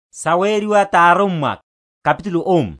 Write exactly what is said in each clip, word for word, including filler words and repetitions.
Saweriwa tarummak kapitulo om.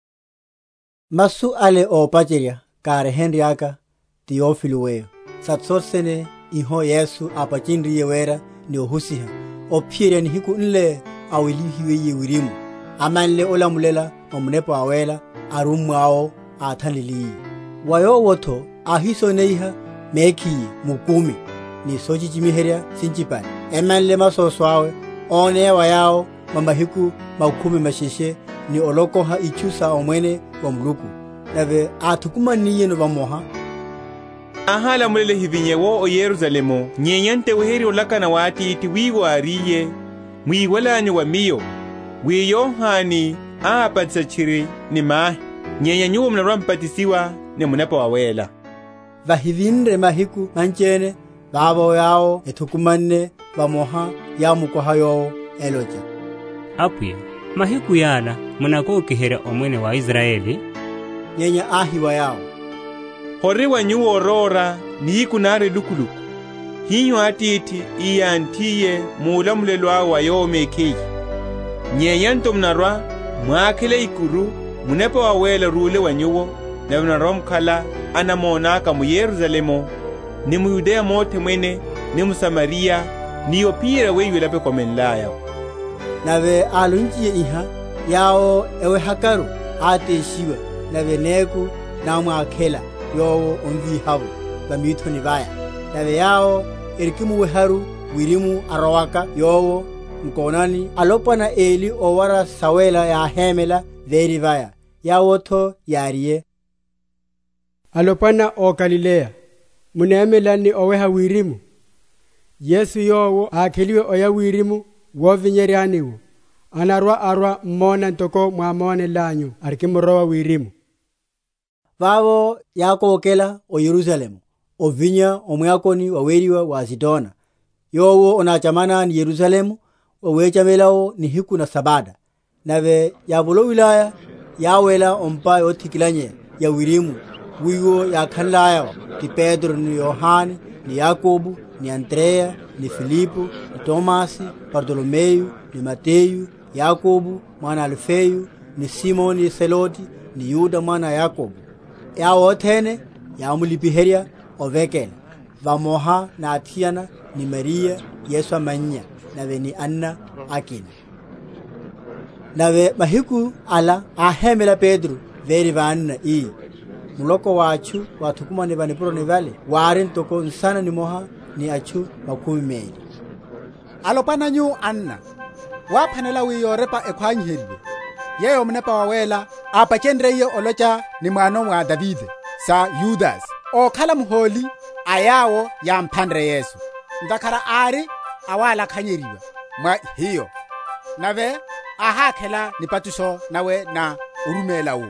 Masu ale o pacheria kare Henry aka Theophilo weo. Satsorsene iho Yesu apachindri yewera ni ohusiha. O piere ni hiku nle awilihiwe ye wirimu. Amanle olamulela omunepo awela arumu ao athalili. Wayo woto ahiso neiha meki mukumi ni soji jimiheria sinchipani. Emanle maso swawe one wayao mamahiku makumi mashishe ni oloko ha ichusa omwene wa mluku. Nave atukuma niye no bamoha. Ahala mulele hivinyewo o Yerusalemu nyenyante weheri olaka na wati iti wiwa ariye mwiwalanyo wa miyo wi Yohani aapatisa chiri ni mahi nyenyanyuwa mnarwa mpatisiwa ni munapa wawela. Vahivinre mahiku manchene babo yao etukumanne bamoha ya mukohayo eloja. Apuya mahiku yala munako kihera omwene wa Israeli nyenya ahiwa yao horiwa nyuwo orora nihiku nare lukuluku hinyo atiti iyantiye mulamulelwa wa yomekei nyenyanto mnarwa mwakile ikuru munepa wawela rule wa nyuwo na mnarwa mkala anamonaka mu Yerusalemu ni mu Yudea mote mwene ni mu Samaria ni yopira weyulape kwa menlaya. Nave alunjiye iha yao ewe hakaru ate shiwa nave neku na mwakela yowo onvi habu bamito ni vaya nave yao erikimu weharu wirimu arawaka yowo mkonani alopana eli owara sawela ya hemela veri vaya yawo to yariye alopana o Galilea munemela ni oweha wirimu Yesu yowo akeliwe oya wirimu wovinyerianiwo anarwa arwa mmona ntoko mwamone lanyu arikimorowa wirimu vavo yakokela o Yerusalemu o vinya omwakoni waweriwa wa Sidona yowo onachamana ni Yerusalemu owechamelao ni hiku na sabada nave yabulo wilaya yawela ompa yothikilanye ya wirimu wiwo yakhanlayo ti Pedro ni Yohani ni Yakobu ni Andrea ni Filipo ni Tomasi Bartolomeyu ni Mateyu Yakobu mwana Alfeyu ni Simoni Seloti ni Yuda mwana Yakobu yawo tene yamulipiheria ovekela vamoha na atiana ni Maria Yesu amanya nave ni Anna akina nave mahiku ala ahemela Pedro veri vanna i muloko wachu watukuma ni vanipuro ni vale waren toko nsana ni moha ni achu makumi meli alopana nyu Anna waphanela wiyorepa ekhwanyhelwe yeyo mnepa wawela apachendreye olocha ni mwana wa Davide sa Yudas okhala mholi ayawo ya mphandre Yesu ndakhala ari awala khanyeriwa mwa hiyo nave ahakhela nipatusho nawe na urumela u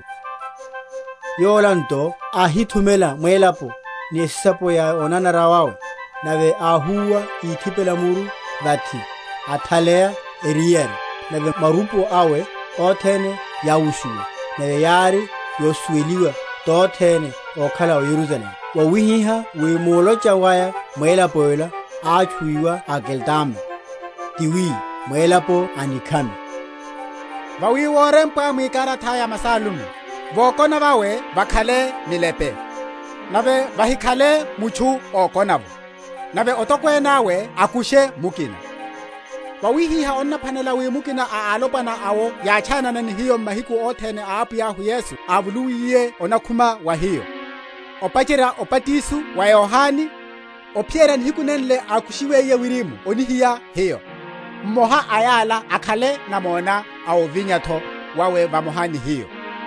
yolanto ahithumela mwelapo ni sapo ya onanara wawe nave ahuwa ithipela muru vati athalea eriyari nave marupo awe othene yawushuwa nave yari yosueliwa tothene okhala o Yerusalemu wawihiha wimulocha waya mwelapoela achuiwa akeltama tiwi mwelapo anikhami vawiwore mpa mwikaratha ya masalumu vokona vawe vakhale milepe nave vahikhale muchu okonavo nave otokwenawe akushe mukina vawihiha onnaphanela wimukina aalopana awo yachanana ni hiyo mahiku othene aapu yahu Yesu avuluwiye onakhuma wa hiyo opachera opatisu wa Yohani opyera nihiku nenle akushiweye wirimu onihiya hiyo mmoha ayala akhale na mona aovinyatho wawe vamohani hiyo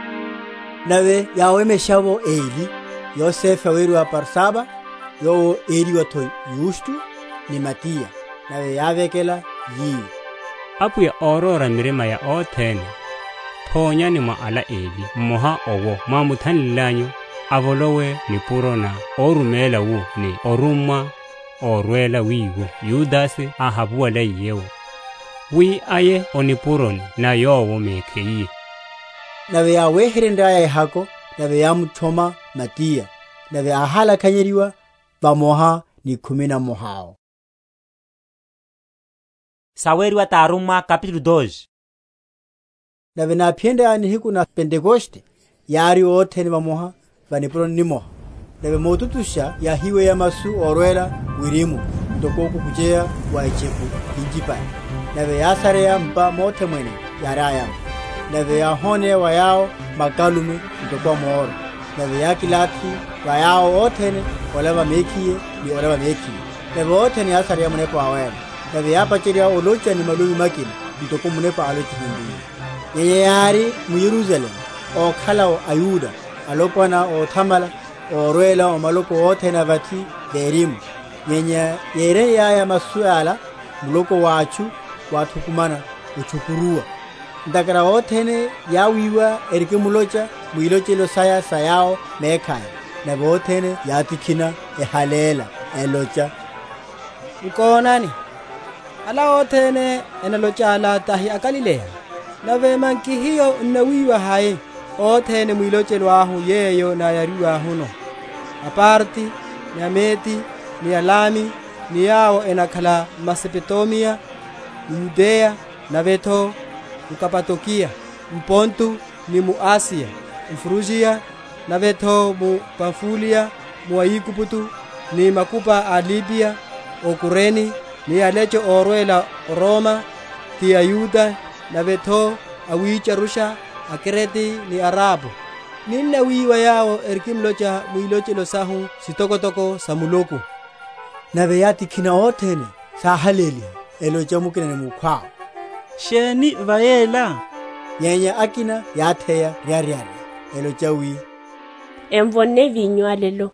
nave yawe meshavo Eli Yosefe weriwa Barsaba yowo eriwa to Yustu ni Matia nave yavekela yi apuya orora mirima ya othene thonya ni mwa ala Eli moha owo mamuthanlilanyo avolowe ni purona orumela wu ni oruma orwela wiwo Yudasi ahabuwala yewo wi aye onipuroni na yowo mekeiye nave yaweherendaya ehako nave yamuthoma Matia nave ahala khanyeriwa bamoha ni kumi na mohao. Saweriwa tarummak kapitulo dos. nave napyenda ni hiku na Pentekoste yari othene vamoha vanipuloni nimoha nave motutusha yahiwe ya masu orwela wirimu ndokoku kujeya wa echeku hijipaya nave yasareya mpa mothe mwene yarayama nave yahone wayao magalume ndokwa mooro nave yakilathi wayao othene oleva mekiye ni oleva mekiye nave othene yasareya munepa awela nave yapacheria olocha ni malumi makina ndoko munepa alochi hindi yeye yari mu Yerusalem okhala ayuda alopana othamala orwela omaloko othene vati derimu nyenya yere yaya masuala muloko wachu wathukumana uchukurua ndakara othene yawiwa erike mulocha muilochelo saya sayao mekhaya nave othene yatikhina ehalela elocha nkonani ala othene enalocha ala tahi akalileya nave manki hiyo nawiwa haye othene muilochelo ahu yeyo na yariwa huno aparti ni ameti ni alami ni yao enakhala Masepetomia, Yudea na veto ukapatokia mpontu ni mu Asia Mfrugia na veto mu Pamfulia mu Aikuputu ni makupa a Libya o Kureni ni alecho orwela Roma ti Ayuda na veto awicha Rusha akreti ni Arabu ninna wiwa yao erkimlocha muilochelo sahu sitokotoko samuloko nave yatikhina othene sahalelia elocha mukina mukhwa sheni vayela nyenya akina yatheya ryarya elocha wi emvone vinywa lelo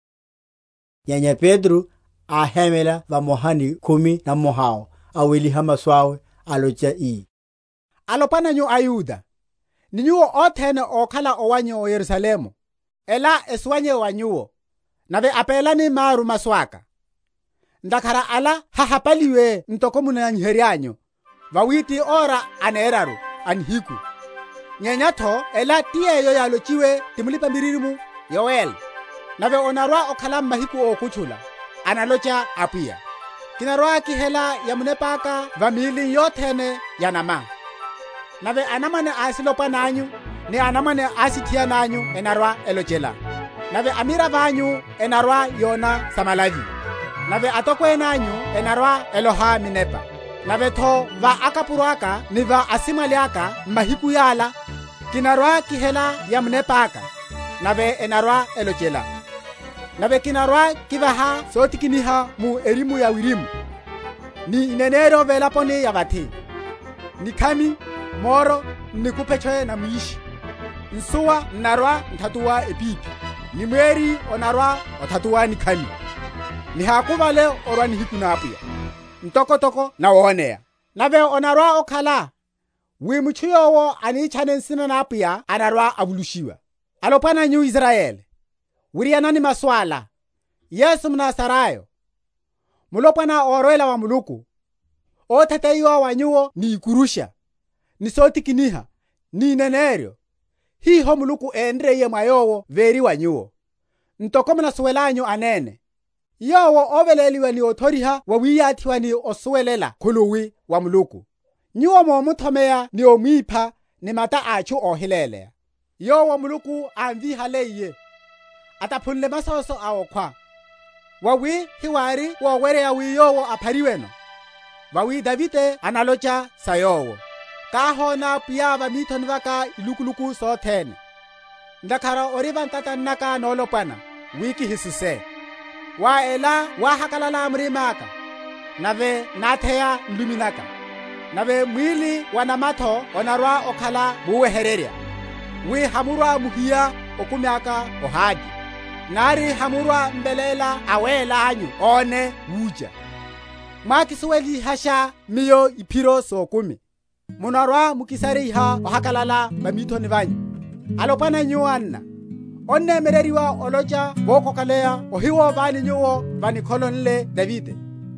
nyenya Pedro ahemela vamohani kumi na mohao aweli hamaswawe alocha i alopana nyu Ayuda ninyuo othene okhala owanyo o Yerusalemu ela eswanye wanyuo nave apela ni maru maswaka ndakhara ala hahapaliwe ntokomuna nyherianyo vawiti ora aneraru anhiku nyenyatho ela tiyeyo yalochiwe timulipa miririmu Yoel nave onarwa okhala mahiku okuchula analocha apia kinarwa kihela yamunepaka vamili yothene yanama nave anamane asilopa nanyu ni anamane asithia nanyu enarwa elochela nave amira vanyu enarwa yona samalavi nave atokwe nanyu enarwa eloha minepa nave tho va akapurwaka ni va asimaliaka mahiku yala kinarwa kihela ya mnepaka nave enarwa elochela nave kinarwa kivaha sotikiniha mu erimu ya wirimu ni inenero velaponi ya vathi ni kami moro nikupechoe na muishi nsuwa narwa ntatuwa epipi ni mweri onarwa otatuwa ni kami ni hakuvale orwa ni hikunapia ntokotoko na wonea nave onarwa okhala wimuchuyowo anichane nsina napia anarwa avulushiwa alopana nyu Israel wirianani maswala Yesu mnasarayo mulopana orwela wa muluku otheteyo wanyuo ni ikurusha ni sotikiniha ni nenerio hiho muluku endreye mwayowo veri wanyuo ntokomna suwelanyo anene yowo oveleliwe ni othoriha wawiyathiwa ni osuwelela khuluwi wa muluku nyuo momuthomeya ni omwipha ni mata achu ohilele yowo muluku anvi haleye ataphunle masoso awokhwa wawi hiwari wowere ya wiyowo aphariweno wawi Davide analocha sayowo kahona pia va mithoni vaka ilukuluku sothene ndakhara oriva ntatanaka nolopana wiki hisuse wa ela wa hakalala mrimaka nave natheya luminaka nave mwili wanamatho onarwa okhala buwehereria wi hamurwa muhiya okumyaka ohadi nari hamurwa mbelela awela anyu one wuja mwakisuweli hasha miyo ipiro sokumi munarwa mukisariha ohakalala bamithoni vanyu alopana nyuanna onne mereriwa olocha vokokalea ohiwo vani nyuo vani kolonle Davide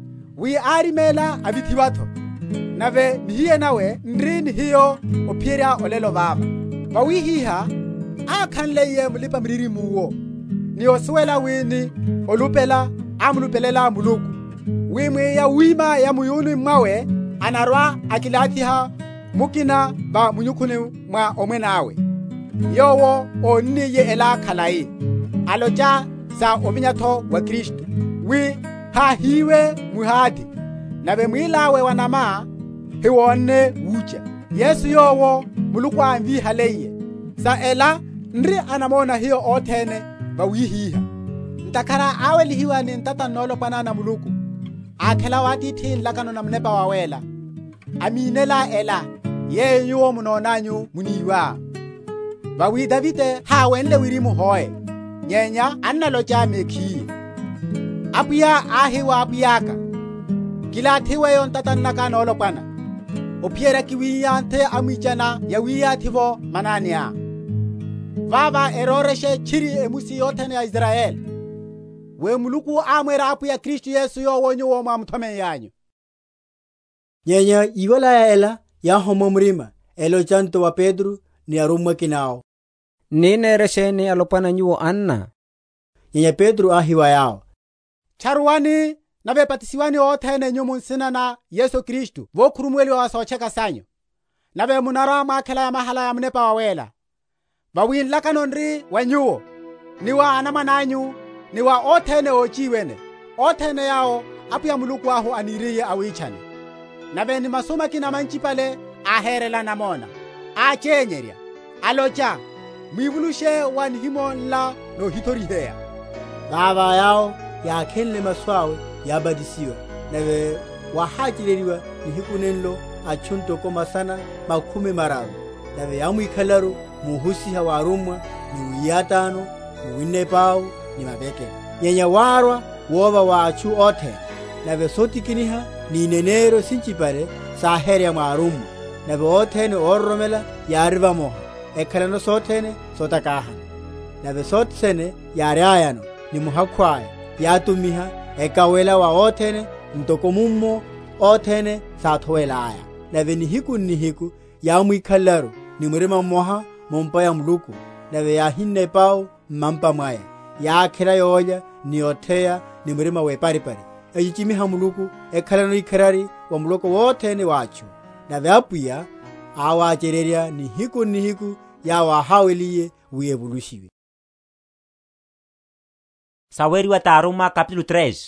wi arimela avithiwatho nave nihiye nawe ndrini hiyo opieria olelo vava vawihiha akhanleye mulipa mririmuwo ni osuwela wini olupela amulupelela muluku wimwe ya wima ya muyuni mwawe anarwa akilathiha mukina ba munyukuni mwa omwenawe yowo oniye ela khalai aloja sa ominyatho wa Kristo wi ha hiwe muhadi nabe mwilawe wanama hiwone wucha Yesu yowo mulukwa amvi haleye sa ela nri anamona hiyo othene ba wihiha ntakara awe lihiwa ni ntata nolo panana muluku akhela wati thi lakano namnepa wawela aminela ela ye yuo munonanyu muniwa bawi davite ha wenle wirimu hoye nyenya annalo cha mekhi apiya ahiwa apiyaka kila thiwe yon tatannaka nolo pana opiera kiwiya ante amichana ya wiya thivo manania baba eroreshe chiri emusi yothene ya Israel we muluku amwera apiya Kristo Yesu yo wonyo wo mamthome yanyu nyenya iwala ya ela ya homo mrima elo chanto wa Pedro ni arumwa kinao nine resheni alopana nyuo anna nyenya Pedro ahiwa yao charwani nabe patisiwani othene nyumun sinana Yesu Kristo vo kurumweli wa socheka sanyo nabe munara makhela ya mahala ya mnepa wawela bawin lakanonri wanyuo niwa anamananyu niwa othene ochiwene othene yao apiya muluku aho aniriye awichane nabe ni masoma kina manchipale aherela namona achenyeria alocha mibulushe wan himonla no hitoriheya baba yao ya kenle maswawe ya badisiwa nabe wahajireriwa ni hikunenlo achunto koma sana makume mararu nabe yamwikalaru muhusi hawarumwa ni wiyatano ni winepao ni mabeke nyenya warwa woba wachu othe nabe sotikiniha ni nenero sinchipare sahere ya marumwa nabe othene oromela yariba moha ekhalano sothene sotakaha nabe sotsene yariayano ni muhakwaya yatumiha ekawela wa othene ntokomummo othene sathwela aya nabe ni hiku ni hiku yamwikalaru ni murima moha mompa ya mluku nabe yahinne pao mampa maya yakhira yoya ni otheya ni murima we paripari eyichimi hamuluku ekhalano ikharari wa muluko wothene wachu nabe apuya awachereria ni hiku ni hiku ya wahaweliye wiyebulushiwe Saweri wa Taruma capítulo três.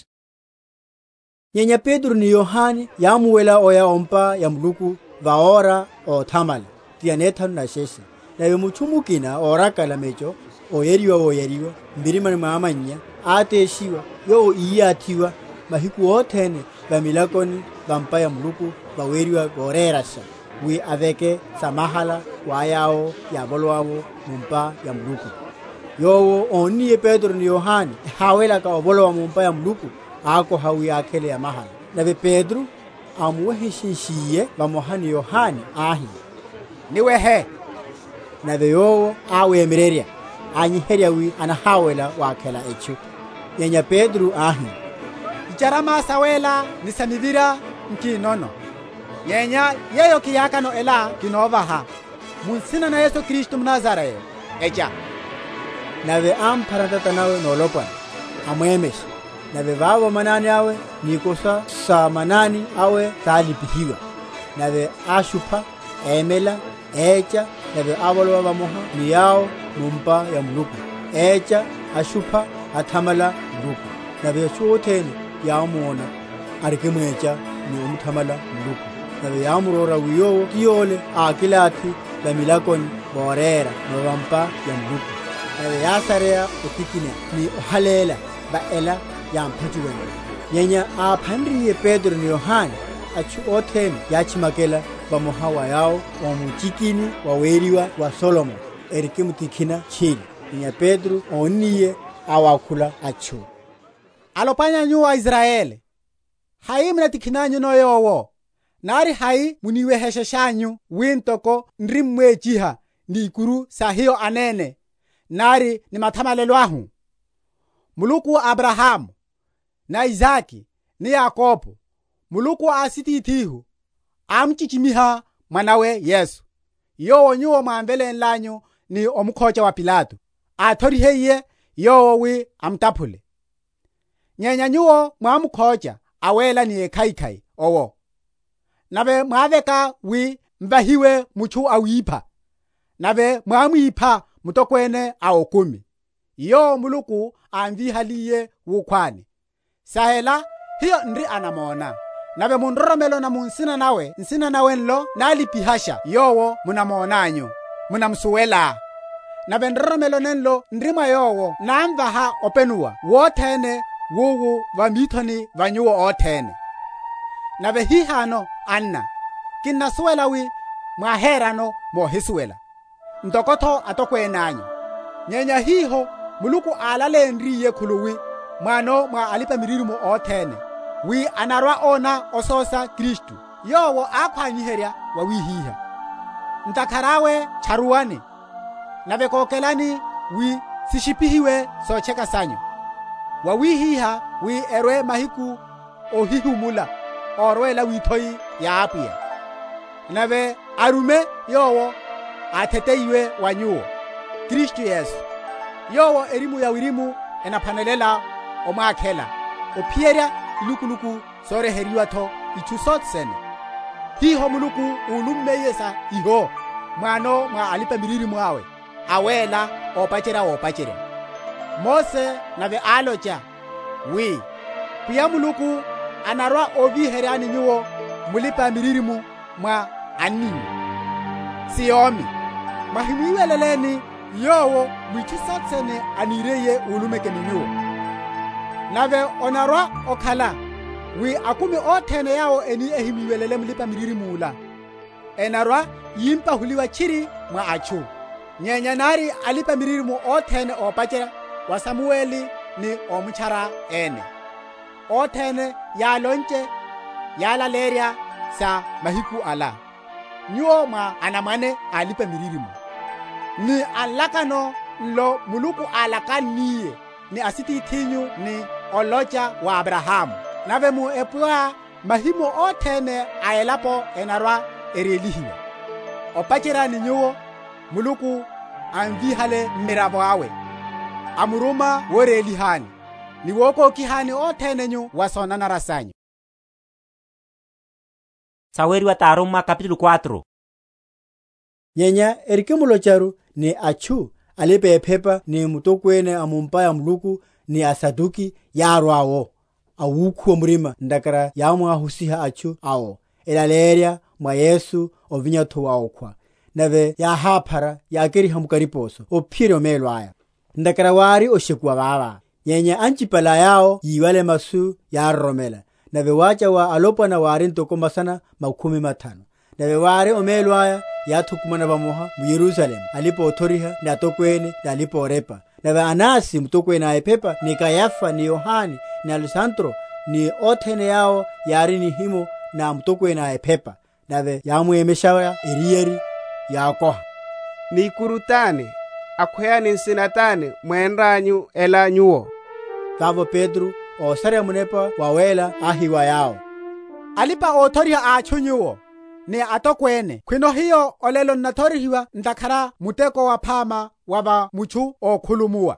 nyenya Pedro ni Yohane yamuwela oya ompa ya muluku vaora o thamala tianethan na sheshe nabe muchumukina orakala mecho oyeriwa oyeriwa mbirima ni mamanya ateshiwa yo iyathiwa mahiku othene bamilakoni bampa ya muluku baweriwa gorerasha wi aveke samahala wayao ya bolwabo mumpa ya muluku yowo oniye Pedro ni Yohane hawela ka obolwa mumpa ya muluku ako hawi akhele ya mahala nabe Pedro amuwehishiye bamohani Yohane ahi niwehe nabe yowo awemereria anyiheria wi anahawela wakhela echu nyenya Pedro ahi icharama sawela nisanivira nkinono nyenya yeyo kiyakano ela kinovaha munsina na Yesu Kristo mnazarayo eja nabe amparantata nawe nolopana amwemeshi nabe babo manani awe nikosa sa manani awe talipihiwa nabe ashupa emela echa nabe abolo bamoha ni yao mumpa ya muluku echa ashupa athamala muluku nabe chothene yamuona arikemwecha ni umthamala muluku nabe yamurora wiyo kiyole akilathi bamilakoni borera nobampa ya muluku nabe yasarea utikine ni halela baela yamphajuwene nyenya aphandriye Pedro ni Yohane achu othene yachimakela bamohawa yao omuchikini waweriwa wa Solomon erikimutikina chili nyenya Pedro oniye awakhula achu alopanya nyuwa Israeli hai mnatikhinanyu no yowo nari hai muniwehesheshanyu wintoko ndrimwechiha ni ikuru sahiyo anene nari ni mathamalelwahu muluku Abrahamu na Izaki ni Yakobo muluku asitithihu amchichimiha mwanawe Yesu yowo nyuwo mwambele nlanyu ni omukhocha wa Pilato athoriheye yowo wi amtaphule nyenya nyuwo mwamukhocha awela ni ekhaikhai owo nabe mwaveka wi mbahiwe muchu awipha nabe mwamwipha mutokwene awokumi yo muluku anvihaliye wukhwane sahela hiyo ndri anamona nabe munromelo na munsina nawe nsina nawe nlo nalipihasha yowo munamonanyo munamsuwela nabe nromelo nenlo ndrima yowo namvaha openua wothene wuwu vamithoni vanyuwo othene nabe hihano anna kinasuwela wi mwaherano mohisuwela ndokotho atokwenanyo nyenya hiho muluku alale ndriye khuluwi mwano mwa alipa miririmu othene wi anarwa ona ososa Kristu yowo akhwanyiherya wawihiha ntakharawe charuwane nabe kokelani wi sishipihiwe socheka sanyo wawihiha wi erwe mahiku ohihumula orwela withoi ya apuya nabe arume yowo ateteiwe wanyuo Kristu Yesu yowo erimu ya wirimu enaphanelela omakhela opierya ilukuluku sore heriwatho ichusotsene hiho muluku ulummeyesa iho mwano mwa alipa miriri mwawe awela opachera opachera Mose nabe alocha wi puya muluku anarwa oviherani nyuo mulipa miririmu mwa anini siomi mahimiweleleni yowo mwichisotsene anireye ulumeke nyuo nabe onarwa okhala wi akumi othene yawo eni ehimiwelele mulipa miririmula enarwa yimpa huliwa chiri mwa achu nyenya nari alipa miririmu othene opachera wa Samueli ni omuchara ene othene ya lonche ya laleria sa mahiku ala nyuo mwa anamane alipa miririmu ni alakano lo muluku alakaniye ni asiti thinyu ni olocha wa Abrahamu nabe mu epua mahimo othene aelapo enarwa erelihiwa opachera ni nyuo muluku anvihale mirabo awe amuruma worelihani ni woko kihani othene nyu wasona narasanyo. Saweri wa Taruma capítulo cuatro. Nyenya erikimulo charu ni achu alipe pepa ni mutokwene amumpaya muluku ni asaduki yarwawo awukhu murima ndakara yamwa husiha achu awo elaleria mwa Yesu ovinyatho wawo kwa nabe yahaphara yakeri hamukariposo ophiro melwaya ndakara wari oshekwa baba nyenya anchipala yao yiwale masu yaromela nabe wacha wa alopa na wari ntoko masana makumi matano nabe wari omelwaya yathukumana bamoha mu Yerusalem alipo othoriha na tokwene na alipo orepa nabe Anasi mutokwene aepepa ni Kayafa ni Yohani ni Alessandro ni othene yao yari ni himo na mutokwene aepepa nabe yamwemeshaya eriyeri yakoha ni kurutane akhweyani nsinatane mwenranyu ela nyuo Tavo Pedro osare munepa wawela ahiwa yao alipa othoriha achunyuo ni atokwene kwino hiyo olelo nathorihiwa ndakhara muteko wa phama waba muchu okhulumuwa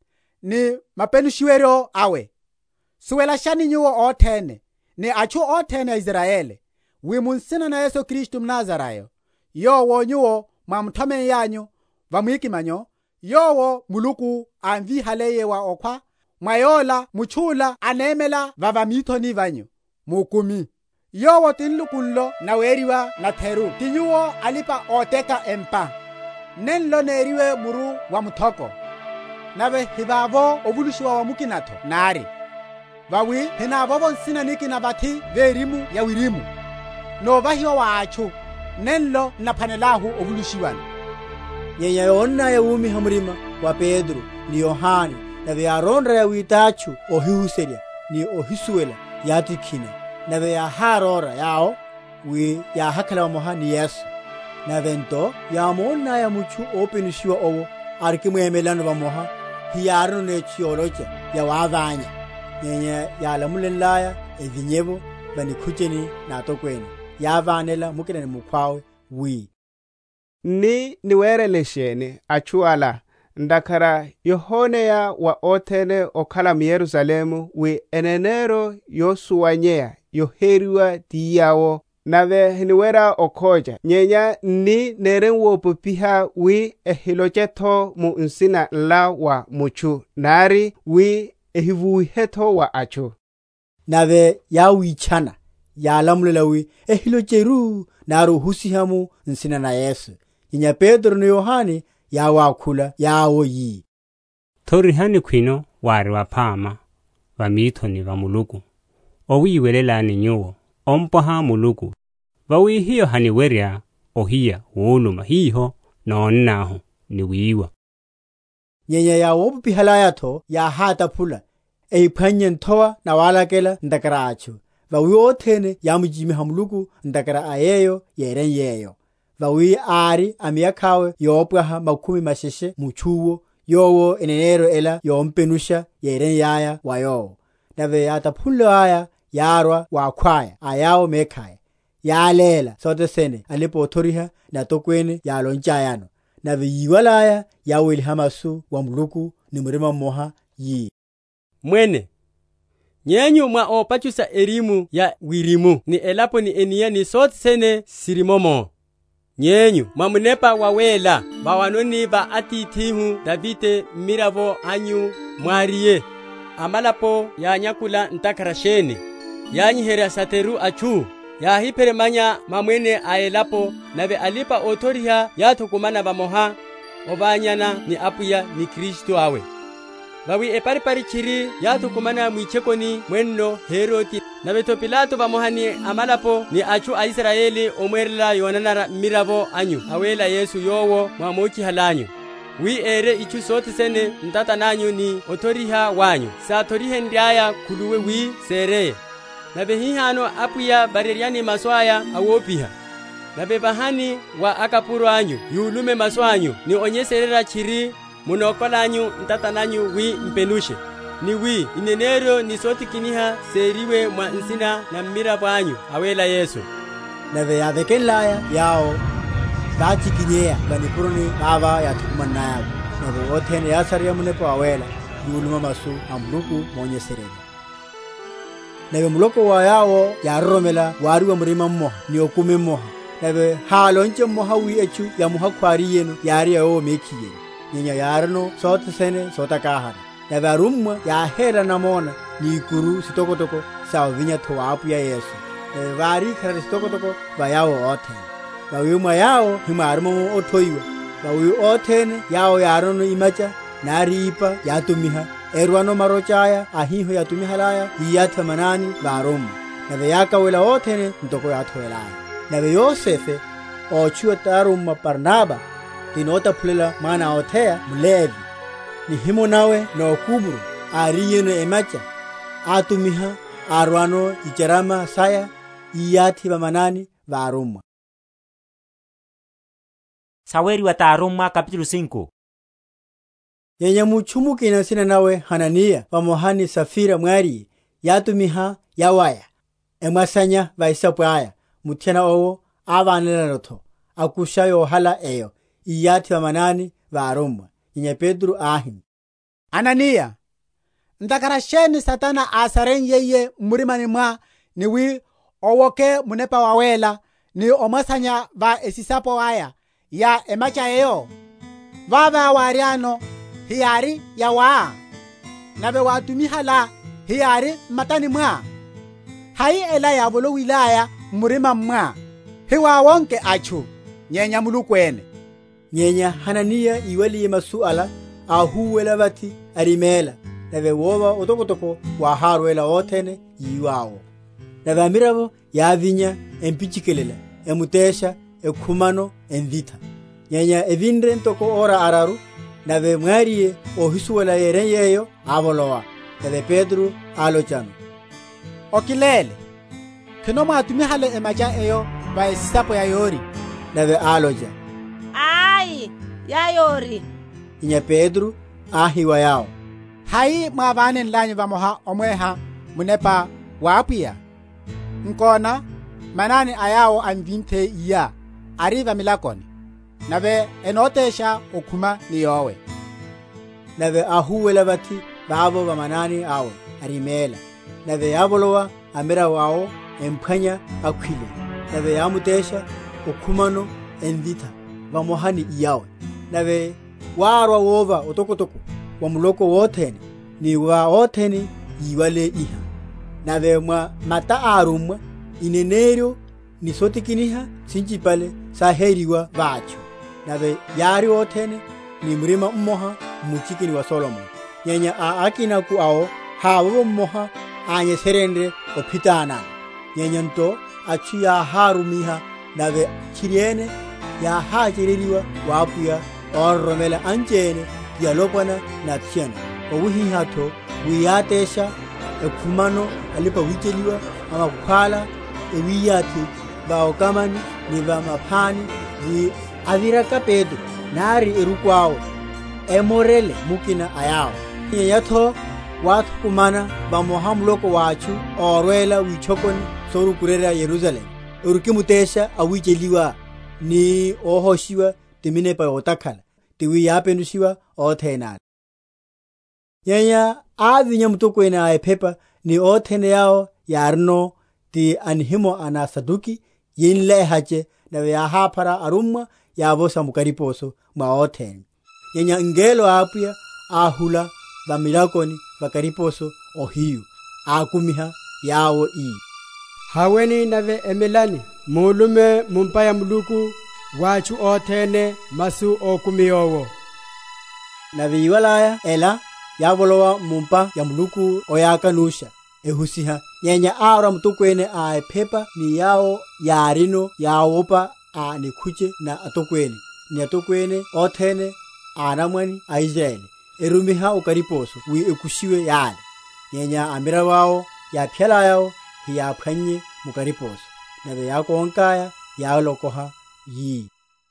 ni mapenushiwero awe suwela shani nyuo othene ni achu othene Israele wi munsina na Yesu Kristu mnazarayo yowo nyuo mwamthome yanyu vamwikimanyo yowo muluku anvihaleye wa okwa mwayola muchula anemela vavamithoni vanyu mukumi yowo tinlukunlo na weriwa na theru tinyuo alipa oteka empa nenlo neriwe muru wa muthoko nabe hibavo ovulushiwa wa mukinatho nari vawi hinavo vonsina niki na bathi verimu ya wirimu no vahiwa wa achu nenlo naphanelahu ovulushiwana nyenya yonna ya umi hamurima wa Pedro ni Yohani nabe yaronra ya witachu ohihuseria ni ohisuela yatikhina nabe ya harora yao wi ya hakala moha ni Yesu nabe nto ya monna ya muchu openishiwa owo arkimwemelano ba moha hiyarno ne chiolocha ya wavanya nyenya ya lamulenlaya evinyebo bani khucheni na tokwene ya vanela mukene mukwawe wi ni niwereleshene achuala ndakhara yohoneya wa othene okhala mu Yerusalemu wi enenero yosuwanyeya yoheriwa tiyawo nave hiniwera okhoja nyenya ni neren wopupiha wi ehilochetho mu nsina la wa muchu nari wi ehivuhetho wa achu. Nave ya wichana ya lamulela wi ehilocheru naru husihamu nsina na Yesu. Nyenya Pedro na Yohani ya wakula ya woyi. Thorihani kwino wari wapama vamithoni va Muluku owiwelelani nyuwo ompoha Muluku vawihiyo hani werya ohiya wuluma hiho noonnaho ni wiwa. Nyenya ya wopupihalayatho ya hata pula eipanye nthowa na walakela ndakara achu vawi othene ya mujimiha Muluku ndakara ayeyo yeren yeyo vawi ari amiyakhawe yoopwaha makhumi masheshe muchuwo yowo enenero ela yompenusha yeren yaya wayo nave yataphunlo aya yarwa wakhwaya ayawo mekhaya yalela sote sene alipo thoriha na tokwene yalonchayano nave yiwalaya yaweli hamasu wa Muluku ni murima moha yi. Mwene nyenyu mwa opachusa erimu ya wirimu ni elapo ni eniya ni sote sene sirimomo. Nyenyu mwamunepa wawela bawanoni ba atitihu Davite miravo anyu mwariye amalapo ya nyakula ntakarashene yanyihera sateru achu ya hipere manya mamwene aelapo nave alipa otoriha yathukumana bamoha obanyana ni apuya ni Kristo awe bawi eparipari chiri yathukumana mwichekoni mwenno Heroti nave to Pilato bamohani amalapo ni achu a Israeli omwerela yonanara miravo anyu awela Yesu yowo mwamochi halanyu wi ere ichu sote sene ntata nanyu ni otoriha wanyu sa torihe ndiaya kuluwe wi sereye nabe hihano apuya bareriani maswaya awopiha nabe bahani wa akapuru anyu yulume maswanyu ni onyeserera chiri munokolanyu ntata nanyu wi mpenushe ni wi inenero ni soti kiniha seriwe mwa nsina na mmira bwanyu awela Yesu nave yavekelaya yao bachi kinyea banipuruni baba yatukumanaya nave othene yasaria munepo awela yuluma masu amluku monyeserera nave muloko wa yao yaromela wari wa murima moha ni okume moha nave halonche moha wi echu ya moha kwari yenu yari yawo mekiye nyenya yarno sote sene sota kahara nave arumwa ya hera namona ni kuru sitokotoko sawa vinya thowapu ya Yesu nave vari khara sitokotoko bayawo othene bawima yao himarmo othoiwa bawi othene yao yarno imacha naripa yatumiha erwano marochaya ahiho yatumihalaya iyathamanani barom nave yakawela othene ntoko yathoelaya nave Yosefe ochuo tarum Barnaba tinota phulela mana othea Mlevi ni himo nawe no kuburu ariyeno emacha atumiha arwano icherama saya iyathi bamanani barom. Saweri wa Taroma kapitulo cinco. Nyenya muchumu kina sina nawe Hanania pamohani Safira mwari yatumiha yawaya emasanya vaisapwaya mutiana owo avanela rotho akushayo hala eyo iyati bamanani baromwa nyenya Pedro ahim Anania ndakarasheni satana asaren yeye murimani mwa niwi owoke munepa wawela ni omasanya va esisapo waya ya emacha eyo vava wariano hiyari ya waa nabe watumihala hiyari matani mwa hai ela ya bolo wilaya murima mwa hiwa wonke achu nyenya mulukwene nyenya Hanania iwali masuala ahuwela bati arimela nabe woba otokotoko wa harwela othene yiwawo nabe amirabo yavinya empichikelela emutesha ekhumano envita nyenya evindre ntoko ora araru nabe mwariye ohisuwela yeren yeyo abolowa nabe Pedro alochano okilele kino mwatumihale emacha eyo ba esisapo ya yori nabe aloja ai ya yori nyenya Pedro ahiwa yao hai mwabane nlanyu bamoha omweha munepa wapia nkona manani ayao amvinte iya ariva milakoni nabe enotesha okuma ni yowe nabe ahuwela bati babo bamanani awe arimela nabe yabolowa amira wao emphanya akhwile nave yamutesha okhumano envita vamohani iyawe nave warwa wova otokotoko wa muloko wothene ni wa wothene yiwale iha nave mwa mata arumwa inenerio ni sotikiniha sinjipale saheriwa vacho nave yari wothene ni mrima mmoha muchikini wa Solomon nyanya a akina ku ao hawo mmoha anye serendre opitana nyanya nto achuya harumiha nave chiriene ya hajiririwa wapuya oromela anjene ya lopana na tiana owuhi hato wiyatesha ekhumano alipa wicheliwa ama kukhala ewiyati baokamani niva maphani wi avira kapedo nari erukwao emorele mukina ayao yatho wathu kumana bamohamloko wachu orwela wichokoni soru kurera Yerusalem urukimutesha awicheliwa ni ohoshiwa timine pa otakhala tiwi yapenushiwa othena yanya avinya mutokwena ayepepa ni othene yao yarno ti anhimo ana saduki yinle hache na ya hapara arumma yavosa mukariposo ma othene yanya ngelo apia ahula bamilakoni bakariposo ohiyu akumiha yao i haweni nave emelani mulume mumpaya muluku wachu othene masu okumiyowo nave yiwalaya ela yavolowa mumpa ya muluku oyakanusha ehusiha nyenya ara mutokwene a pepa ni yao yarino yawopa a nikhuche na atokwene ni atokwene othene anamwani a Israeli erumiha ukariposo wi ekushiwe yale nyenya amira wao ya phela yao ya phanye mukariposo nave yakonkaya yalokoha yi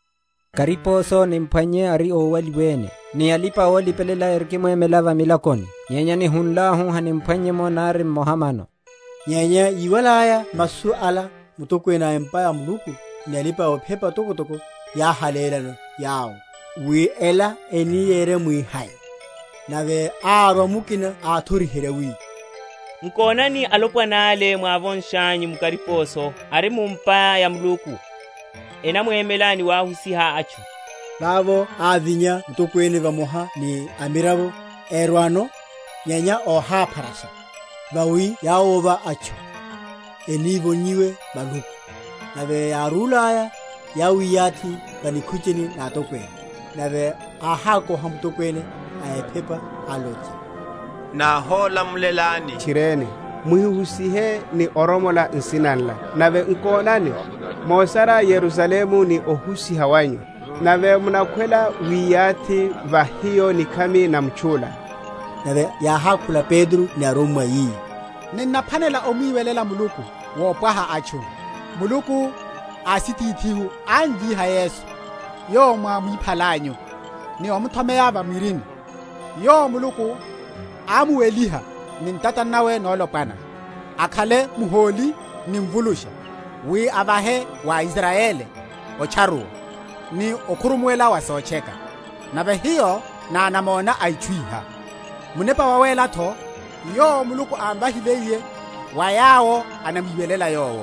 kariposo nimphanye ari owaliwene ni alipa oli pelela erkimwe melava milakoni nyenya ni hunlahu hanimphanye monari mohamano nyenya yiwalaya masu ala mutokwena empaya muluku ni alipa opepa toko toko ya halela yao wi ela eni yere mwi hai nave aro mukina athuri herewi nkonani alopwa nale mwavonshanyi mukariposo ari mumpa ya muluku ena mwemelani wahusiha achu bavo avinya mutokwene vamoha ni amiravo erwano nyanya oha parasha bawi yaova achu enivo niwe baluku nave yarulaya yawiyati banikhucheni na tokwene nave ahako hamutokwene ayepepa alochi na hola mulelani chirene muhihusihe ni oromola nsinanla nave nkonani mosara Yerusalemu ni ohusi hawanyo nave munakwela wiyati vahiyo ni kami na mchula nave yahakula Pedro ni aromwa yi ninaphanela omiwelela muluku wopwaha achu muluku asitithihu anjiha Yesu yo mwa mwiphalanyo ni omuthomeya bamirini yo muluku amuweliha ni ntata nawe nolopana akhale muholi ni mvulusha wi abahe wa Israele ocharu ni okhurumwela wasocheka nave hiyo na anamona aichwiha munepa wawela tho yo muluku ambahileye wayao anamiwelela yowo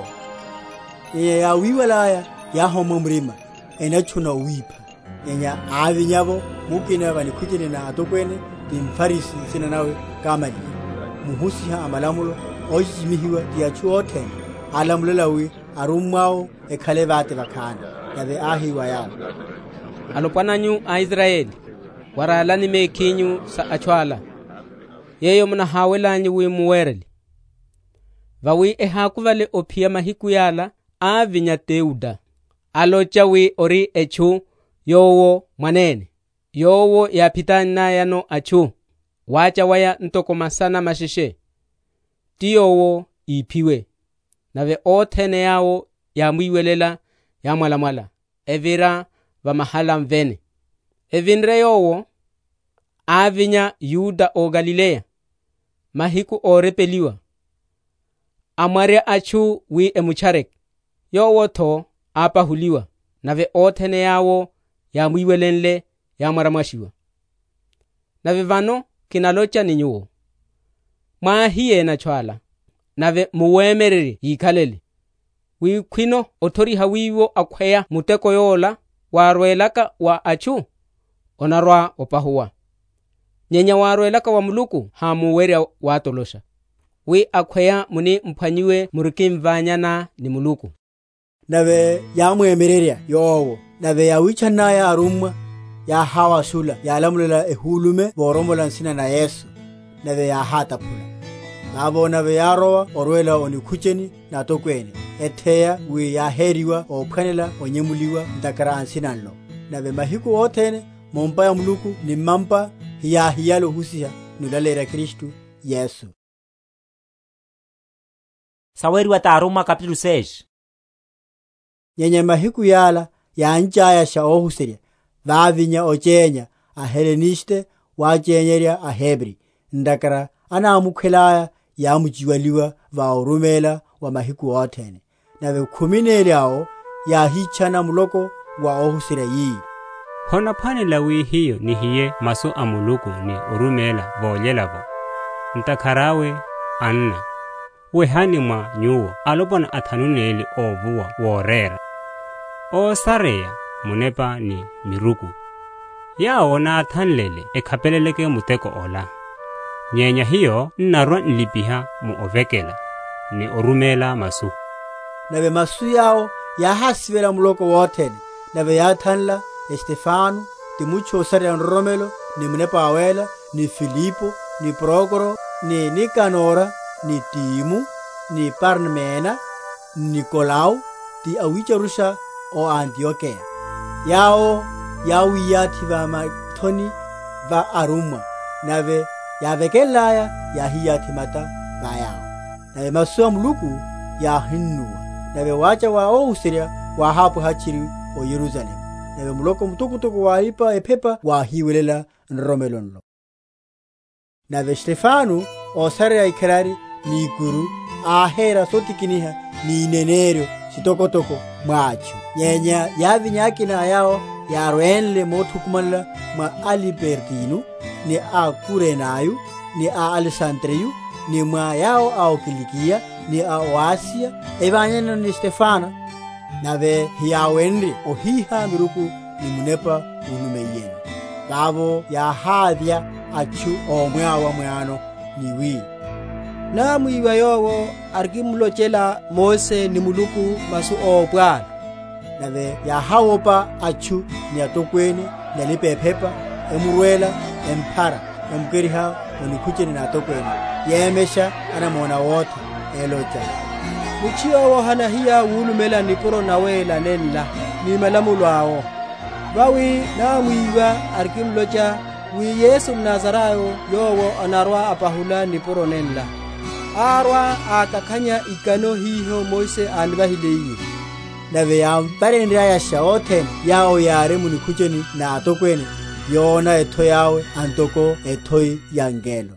ye ya wiwalaya ya homo mrima enachuna wipa yenya avinyavo mukina banikhuchene na atokwene timfarisi sina nawe kamali muhusiha amalamulo ojimihiwa tiachu othene alamulelawi arumwao ekhale bate bakhana yabe ahiwa yao alopwananyu a Israeli waralani mekhinyu sa achwala yeyo muna hawelanyi wi muwereli vawi ehakuvale ophiya mahiku yala avinya Teuda alocha wi ori echu yowo mwanene yowo yapitana yano achu wacha waya ntokomasana mashishe tiyowo iphiwe nave othene yawo yamwiwelela yamwalamwala evira vamahala mvene evinre yowo avinya Yuda o Galilea mahiku orepeliwa amware achu wi emucharek yowo tho apahuliwa nave othene yawo yamwiwelenle yamwaramwashiwa nave vano kinalocha ninyuwo mwahiye na chwala nave muwemereri yikhalele wikwino othoriha wiwo akhweya muteko yola warwelaka wa achu onarwa opahuwa nyenya warwelaka wa muluku hamuwerya watolosha wi akhweya muni mphwanyiwe murikimvanyana ni muluku nave yamwemererya yowo nave yawichanaya arumwa yahawa sula yalamulela ehulume boromola nsina na Yesu nave yahatapula abo nave yarowa orwela onikhucheni na tokwene etheya wi yaheriwa ophwanela onyemuliwa ndakara ansinanlo nave mahiku othene mompa ya muluku ni mampa hiya hiyalo husiha nulalera Kristu Yesu. Saweri wa Taaruma kapítulo seis. Nyenye mahiku yala ya nchaya sha ohusiria vavinya ochenya a Heleniste wachenyeria a Hebri ndakara ana amukhelaya ya mujiwaliwa va urumela wa mahiku othene nave khumineli ao ya hichana muloko wa ohusiria yi hona phanela wi hiyo ni hiye maso amuluku ni urumela voyelavo ntakharawe anna wehani mwa nyuwo alopona athanuneli ovuwa worera o sareya munepa ni miruku yaona athanlele ekhapeleleke muteko ola nyenya hiyo nnarwa nlipiha mu ovekela ni orumela masu nave masu yao yahasivela muloko wothene nave yathanla Estefano ti mucho sareya nromelo ni munepa awela ni Filipo ni Prokoro ni Nikanora ni Timu ni Parmena Nikolau ti awicherusha o Antiochia yao yawi yati va mathoni va arumwa nave yavekelaya yahiyati mata va yao nave masua muluku yahinnuwa nave wacha wa ohusiria wa hapo hachiri o Yerusalemu nave muloko mutukutuku wa ipa epepa wa hiwelela nromelonlo nave Stefano o sareya ikerari ni guru ahera sotikiniha ni nenerio sitokotoko mwachu nyenya yavinyakina yao yarwenle mothukumanla mwa Alibertino ni a Kurenayu ni a Alessandriyu ni mwa yao a Kilikia ni a Oasia evanyana ni Stefana nave hiyawendi ohiha miruku ni munepa unumeyeni babo yahadya achu omwawa mwano niwi na mwiwa yowo arkimulochela Mose ni muluku masu obwana nave yahawopa achu ni atokwene nalipepepa emurwela empara emkeriha onikhucheni na atokwene yemesha anamona wote elocha muchiyo hana hiya wulumela niporo nawela nenla ni malamulwawo bawi na mwiwa arkimlocha wi Yesu Mnazarayo yowo anarwa apahula niporo nenla arwa akakhanya ikano hiho Mose anibahilei nave yamparendra ya shaoten yao yare munikhucheni na atokwene yona etho yawe antoko ethoi yangelo.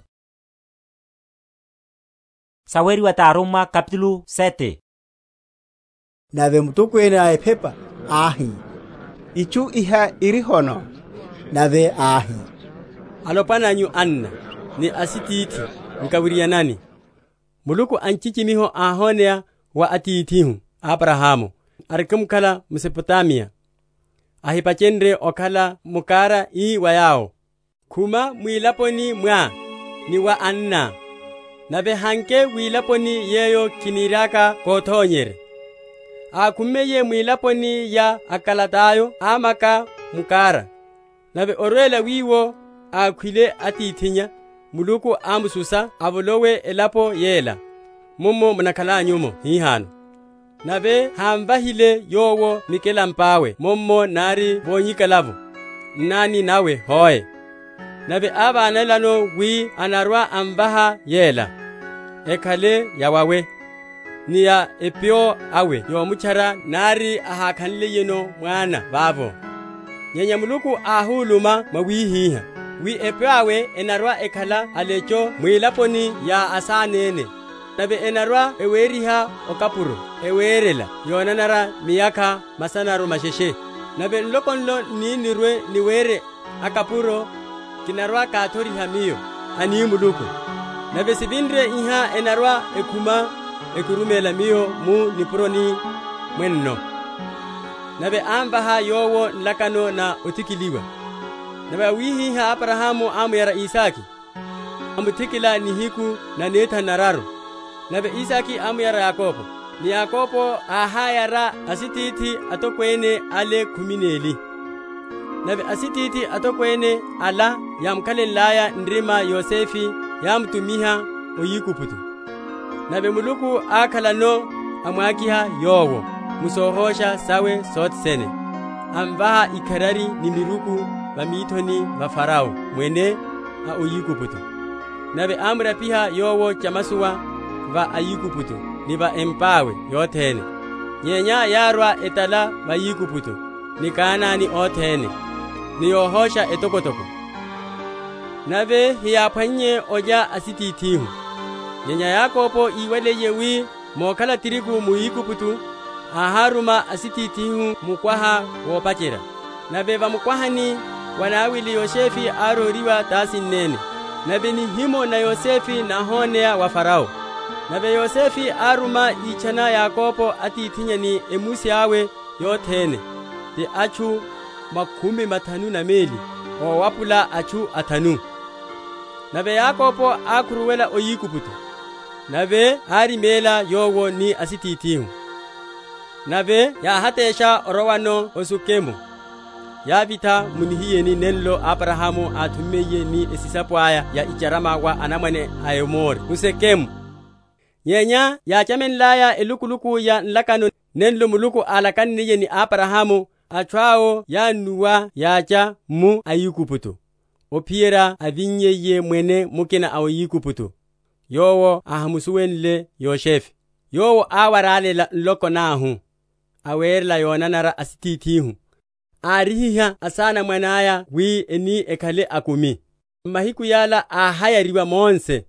Saweri wa Taaruma kapítulo sete. Nave mutokwene aepepa ahi ichu iha irihono nave ahi alopananyu anna ni asititi nkawiriya nani muluku anchichimiho ahonea wa atitihu Abrahamu arikumkala Mesopotamia ahipachenre okala mukara i wayao kuma mwilaponi mwa ni wa anna nave hanke wilaponi yeyo kiniraka kothonyere akumeye mwilaponi ya akalatayo amaka mukara nave orwela wiwo akhwile atithinya muluku amususa avolowe elapo yela mumo munakhala nyumo hihano nave hamvahile yowo mikela mpawe mommo nari vonyikalavo nani nawe hoye nave abana lano wi anarwa amvaha yela ekhale yawawe niya epyo awe yomuchara nari ahakhanle yeno mwana bavo nyenya muluku ahuluma mawihiha wi epyo awe enarwa ekhala alecho mwilaponi ya asanene nave enarwa eweriha okapuro ewerela yonanara miyaka masanaro masheshe nave nlokonlo ninirwe niwere akapuro kinarwa kathoriha miyo ani muluku nave sibindre iha enarwa ekuma ekurumela miyo mu nipuroni mwenno. Nabe ambaha yowo nlakano na utikiliwa. Nabe awihiha Abrahamu amuyara Isaki. Amutikila ni hiku na neta nararo. Nabe Isaki amuyara Yakobo. Ni Yakobo ahayara asititi atokwene ale kumineli. Nabe asititi atokwene ala yamkalelaya ndrima Yosefi yamtumiha oyikuputu. Nabe muluku akalano amwakiha yowo musohosha sawe sot sene. Ambaha ikarari ni miruku bamitoni ba Farao mwene a oyikuputu. Nabe amra piha yowo chamasuwa va ayikuputu ni ba empawe yotene. Nyenya yarwa etala ba yikuputu ni Kanani otene ni yohosha etokotoko. Nabe hiyapanye oja asititihu. Nyenya Yakobo iwele yewi mokala tirigu muyikuputu aharuma asititihu mukwaha wopachera. Nabe ba mukwahani wanawili Yosefi aroriwa tasi nene. Nabe ni himo na Yosefi na honea wa Farao. Nabe Yosefi aruma ichana Yakobo atitinya ni emusi awe yotene. Ti achu makumi matanu na meli o wapula achu atanu. Nabe Yakobo akuruwela oyikuputu. Nabe ari mela yowo ni asititihu. Nabe ya hatesha orowano osukemo. Ya vita munihiye ni nenlo Abrahamu atumeye ni esisapwaya ya icharama wa anamane ayomori usekemu. Nyenya ya chamenlaya elukuluku ya nlakano nenlo muluku alakaniye ni Abrahamu achwao ya nuwa yacha mu ayikuputu. Opiera avinyeye mwene mukina awayikuputu. Yowo ahamusuwenle Yosefi. Yowo awarale la loko nahu. Awerla yonanara asititihu. Arihiha asana mwanaya wi eni ekale akumi. Mahiku yala ahayariwa monse.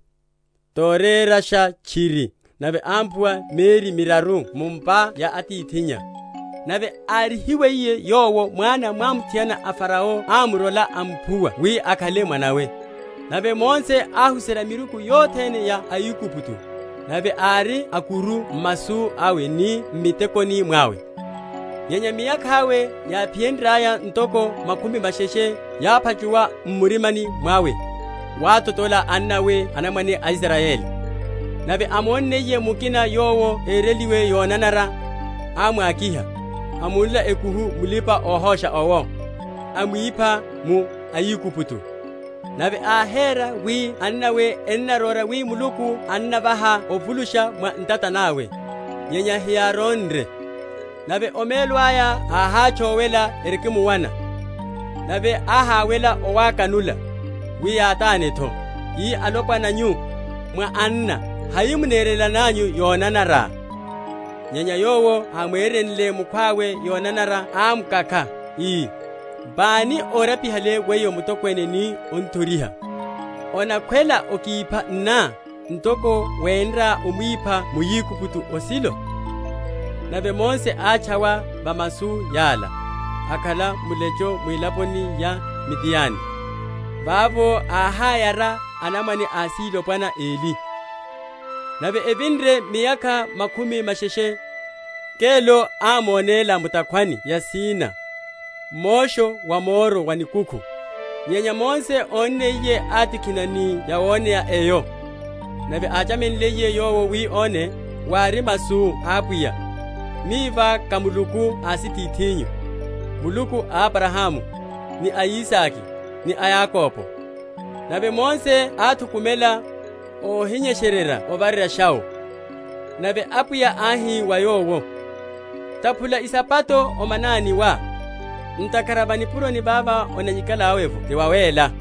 Torerasha chiri. Nabe ampua meri miraru mumpa ya atitinya. Nabe arihiwe iye yowo mwana mwamutiana afarao amurola ampua wi akale mwanawe. Nabe monse ahusera miruku yotene ya ayikuputu. Nabe ari akuru masu awe ni mitekoni mwawe. Nyenya miyakawe ya piendraya ntoko makumi masheshe ya pachuwa murimani mwawe. Watotola annawe anamane Israeli. Nabe amone ye mukina yowo ereliwe yonanara amwakiha. Amulila ekuhu mulipa ohosha owo. Amuipa mu ayikuputu. Nabe ahera wi annawe ennarora wi muluku annabaha ovulusha mwa ntata nawe. Nyenya hiyarondre. Nabe omelwaya ahachowela erikimu wana. Nabe ahawela owakanula. Wi atane to. I alopa nanyu mwa anna. Hayimunerela nanyu yonanara. Nyenya yowo hamwerenle mukwawe yonanara amkaka. I bani orapi hale weyo mutokwene ni unturiha. Ona kwela okiipa na ntoko wendra umwipa muyikuputu osilo. Nabe monse achawa bamasu yala. Akala mulecho mwilaponi ya Midiani. Babo ahayara anamani asilo pana Eli. Nabe evindre miyaka makumi masheshe. Kelo amonela mutakwani ya Sina. Mosho wa moro wanikuku. Nyenya monse one ye atikinani ya one ya eyo. Nabe achaminle ye yowo wi one wari masu apuya. Miva kamuluku asititinyu. Muluku Abrahamu ni Aisaki ni Ayakobo. Nabe monse atukumela o hinyesherera obarira shao. Nabe apuya ahi wa yowo. Tapula isapato omanani wa. Ntakarabani puro ni baba onanyikala awevu tiwawela.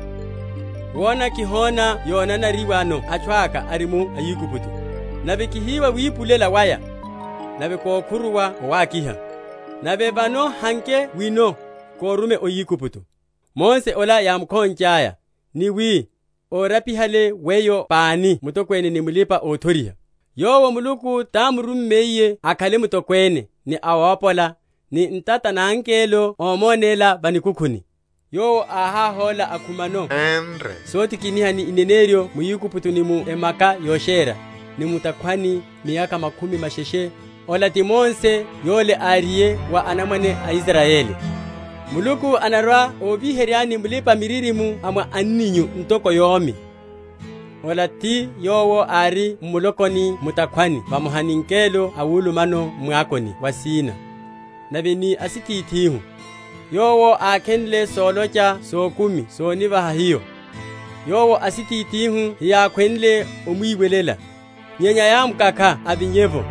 Wona kihona yonana riwano achwaka arimu ayikuputu. Nabe kihiwa wipulela waya. Nabe kokuruwa wakiha. Nabe bano hanke wino korume oyikuputu. Monse ola yamkonjaya. Ni wi orapihale weyo pani mutokwene ni mulipa otoriha. Yowo muluku tamurummeye akale mutokwene ni awapola ni ntata na ankelo omonela banikukuni. Yowo aha hola akumano. Endre. Soti kiniha ni inenerio muyikuputu ni mu emaka yoshera. ni mutakwani miaka makumi masheshe ola timonse yole ariye wa anamane a Israeli. Muluku anarwa obiheriani mulipa miririmu amwa anninyu ntoko yomi. Ola ti yowo ari mulokoni mutakwani bamuhaninkelo awulumano mwakoni wasina. Nabini asititihu. Yowo akenle solocha sokumi soniva hiyo. Yowo asititihu ya kwenle omwiwelela. Nyenya ya mkaka abinyevo.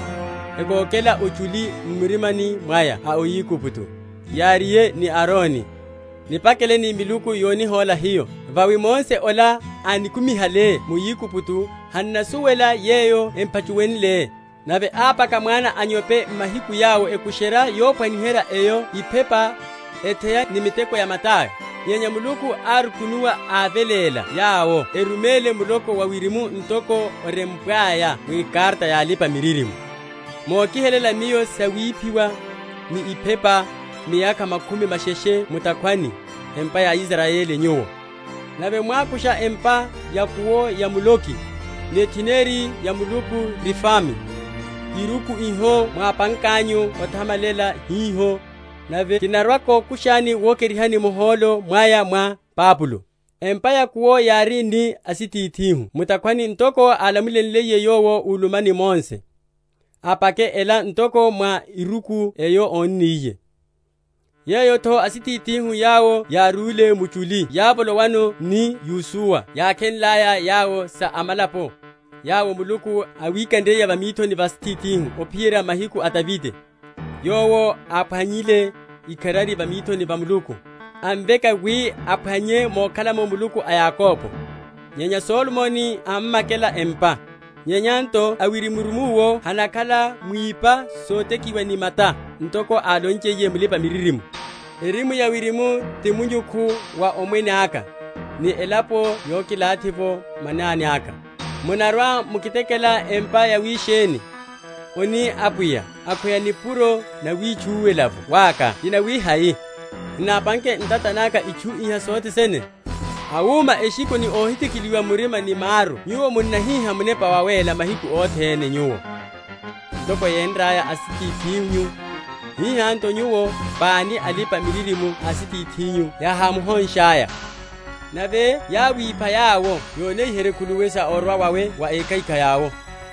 Ekokela uchuli mmirimani mwaya a oyikuputu. Yariye ni Aroni. Nipakele ni miluku yoni hola hiyo. Vawi monse ola anikumihale muyikuputu hannasuwela yeyo empachuwenle. Nabe apa kamwana anyope mahiku yao ekushera yopa nihera eyo ipepa eteya nimiteko ya matayo. Nyenya muluku arukunua avelela yao erumele muloko wawirimu ntoko orempwaya mwikarta ya lipa miririmu. Mokihelela miyo sawipiwa ni ipepa miyaka makumi masheshe mutakwani empa ya Israeli nyuo. Nabe mwakusha empa ya kuo ya muloki netineri ya muluku rifami. Iruku iho mwapankanyo watamalela hiho. Nabe kinarwako kushani wokerihani muholo mwaya mwa Pabulo. Empa ya kuo yari ni asititihu. Mutakwani ntoko alamuleleye yowo ulumani monse. Apake ela ntoko mwa iruku eyo oniye. Yeyo to asititihu yao ya rule muchuli. Yabolo wano ni Yusua. Ya kenlaya yao sa amalapo. Yao muluku awikande ya bamito ni basititihu. Opira mahiku atavide. Yowo apanyile ikarari bamito ni bamuluku. Ambeka wi apanye mokala mo muluku a Yakobo. Nyenya Solomoni ammakela empa. Nyenyanto awirimurumuwo hanakala mwipa sote kiwa ni mata. Ntoko alonche ye mlipa miririmu. Erimu ya wirimu timunjuku wa omwene aka. Ni elapo yokilativo manani aka. Munarwa mukitekela empa ya wisheni. Oni apuya. Apuya ni puro na wichuwe lavu. Waka. Dina wihai. Na panke ntatanaka ichu iha sote sene. Awuma eshiko ni ohiti kiliwa murima ni maru. Nyuo munahiha munepa wawela mahiku othene nyuo. Ndoko yendraya asititihu. Hii hanto nyuo bani alipa miririmu asititihu ya hamuhonshaya. Nabe ya wipa yawo yone here kuluwesa orwa wawe wa ekaika yawo.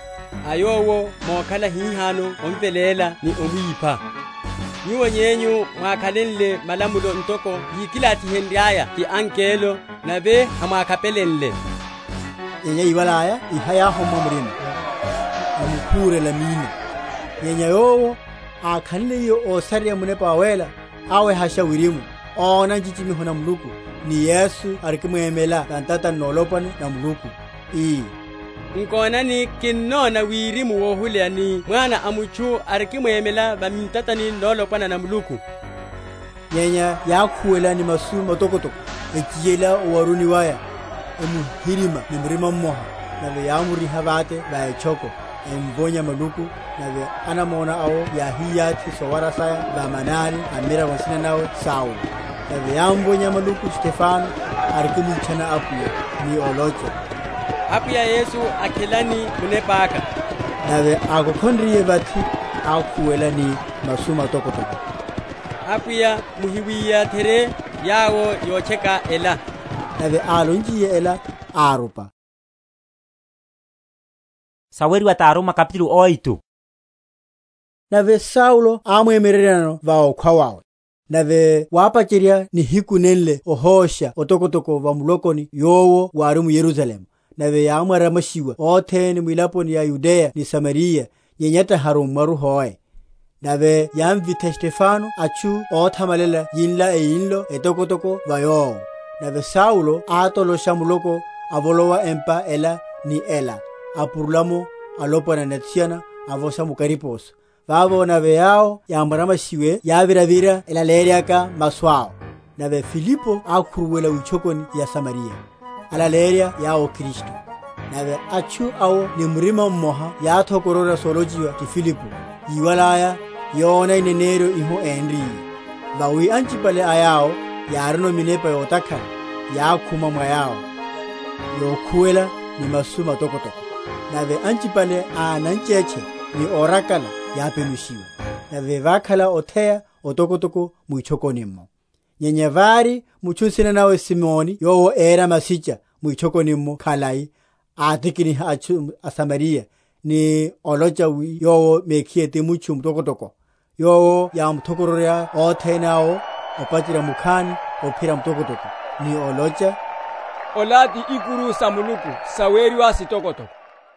Ayowo mokala hii hano omvelela ni omwipa. Nyuo nyenyu mwakalenle malamulo ntoko yikilati hendiaya ki ankelo nabe hamakapelenle. Nyenya iwalaya ihaya homo murima. Amukure la mina. Nyenya yowo akhanle yo osariya munepa wawela awe hasha wirimu. Ona njichimi hona muluku. Ni Yesu arikimwemela tantata nolopane na muluku. Ii. Nkona ni kinona wirimu wohulea ni mwana amuchu arikimwemela bamintata ni nolopana na muluku. Nyenya yakuwela ni masu matokotoko. Echiyela owaruni waya. Emu hirima ni mrima mmoha. Nawe yamuri habate bae choko. Emvonya maluku. Nawe anamona ao ya hiyati sowara saya ba manari amira wasina nawe Saul. Nawe yamvonya maluku Stefano arikimichana apuya ni olocho. Apuya Yesu akilani munepaka. Nawe akokondriye bati akuwela ni masu matokotoko. Apuya muhiwiya tere yawo yocheka ela. Nawe alonjiye ela arupa. Saweri wa Taaruma kapitulu oito. Nawe Saulo amwemererano vao kwa wao. Nawe wapachiria ni hiku nenle ohosha otokotoko wa mulokoni yowo warumu Yerusalemu. Nawe yamwara mashiwa otheni mwilaponi ya Yudea ni Samaria nyenyata harum maru hoe. Nawe yamvite Stefano achu othamalela yinla e yinlo etokotoko vayo. Nawe Saulo atolo shamuloko avolowa empa ela ni ela. Apurlamo alopana netsiana avosa mukaripos. Vavo nawe yao yamwara mashiwe yaviravira ela leriaka maswao. Nawe Filipo akuruwela uchokoni ya Samaria. Ala leria yao Kristo. Nawe achu ao ni mrima mmoha ya thokorora solojiwa ki Filipo. Iwalaya yona inenero iho enri. Vawi anchipale ayao yarno minepa yotaka ya kuma mwayao. Yokuela ni masuma tokotoko. nave anchipale anancheche ni orakala yapelushiwa nave vakhala othea otokotoko muichokonimo nyenye vari muchusina nawe Simoni yowo era masicha muichokonimo khalai atikini achu asamaria ni olocha yowo mekiete muchu mtokotoko yowo ya mtokororia othenao opachira mukhani ophira mtokotoko ni olocha olati ikuru samuluku saweri wa sitokotoko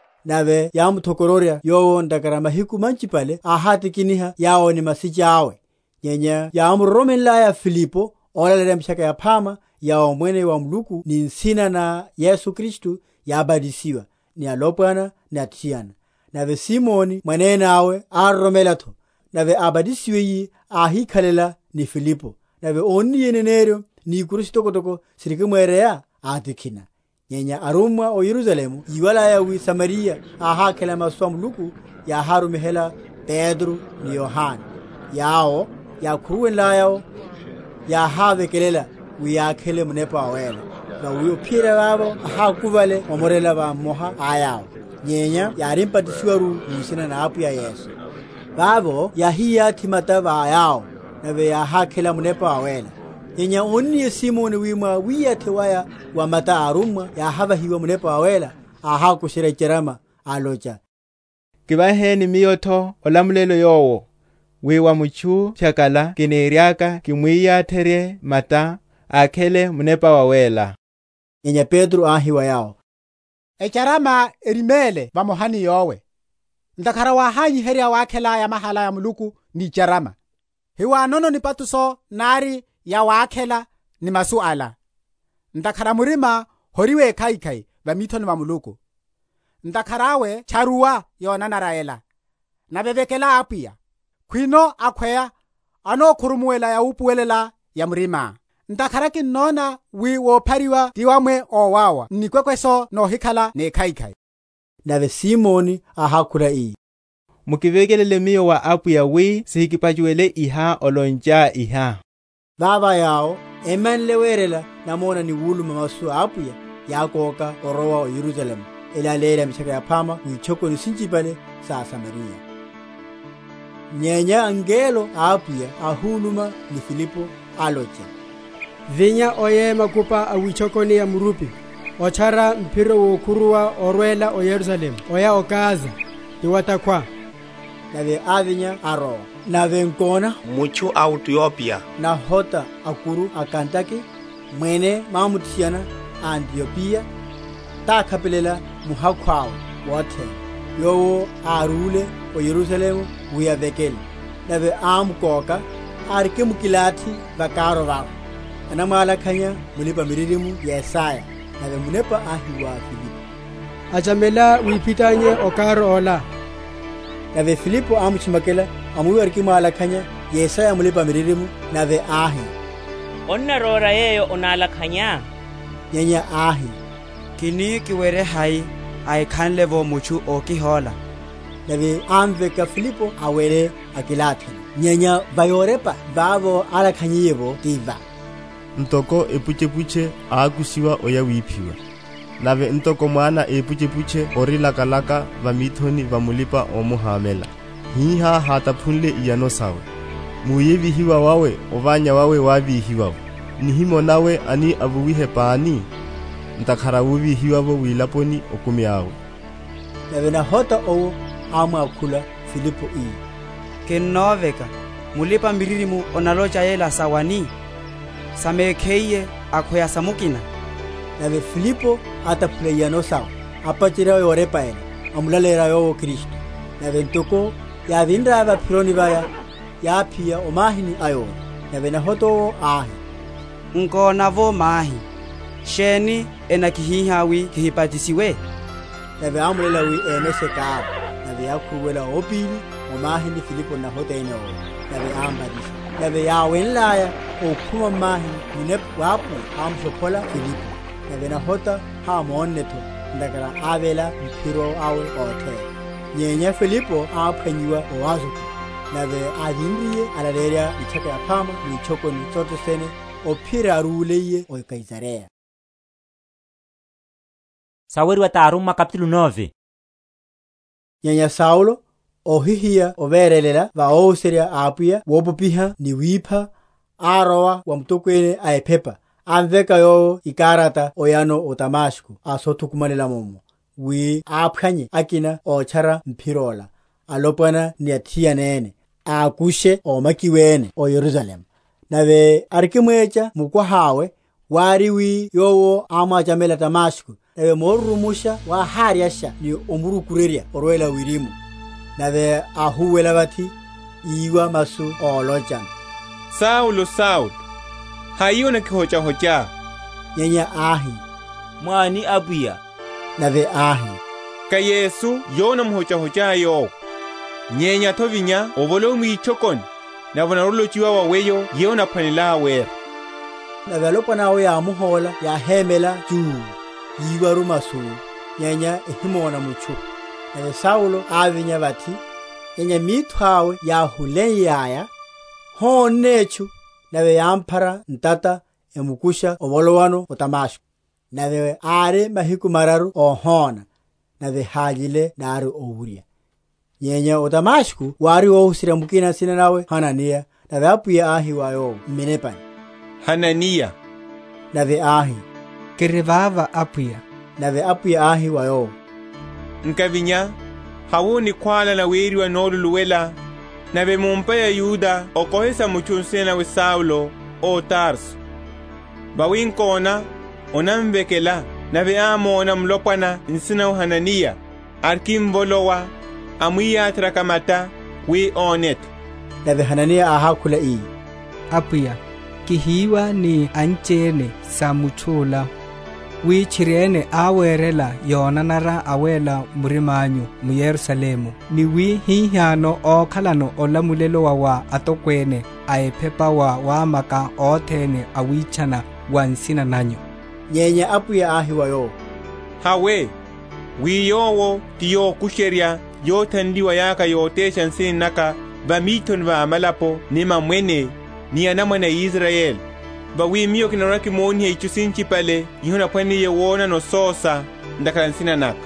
nave ya mtokororia yowo ndakara mahiku manchipale ahatikiniha yawo ni masicha awe nyenya ya mromela ya Filipo olalere mshaka ya pama ya mwene wa mluku ni nsina na Yesu Kristu yabadisiwa ni alopwana na atiana nave Simoni mwanene awe aromelato nave abadisiwe yi ahikalela ni Filipo nave onni yenenero ni Kristo kotoko sirikimwerea atikina nyenya arumwa o Yerusalemu yiwala ya wi Samaria ahakela maswa mluku ya harumehela Pedro ni Yohana yao ya kuruwenla yao ya havekelela wiyakhele munepa wela na wiyophira babo ahakuvale omorela ba moha ayao nyenya yarimpatisiwaru musina na apu ya Yesu babo yahiya timata ba yao nabe yahakhela munepa wela nyenya onni Simoni wima wiyathewaya wa mata arumwa yahavahiwa munepa wela ahakushirecherama alocha kibaheni miyotho olamulelo yowo wiwa muchu chakala kineriaka kimwiyathere mata akhele munepa wawela nyenya Pedro ahiwa yao echarama erimele bamohani yowe ndakara wa hanyi heria wakhela ya mahala ya muluku ni charama hiwa nono ni patuso nari ya wakhela ni masuala ndakara murima horiwe kai kai bamithoni wa muluku ndakarawe charuwa yona naraela na bebekela apia kwino akhweya ano khurumuela ya upuwelela ya murima ndakara kinona wi wo phariwa diwamwe owawa nikwekweso no hikhala ne khai khai nave Simoni ahakula i mukivekelele miyo wa apu ya wi sihikipajuele iha olonja iha baba yao emanle werela namona ni wuluma masu apu ya yakoka orowa o Yerusalemu elalele mshaka ya pama wichoko ni sinchipale sa Samaria nyenya angelo apu ya ahuluma ni Filipo alocha vinya oye makupa awichokoni ya murupi ochara mpiro wokuruwa orwela o Yerusalemu oya okaza iwatakwa nave avinya aro nave nkona muchu a Ethiopia na hota akuru akantaki mwene mamutiana Antiochia takapelela muhakwao wote yowo arule o Yerusalemu wiya vekeli nave amkoka arike mukilati vakaro vao anamala khanya mulipa miririmu Yesaya nave munepa ahiwa Filipo achamela wipitanye okaro ola nave Filipo amuchimakela amuwariki mala khanya Yesaya mulipa miririmu nave ahi onna rora yeyo onala khanya nyenya ahi kini kiwere hai ai khanlevo muchu okihola nave amveka Filipo awere akilati nyenya bayorepa babo ala khanyebo tiva ntoko epuchepuche aakusiwa oya wiphiwa nave ntoko mwana epuchepuche orilakalaka vamithoni vamulipa omuhamela hiha hataphunle iyano sawe muyevihiwa wawe ovanya wawe wavihiwa nihimo nawe ani avuwihe pani ntakhara wuvihiwa vo wilaponi okumiawe nave na hota owo amakhula Filipo i kenoveka mulipa miririmu onalocha yela sawani samekheye akhweya samukina nave Filipo ataphuleyano sawa apachira yorepa ene amulalera yo Kristo nave ntoko yavinda abaphironi baya yaphiya omahini ayo nave na hoto ahi nkona vo mahi sheni enakihihawi kihipatisiwe nave amulela wi eneseka nave yakuwela opili omahini Filipo na hoto ene nave ambadisa nave yawenlaya okhuma mahi munep wapu amsophola Filipo nave na hota ha monneto ndakala avela mphiro awe othe nyenya Filipo aphanyiwa owazo nave adinriye alaleria ichaka ya phama nichoko ni chote sene ophira ruleye o Kaisarea. Saweri wa Taaruma kapitulo nove. nyanya Saulo ohihiya overelela vaohusiria apuya wopupiha ni wipha arowa wa mtokwene aepepa anveka yo ikarata oyano o Damasku asothukumanela momo wi aphanye akina ochara mphirola alopana ni athia nene akushe o makiwene o Yerusalem nave arikimwecha mukwahawe wariwi yowo amachamela Damasku nave morumusha wa hariasha ni omurukureria orwela wirimu nave ahuwela bati iwa masu olochan Saulo Saulo hayona kihocha hocha nyanya ahi mwani abuya nave ahi ka Yesu yona mhocha hocha yo nyenya tovinya ovolo mwichokon na vonarolo chiwa waweyo yona panela wer nave lopana we amuhola ya hemela juu iwa rumasu nyanya ehimona muchu nave Saulo avinya bati nyanya mithawe ya huleyaya honechu nave yampara ntata emukusha obolowano o Damasku nave are mahiku mararu ohona nave hajile nari ohuria nyenya o Damasku wari ohusira mukina sina nawe Hanania nave apuya ahi wayo menepani Hanania nave ahi kirivava apuya nave apuya ahi wayo nkavinya hawuni kwala na weri wa nolu luwela nave mumpa ya Yuda okohesa muchunsena we Saulo o Tarso bawinkona onambekela nave amona mlopana nsina Hanania arkimbolowa amuya trakamata we onet nave Hanania ahakula i apuya kihiwa ni anchene samuchula wichirene awerela yonanara awela murimanyu mu Yerusalemu ni wi hihano okhalano olamulelo wa atokwene aepepa wa wamaka othene awichana wansina nanyo nyenya apuya ahi wayo hawe wi yowo tiyo kusheria yotandiwa yaka yotesha nsinaka bamiton va amalapo nima mwene ni anamwana Israel bawi miyo kinaraki moni ya ichusinchi pale yihuna pwani ye wona no sosa ndakalansina naka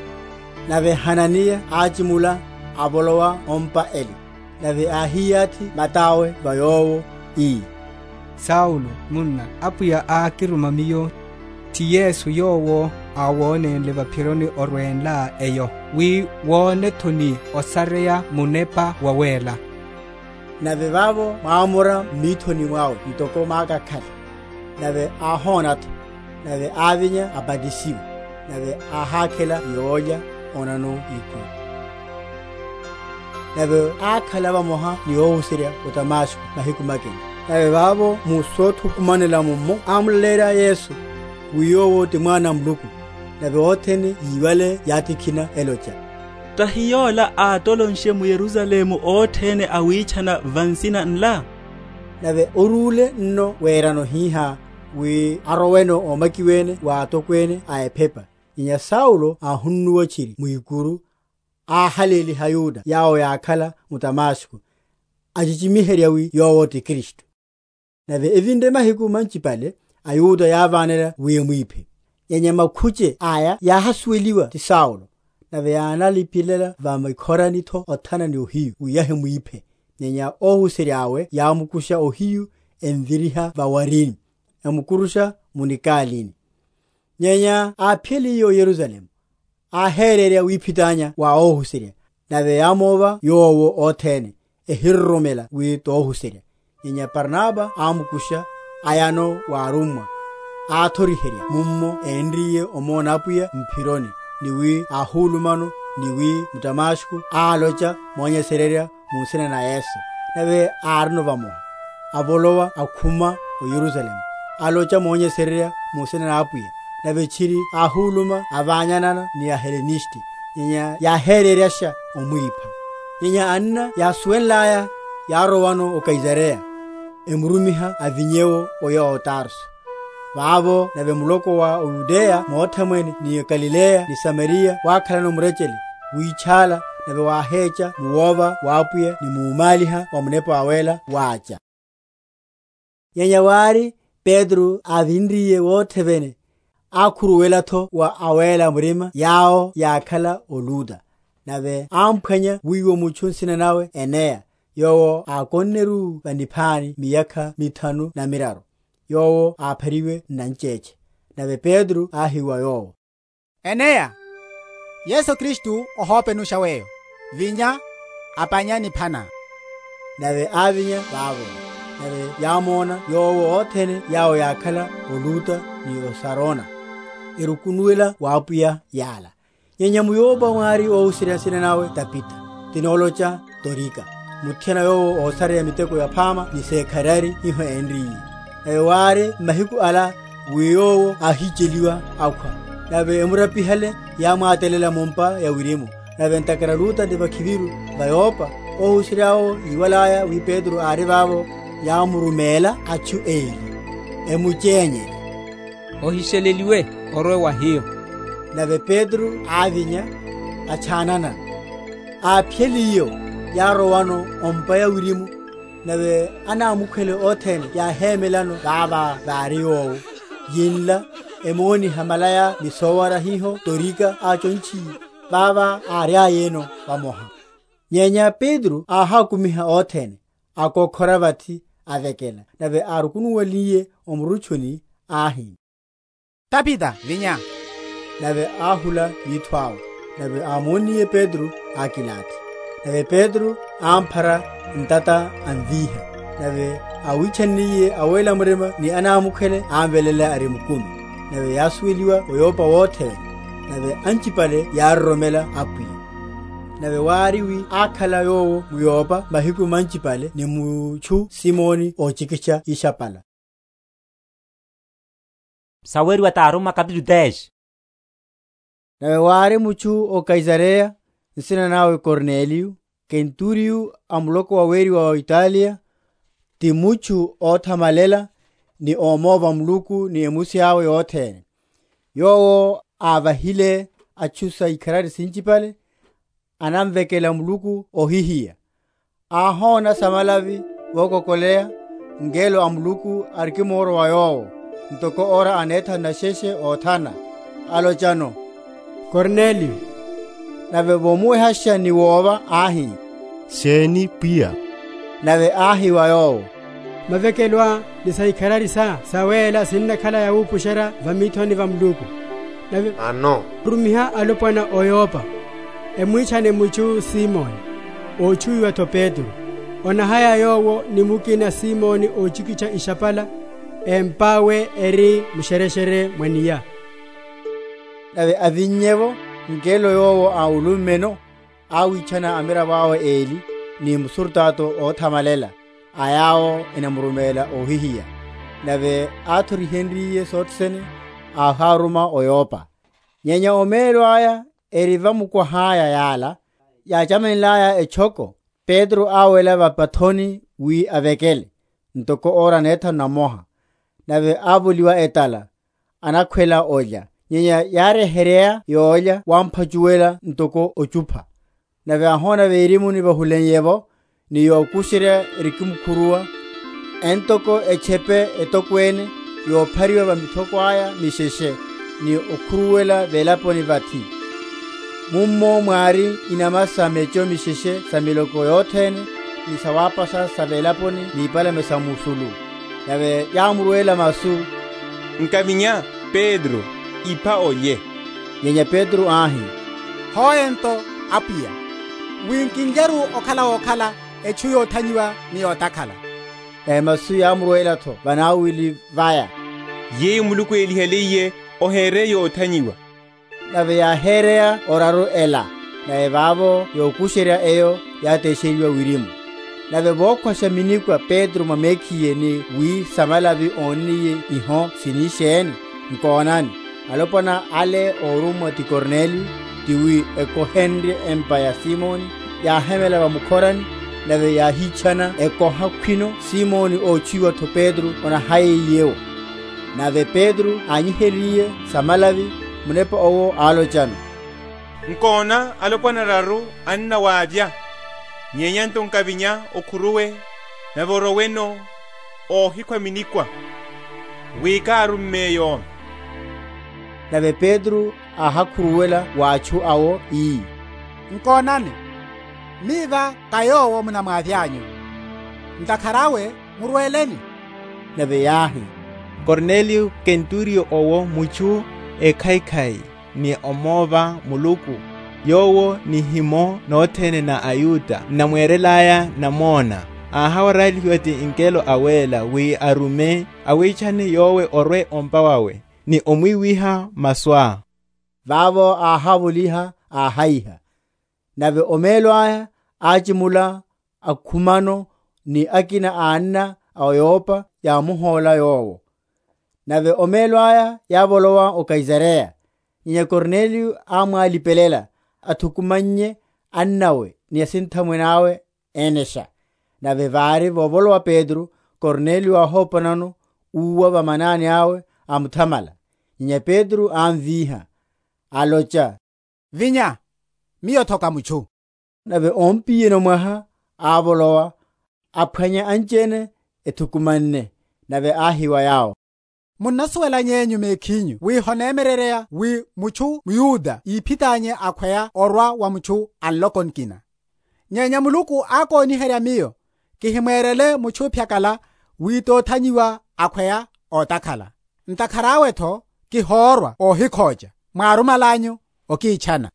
nave Hanania ajimula abolowa ompa eli nave ahiyati matawe bayowo i Saulo munna apuya akiruma miyo ti Yesu yowo awone le bapironi orwenla eyo wi wone tuni osareya munepa wawela nave babo maamura mithoni mwao mtoko maka khali nave ahonat nave avinya abadisiwa nave ahakela yoja onano iku nave akhala ba moha niyohusiria o Damasku mahikumake nave babo musothu kumanela mummo amlera Yesu wiyowo timwana mluku nave othene yiwale yatikina elocha tahiyola atolonshe mu Yerusalemu othene awichana vansina nla nave urule nno werano hiha wi aroweno omakiwene wa atokwene aepepa inya Saulo ahunnuwa chiri muikuru ahaleli hayuda yao yakhala mu Damasku ajichimiheria wi yowo ti Kristo nave evinde mahiku manchipale ayuda yavanela wi muiphe yenya makhuche aya yahasweliwa ti Saulo nave yanalipilela vamikhorani tho othana ni ohiyu uyahe muiphe nyenya ohusiriawe yamukusha ohiyu enviriha vawarini emukurusha munikalini nyenya apheliyo Yerusalemu ahereria wipitanya wa ohusiria nave yamova yowo othene ehirromela wito ohusiria nyenya Barnaba amukusha ayano warumwa athoriheria mummo enriye omonapuya mpironi niwi ahulumano niwi Damasku alocha monye sereria musina na Yesu nave arno vamo abolowa akhuma o Yerusalemu alocha monye sereria musina na apuya nave chiri ahuluma avanyanana ni Helenisti nyenya ya hereria sha omuipa nyenya anna ya suenlaya ya rowano o Kaisarea emrumiha avinyewo o ya Tarso babo nave muloko wa Judea mothamweni ni Galilea ni Samaria wakhala no murecheli wichala nave wahecha muwova wapuye ni muumaliha wa munepo awela wacha nyenya wari Pedro avindriye wothevene akhuruwela tho wa awela murima yao yakhala oluda nabe amphwanya wiwo muchunsina nawe Enea yowo akonneru bandiphani miyakha mithanu na miraro yowo aphariwe nancheche nabe Pedro ahiwa yowo Enea Yesu Kristu ohope nushaweyo vinya apanyani phana nabe avinya babo nabe yamona yowo othene yawo yakhala oluta ni osarona irukunuela wapuya yala nyenya muyoba mwari o usirasina nawe tapita tinolocha torika muthena yowo osare ya miteko ya phama ni sekharari iho enri nabe ware mahiku ala wiyowo ahicheliwa akwa nabe emurapihale yamatelela mompa ya wirimo nabe ntakararuta de bakhibiru bayopa o usirao iwalaya wi Pedro ari babo yamurumela achu eli emuchenye ohisheleliwe orwe wa hiyo nabe Pedro avinya achanana apheliyo yarowano ompaya wirimu nabe ana mukhele othene ya hemelano baba bariyo yinla emoni hamalaya misowara hiho torika achonchi baba arya yeno bamoha nyenya Pedro ahakumiha othene akokhoravati avekela nabe arukunu waliye omruchuni ahi Tabitha vinya nabe ahula yithwawo nabe amoniye Pedro akilati nabe Pedro amphara ntata anviha nabe awichaniye awela murema ni anamukhele ambelela ari mukumi nabe yaswiliwa oyopa wothe nabe anchipale yaromela api nabe wariwi akhala yowo muyopa mahiku manchipale ni muchu Simoni ochikicha ishapala Saweru wa Taruma capítulo dez. nabe ware muchu o Kaisarea nsina nawe Cornelio Kenturiu amuloko waweri wa Italia ti muchu othamalela ni omova mluku ni emusi yawe othene yowo avahile achusa ikarari sinchipale anamvekela mluku ohihia ahona samalavi wokokolea ngelo amluku arkimoro wa yowo ntoko ora anetha na sheshe othana alochano Cornelio nabe bomuwe hasha ni woba ahi sheni pia nabe ahi wa yowo mavekelwa lisaikarari sa sawela sinna khala ya upushara vamithoni vamluku nabe ano rumiha alopana oyopa emwichane muchu Simon ochuwa to Pedro ona haya yowo ni mukina Simoni ochikicha ishapala empawe eri mushereshere mwaniya nabe avinyevo ngelo yowo aulumeno awichana amira bawo eli ni musurtato othamalela ayawo enamurumela ohihia nabe athuri Henry sotsene aharuma oyopa nyenya omelo aya eriva mukwa haya yala ya chamenlaya echoko Pedro awela bapathoni wi avekele ntoko ora netha namoha nabe abuliwa etala anakhwela olya nyenya yare herea yoolya wamphachuwela ntoko ochupha nabe ahona beirimuni bahulenyebo ni yokushira rikimkhuruwa entoko echepe etokwene yophariwa bamithoko aya misheshe ni okhuruwela belaponi bathi mummo mwari inamasa mecho misheshe samiloko yothene ni sawapasa sabelaponi ni pala mesamusulu nabe yamuruela masu Nkaminya Pedro ipa olye nyenya Pedro ahi hoento apia winkingeru okhala okhala echuyo thanyiwa ni otakhala e masu yamuruela tho banawili vaya ye muluku eliheliye ohere yo thanyiwa nabe ya herea oraro ela nabe babo yokusheria eyo yatesheriwa wirimu nabe bokwasha minikwa Pedro mamekhiye ni wi samalavi oniye iho sinisheni nkonani alopona ale orumo ti Cornelio tiwi eko Henry empire Simoni ya hemela bamukhoran nabe ya hichana eko hakwino Simoni ochiwa to Pedro ona hayi yewo nabe Pedro anyiheriye samalavi munepa owo alochana nkona alopona raru anna wabya nyenyanto nkabinya okhuruwe naboroweno ohikwa minikwa wikaru meyo nabe Pedro ahakhuruwela wachu awo ii nkonani miva kayowo muna mwavyanyu ntakharawe murweleni. Nabe yahi Cornelio kenturio owo muchu ekhaikhai ni omova muluku yowo ni himo nothene na ayuda namwerelaya namona ahawaraliweti inkelo awela wi arume awichane yowe orwe ompawawe ni omwiwiha maswa vavo ahavuliha ahaiha nabe omelo aya achimula akhumano ni akina anna ayopa ya muhola yowo nabe omelo aya yavolowa o Kaisarea nye Cornelio amwalipelela athukumanye annawe ni asinthamwe nawe enesha nabe vari vovolowa Pedro Cornelio ahopanano uwa vamanani awe amuthamala nye Pedro amviha alocha vinya miyo thoka muchu nabe ompiye no mwaha avolowa aphwanya anchene ethukumanne nabe ahiwa yao munasuela nyenyu mekhinyu wi honemererea wi muchu myuda iphitanye akhwaya orwa wa muchu allokonkina nyenya muluku akoni herya miyo kihimwerele muchu pyakala wi to thanyiwa akhwaya otakhala ntakharawe tho kihorwa ohikhoja mwarumalanyu okichana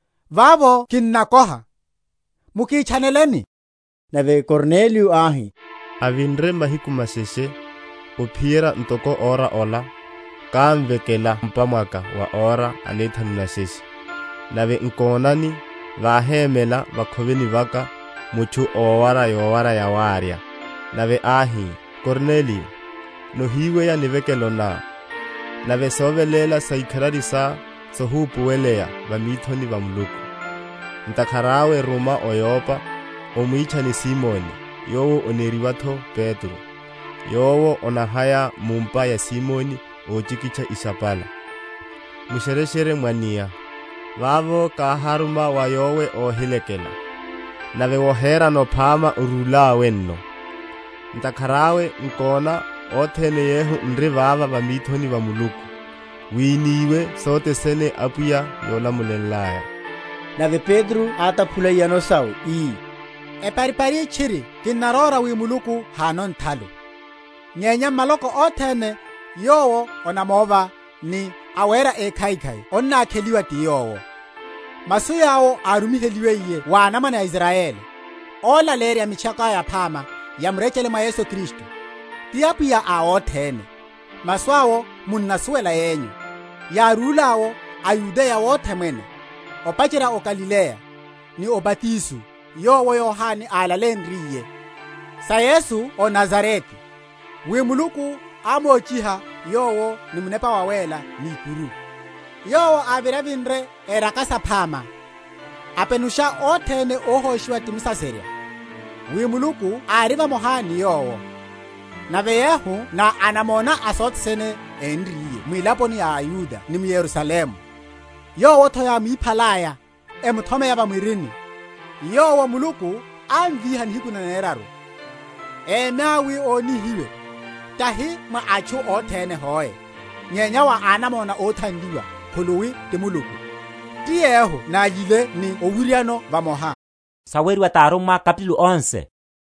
vavo kinnakoha mukichaneleni. Nabe Cornelio ahi avinre mahiku masese uphira ntoko ora ola kamvekela mpamwaka wa ora anethanu na sese nabe nkonani vahemela vakhoveni vaka muchu owara yowara ya warya nabe ahi Cornelio nohiwe ya nivekelo na nabe sovelela saikhararisa sohupuweleya vamithoni va muluku ntakharawe Roma oyopa omwichani Simoni yowo oneriwatho Petro yowo onahaya mumpa ya Simoni ochikicha isapala mushereshere mwania vavo kaharuma wa yowe ohilekela nabe wohera no phama urula wenno ntakharawe nkona othene yehu nri vava vamithoni va muluku winiwe sote sene apuya yola mulelaya nabe Pedro ataphula yano sawu i eparipari chiri kinarora wi muluku hanon thalo nyenya maloko othene yowo onamova ni awera ekhaikhai onna kheliwa tiyowo masu yawo arumiheliwe iye wana mana Israeli ola leri ya michaka ya phama ya mrechele ma Yesu Kristo tiapuya aothene maswawo munnasuela yenyu ya rulawo ayudeya wothe mwene opachira o Galilea ni obatisu yowo Yohani alalenriye sa Yesu o Nazareti wi muluku amochiha yowo ni munepa wawela ni kuru yowo aviravinre erakasa phama apenusha othene ohoshwa timusaseria wi muluku ariva mohani yowo nabe yehu na anamona asotsene enriye mwilaponi ya Ayuda ni mu Yerusalemu yowo thoya miphalaya emuthome yaba mwirini yowo muluku amviha nhikuna neraro enawi onihiwe tahi ma achu othene hoye nyenya wa anamona othandiwa khuluwi timuluku tiyeho na yile ni owiriano vamoha. Saweri wa Taruma kapitulu onse.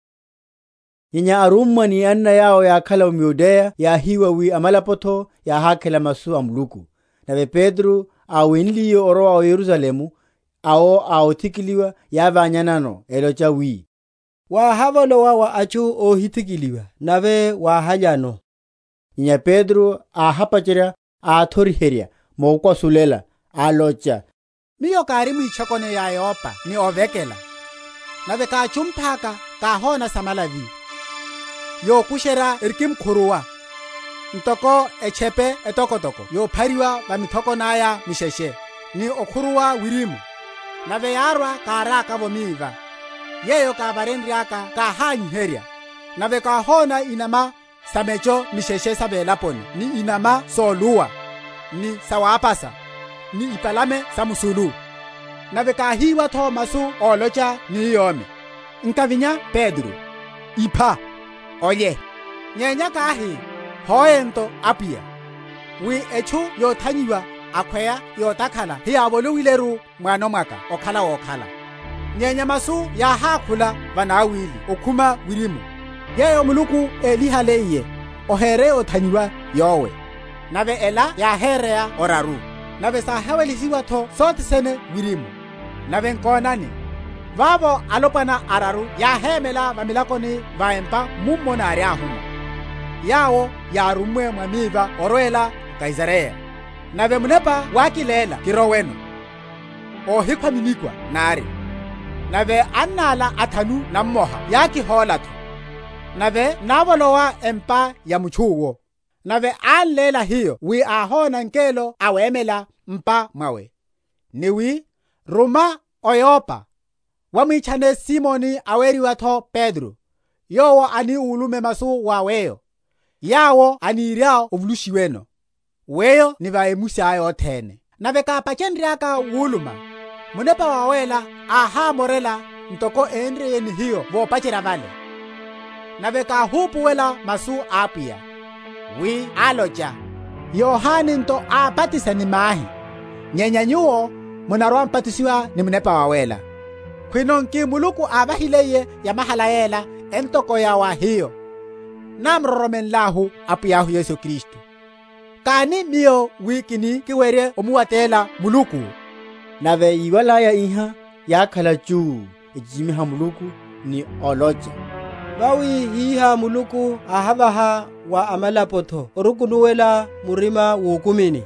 Nyenya arumwa ni anna yao ya khala umyudea ya hiwa wi amalapoto ya hakela masu amluku nabe Pedro awinliyo oroa o Yerusalemu ao aothikiliwa ya vanyanano elocha wi wa havolo wa wa achu o hitikiliwa nabe wa hajano nyenya Pedro ahapachira athori heria mokwa sulela alocha miyo karimu ichokone ya Yopa ni ovekela nabe ka chumphaka ka hona samalavi yo kushera irkim khuruwa ntoko echepe etokotoko yo phariwa vamithoko naya misheshe ni okhuruwa wirimu nabe yarwa karaka vomiva yeyo ka barendriaka ka hanyheria nabe ka hona inama samecho misheshe sabelaponi ni inama soluwa ni sawapasa ni ipalame samusulu nabe ka hiwa tho masu olocha ni yome nkavinya Pedro ipa oye nyenya kahi hoento apia wi echu yo thanyiwa akhweya yotakhala hi avoluwileru mwana mwaka okhala wokhala nyenya masu ya hakhula vanawili okhuma wilimu yeyo muluku elihaleye ohere othanyiwa yowe nave ela ya herea oraru nave sahawelisiwa tho sote sene wilimu nave nkonani vavo alopana araru ya hemela vamilakoni vaempa mummonari ahuma yawo yarumwe mwamiva orwela kaisareya nave munepa wakilela kiroweno ohikhwaminikwa nari nave annala athanu nammoha yakiholatho nave navolowa empa ya muchuwo nave anlela hiyo wi ahona nkelo awemela mpa mwawe niwi ruma oyopa wamwichane simoni aweriwatho pedro yowo ani ulume masu waweyo yawo aniria ovulushiweno weyo nivaemusayo othene nave kapachenriaka wuluma munepa wawela ahamorela ntoko enreyeni hiyo vopachera vale nave kahupuwela masu apia wi aloja yohani nto apatisa ni mahi nyenyanyuwo munarwa mpatisiwa ni munepa wawela khwinonki muluku avahileye ya mahalayela entoko yawa hiyo namroromenlahu apuyahu Yesu Kristu kani miyo wikini kiwere omuwatela muluku nave iwalaya iha yakhala juu ejimiha muluku ni oloja vawi hiha muluku ahavaha wa amalapotho orukuluwela murima wukumini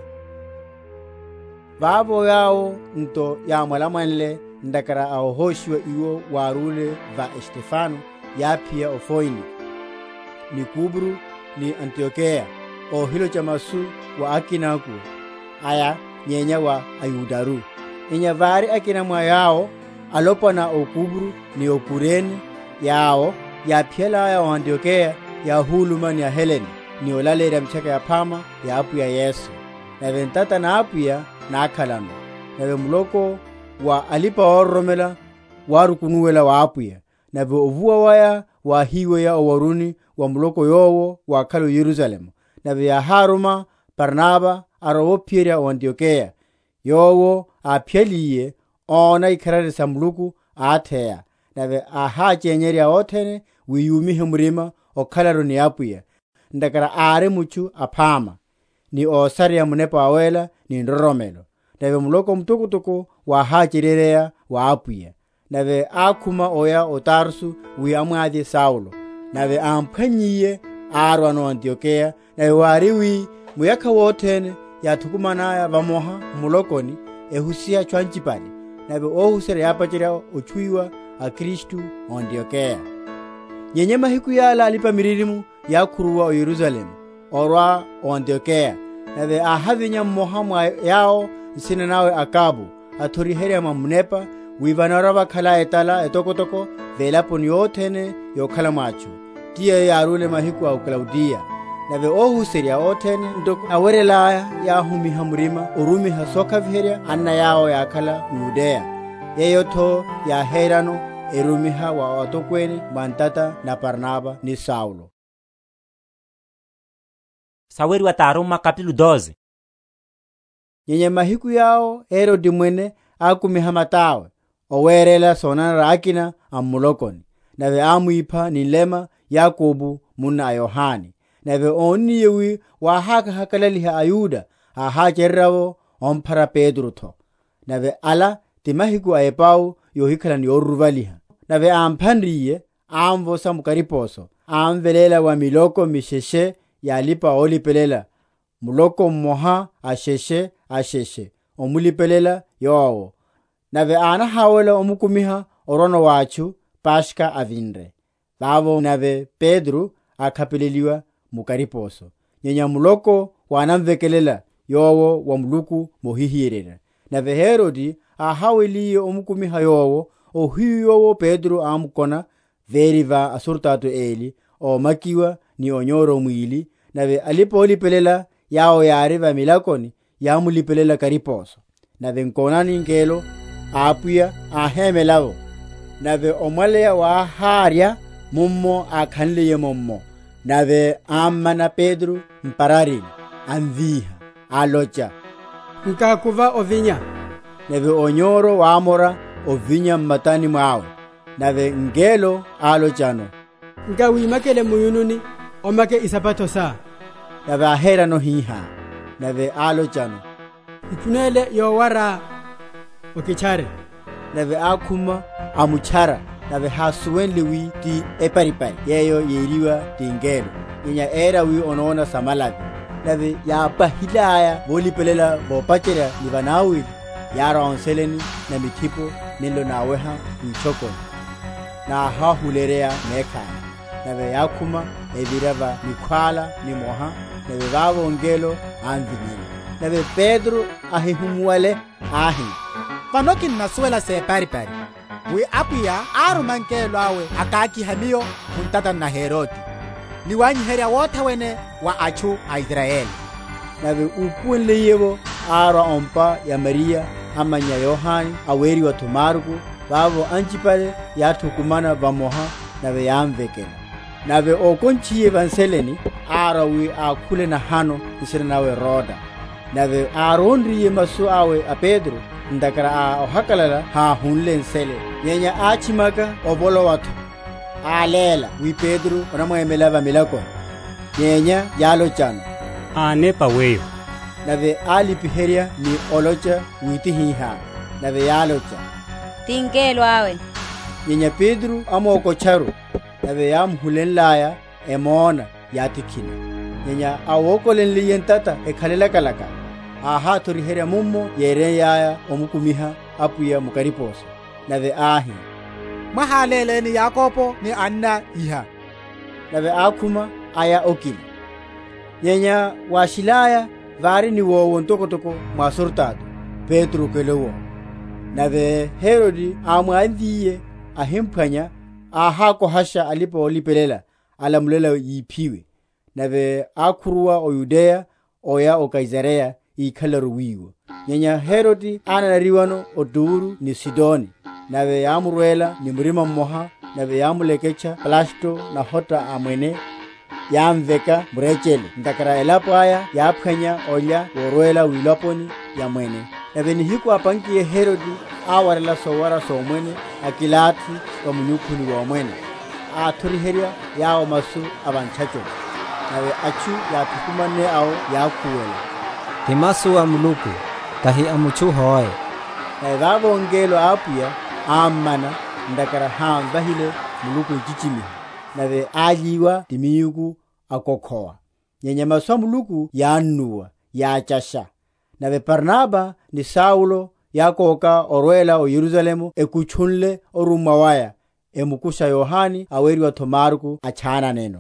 vavo yao nto yamwalamwanle ndakara ahohoshiwa iwo warule va Estefano yapia ofoini ni Kubru ni Antiokeya o hilo cha masu wa akinaku aya nyenya wa ayudaru inya vari akina mwa yao alopana o Kubru ni o Kureni yao ya piela ya Antiokeya ya huluma ni ya Heleni ni olale ya mchaka ya pama ya apu ya Yesu na ventata na apu ya na akalano na muloko wa alipa oromela warukunuwela wa apu ya na ve ovua waya wa hiwe ya owaruni wa muloko yowo wa kalo Yerusalemu na ve ya haruma Barnaba arowo pieria o Antiokeya yowo apieliye ona ikarare sa muluku athea na ve ahachenyeria othene wiyumihe murima okhalaro ni apuya ndakara are muchu apama ni osari ya munepa awela ni ndoromelo na ve muloko mtukutuku wa hachirerea wa apuya na ve akuma oya otarsu wi amwadi Saulo na ve amphanyiye arwano Antiokeya na ve wariwi muyaka wothene ya thukumanaya vamoha mulokoni ehusia chwanchipali na ve ohusere yapachira ochuiwa a Kristu Antiokeya nyenye mahiku yala alipa miririmu ya kuruwa o Yerusalemu orwa o Antiokeya na ve ahavinya mohamwa yao nsina nawe akabu athori heria mamunepa wivanara vakhala etala etokotoko velapo ni othene yokhala macho tiye yarule mahiku au Klaudia na ve ohuseria othene ndoko awerelaya ya humiha murima urumiha soka viheria anna yao yakhala Yudea yeyotho ya herano erumiha wa otokwene Mantata na Barnaba ni Saulo. Saweri wa Taruma kapítulo doze. Nyenye mahiku yao Herodi mwene akumiha matawe owerela sonana rakina amulokoni na ve amuipa ni lema Yakobu muna Yohani na ve oni yewi wa haka hakalaliha ayuda ahacherravo ompara Pedro tho na ve ala timahiku aepau yohikala ni oruvaliha na ve amphanriye amvosa mukariposo amvelela wa miloko misheshe yalipa olipelela muloko mmoha asheshe asheshe omulipelela yowo na ve ana hawela omukumiha orono wachu Pashka avinre bavo na ve Pedro akhapeleliwa mukariposo nyenya muloko wanamvekelela yowo wa muluku mohihirera na ve Herodi ahaweliye omukumiha yowo ohiyowo Pedro amukona veriva asurtato eli o makiwa ni onyoro mwili na ve alipo olipelela yao yariva milakoni ya mulipelela kariposo na ve nkonani ngelo apuya ahemelavo na ve omwalea wa haria mummo akhanleye mummo na ve amma na Pedro mpararini anviha alocha nkakuva ovinya. Nave onyoro waamora ovinya mmatani mwawe. Nave ngelo alo chano. Nka wimakele muyununi omake isapato saa. Nave ahera no hiha. Nave alo chano. Ipunele yowara okichare. Nave akuma amuchara. Nave hasuen liwi ti eparipari. Yeyo yeriwa ti ngelo. Nyenya era wi onaona samalabi. Nave yapa hilaya volipelela bopachera livanawi. Yara onseleni na mitipo nilo na weha mchoko. Na hahulerea meka. Nave yakuma evirava mikwala ni moha. Nave vavo ngelo anvinyi. Nave Pedro ahihumuale ahi. Panoki nasuela se pari pari. Wi apia aru mankelo awe akaki hamiyo kuntata na Herodi. Ni wanyi heria wote wene wa achu a Israeli. Nave upunle yevo ara ompa ya Maria amanya Yohani aweri wa Tomarku vavo anchipale ya tukumana vamoha nave yamvekela. Nave okonchiye vanseleni ara wi akule na hano isira nawe roda. Nave arondriye masu awe a Pedro ndakara a ohakalala ha hunle nsele. Nyenya achimaka obolo watu. Alela wi Pedro onamwemelava milako. Nyenya yalo chano. Anepa weyo. Nave alipiheria ni olocha witi hiha. Nave yalocha. Tingelo awe. Nyenya Pedro amo kocharu. Nave yamhulen laya emona yatikina. Nyenya awokolen liyentata ekhalela kalaka. Aha toriheria mummo yere yaya omukumiha apuya mukariposo. Nave ahi. Mahalele ni Yakobo ni Anna iha. Nave akuma aya okili. Nyenya washilaya vari ni wo ntoko toko masurtado. Pedro kelewo. Nave Herodi amwandiye ahimpanya ahako hasha alipo olipelela alamulela yipiwe. Nave akuruwa o Yudea oya o Kaisarea ikalaru wiwo. Nyenya Herodi ananariwano o Duru ni Sidoni. Nave yamurwela ni murima moha. Nave yamulekecha Plasto na hota amwene yamveka murechele. Ndakara elapo aya yapkanya olya worwela wilaponi ya mwene. Nave ni hiku apanki ye Herodi awarela sowara so mwene akilati wa munyukuni wa mwene. Atoriheria yao masu abanchacho. Nawe achu ya tukumane au ya kuwela. Timasu wa muluku tahi amuchu hoye. Nawe vavo ngelo apia amana ndakara hambahile muluku jichimi. Nawe ajiwa timiyuku akokhoa. Nyenya maswa muluku ya nuwa ya chasha. Nawe Barnaba ni Saulo yakoka orwela o Yerusalemu ekuchunle orumawaya emukusha Yohani aweri wa Tomarku achana neno.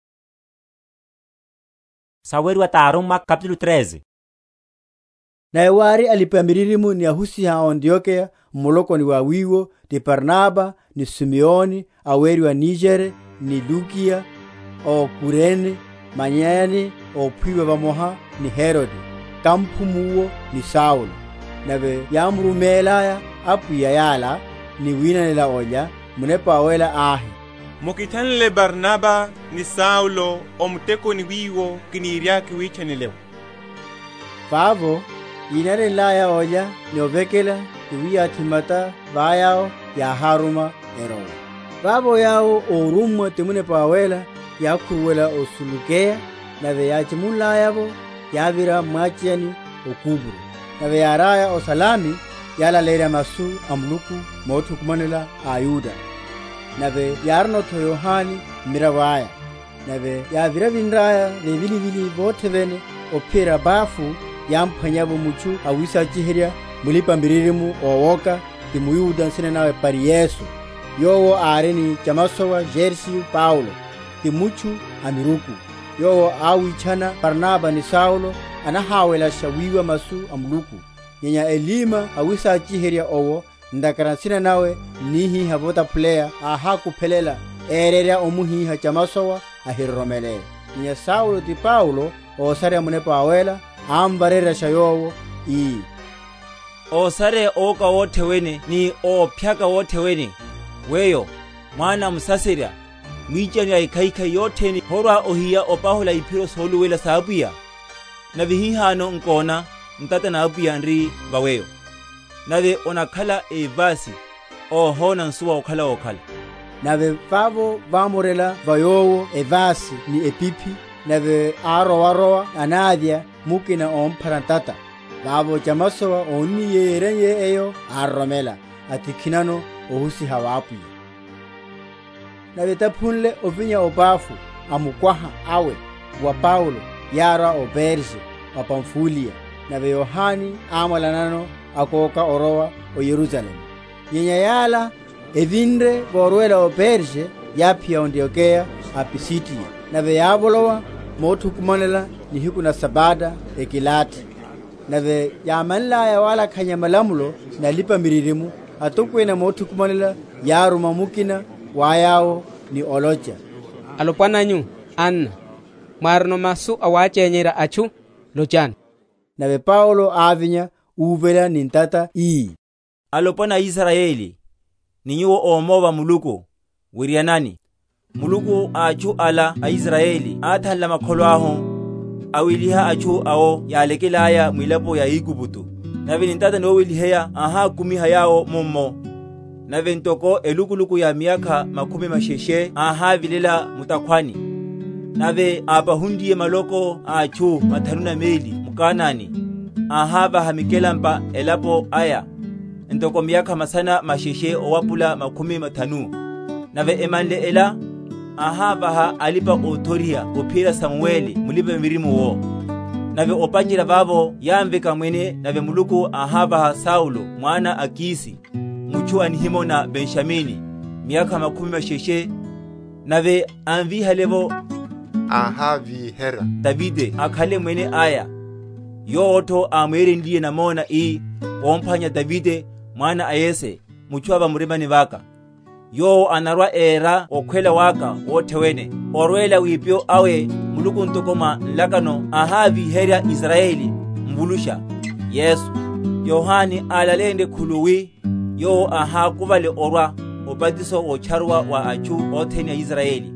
Saweri wa Taruma capítulo treze. Na ewari alipamiririmu ni ahusi ha Ondiokia muloko ni wawiwo di Barnaba ni Simeoni aweri wa Nigere ni Lukia o Kurene Manyani o Pwiwa vamoha ni Herodi kampumuwo ni Saulo. Nabe yamrumelaya apu ya yala ni wina nila oja munepa wela ahi. Mokitanle Barnaba ni Saulo omuteko ni wiwo kiniria kiwichanelewa. Favo inare laya oja ni ovekela iwia timata vayao ya haruma erowa. Favo yao orumwa timunepa wela ya kuwela osulukea nabe ya chimula yabo ya vira machiani okuburu. Nabe ya raya o salami yala leira masu amluku motu kumanela ayuda. Nabe yarno to Yohani mirawaya. Nabe ya vira vinraya ne vili vili bote vene opera bafu yampanyabo muchu awisa jiheria mulipa mbiririmu owoka timuyuda nsine nawe pari Yesu. Yowo areni chamasowa Jersi Paulo timuchu amiruku. Yowo awichana Barnaba ni Saulo anahawela shawiwa masu amluku. Nyenya elima awisa jiheria owo ndakaransina nawe nihi havota player aha kupelela ererea omuhi hachamasowa ahiromele. Nyenya Saulo ti Paulo osare munepa awela ambarera shayowo ii. Osare oka wote wene ni opyaka wote wene. Weyo mwana musasiria mwichani ya ikaika yote ni horwa ohia opahula ipiro solu wela sabuya. Na vihihano nkona ntata na apuya nri vaweyo nave onakhala evasi ohona nsuwa okhala okhala nave vavo vamorela vayowo evasi ni epipi nave arowarowa anadya mukina omphara ntata vavo jamasowa onni yeerenye eyo aromela atikhinano ohusiha waapuya nave taphunle ovinya opafu amukwaha awe wa Paulo yara o Perge wa Pamfulia nave Yohani amalanano akoka orowa o Yerusalemu yenya yala evinre vorwela o Perge yapia Ondiokeya a Pisidia nave yavolowa mothukumanela ni hiku na sabada ekilati nave yamanlaya wala khanyamalamulo na lipa miririmu atokwena mothukumanela yaruma mukina wayawo ni oloja alopananyu anna marno masu awachenyera achu lochan nave Paulo avinya uvela ni ntata ii alopana Israeli ninyuwo omova muluku wirianani muluku achu ala a Israeli athanla makholo aho awiliha achu awo yalekelaya mwilapo ya Igubutu nave nintata no wiliheya aha kumiha yao mummo nave ntoko elukuluku ya miaka makumi masheshe aha vilela mutakwani nave apahundiye maloko achu mathanuna meli mukanani aha bahamikela mpa elapo aya ntoko miaka masana masheshe owapula makumi mathanu nave emanle ela aha baha alipa otoria opira Samueli mulipe mirimu wo nave opachira vavo yamveka mwene nave muluku aha baha Saulo mwana Akisi muchu anihimo na Benjamini miaka makumi masheshe nave anvi halevo aha vihera Davide akhale mwene aya yoto amwere ndiye namona i omphanya Davide mwana Ayese muchu aba muremani vaka yo anarwa era okhwela waka othewene orwela wipyo awe muluku ntokoma lakano aha vihera Israeli mvulusha Yesu Yohani alalende khuluwi yo aha kuvale orwa obatiso ocharwa wa achu otheni ya Israeli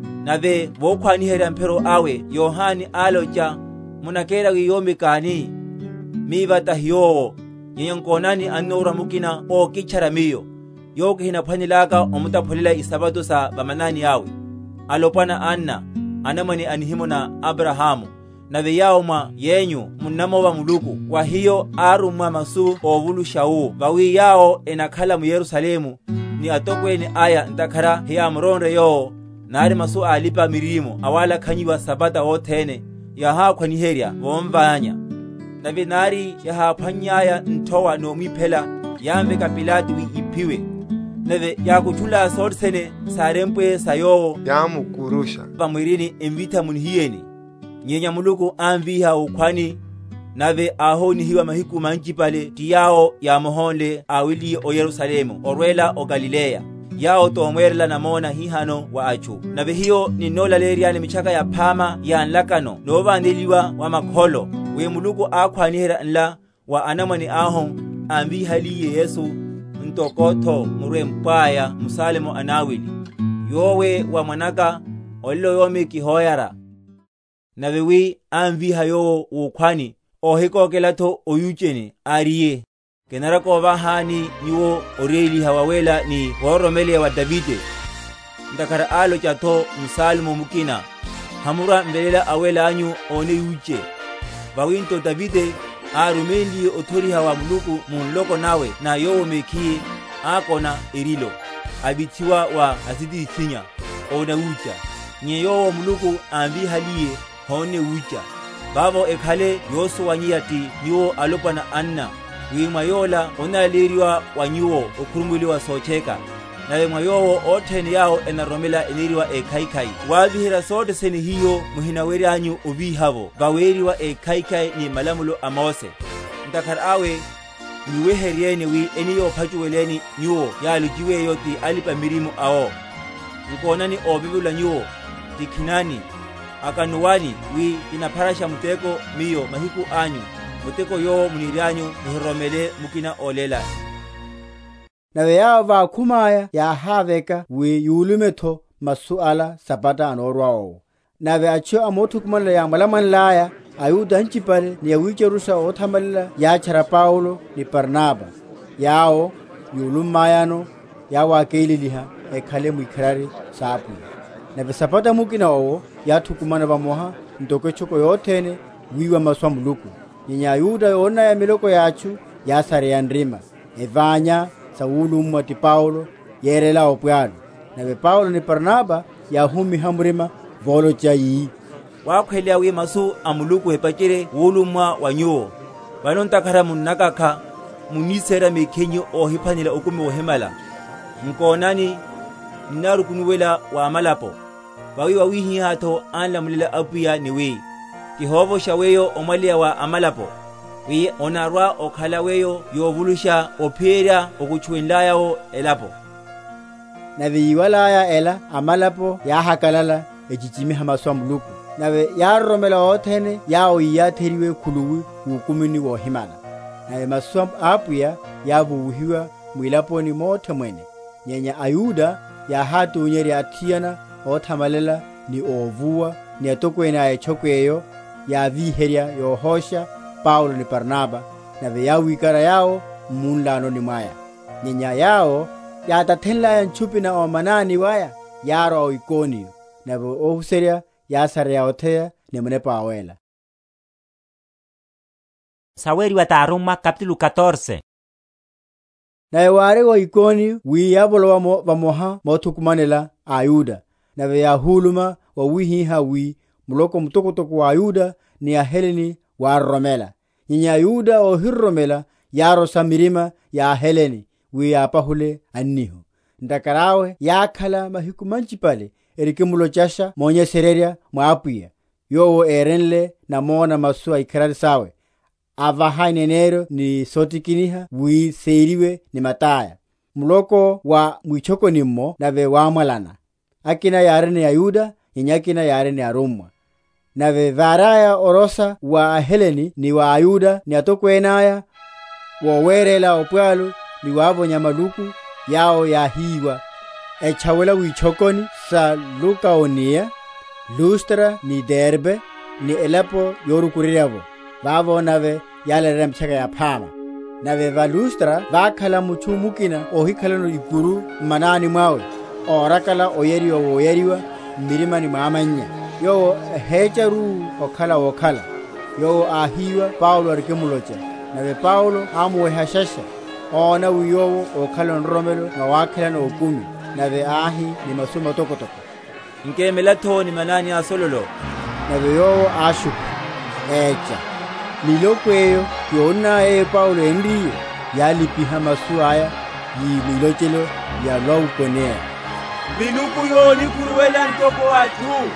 nave vokhwani hera mpero awe Yohani aloja munakera wiyomikani mivata hiyo yenkonani anora mukina o kicharamiyo yoke hinaphwanilaka omutapholela isabato sa bamanani yawe alopana Anna anamani anihimo na Abrahamu nave yaoma yenyu munamova muluku kwa hiyo arumwa masu ovulushawu vawi yao enakhala mu Yerusalemu ni atokweni aya ntakhara hiya mronre yo nari masu alipa mirimo awala khanyiwa sabata othene yaha khwaniherya vomvanya nave nari yaha phwanyaya nthowa nomiphela yamveka Pilatu iphiwe nave yakuthula sotsene sarempwe sayo yamukurusha vamwirini emvitha munhiyeni nyenya muluku anviha ukhwani nave ahoni hiwa mahiku manjipale tiyao ya mohonle awili o Yerusalemu orwela o Galileya yao tomwerela namona hihano wa achu nave hiyo ni nola leriane michaka ya phama ya nlakano novandeliwa wa makholo we muluku akhwanihera nla wa anamani aho anvihaliye Yesu ntokotho murwe mpaya musalemo anawili yowe wa mwanaka olilo yomi kihoyara nave wi anviha yo ukhwani ohikokelatho oyucheni ariye kenara ko bahani niwo oreli hawawela ni woromele wa Davide ndakara alo chatho musalmo mukina hamura mbelela awela anyu one yuche bawinto Davide arumendi othori hawa muluku munloko nawe na yo meki akona erilo abitiwa wa asidi thinya ona ucha nyeyo muluku ambi haliye hone ucha babo ekhale yoso wanyati niwo alopana Anna wimayola onaliriwa wanyuwo okhurumuliwa socheka nawe mwayowo otheni yao enaromela eniriwa ekhaikhai wabihira sote seni hiyo muhina weri anyu ubihavo baweriwa ekhaikhai ni malamulo amose ntakhar awe niweheriene wi eniyo phachuweleni nyuwo yalujiwe yoti alipa mirimu ao nkonani obibula nyuwo tikhinani akanuwani wi inapharasha muteko miyo mahiku anyu muteko yo munirianyu muhiromele mukina olela nave yao vakhumaya yahaveka wi yulumetho masuala sabata anorwao nave acho amothukumanela ya malamanlaya ayuda ncipale ni yawicherusa othamalila yachara Paulo ni Barnaba yawo yulumayano yawakeililiha ekhale muikharari saapu nabe sapata mukina owo yathukumana vamoha ntokechoko yothene wiwa maswa muluku nyinya ayuda yona ya miloko yachu yasare ya ndrima evanya Saulu mwati Paulo yerela opwalo nabe Paulo ni Barnaba yahumi hamrima volo chayi wakhwelea wi masu amuluku hepakire wulumwa wanyuo vanontakara munnakakha munisera mekhenyo ohiphanila okumi ohemala nkonani ninarukunuwela wa malapo vawi wawihi hatho anlamulela apuya niwi kihovo shaweyo omwalia wa amalapo wi onarwa okhala weyo yovulusha ophera okuchwenlayawo elapo nabe yiwalaya ela amalapo yahakalala echichimiha maswa muluku nabe yaromela othene yawo yatheriwe khuluwi ukumini wo himala nabe maswa apuya yavuhiwa mwilaponi mothe mwene nyenya ayuda yahatunyeri athiyana othamalela ni ovuwa ni atokwena echokweyo yaviherya yohosha Paulo ni Barnaba nabe yawikara yawo munlano ni mwaya nyenya yawo yatathenlaya nchupi na omanani waya yaro o Ikonio nabe ohuserya yasare ya othea ni mune pawela. Saweri wa Taruma capítulo catorce. Nabe ware wa Ikonio wi yabolo vamoha mothukumanela ayuda nabe yahuluma wa wihiha wi muloko mutokotoko wa ayuda ni ya Heleni wa romela nyinya ayuda o hirromela yaro samirima ya Heleni wi yapahule anniho ndakarawe yakhala mahiku manchipale erikimulo chasha monye sererya mwapuya yowo erenle na mona masua ikharari sawe avaha nenero ni sotikiniha wi seiriwe ni mataya muloko wa mwichoko nimmo nabe wamwalana akina yarene ayuda nyinyakina yarene arumwa nabe varaya orosa wa Heleni ni wa ayuda ni atokwenaya wowerela opwalu ni wavonya maluku yao yahiwa echawela wichokoni sa Lukaonia Lustra ni Derbe ni elapo yorukuriravo vavo nabe yalere mchaka ya phama nabe va Lustra vakhala muchumukina ohikhalano ikuru manani mwawe orakala oyeriwa woyeriwa mirima ni mwamanya yo hecharu okhala okhala yo ahiwa Paulo arikemulocha nabe Paulo amwe hashasha ona wiyowo okhala nromelo na wakhala no okumi nabe ahi ni masuma tokotoko nkemela thoni manani asololo nabe yowo ashu echa lilokweyo yona e Paulo endiyo yalipiha masuaya yibilochelo ya lawukonea biluku yoni kuruwela ntoko watu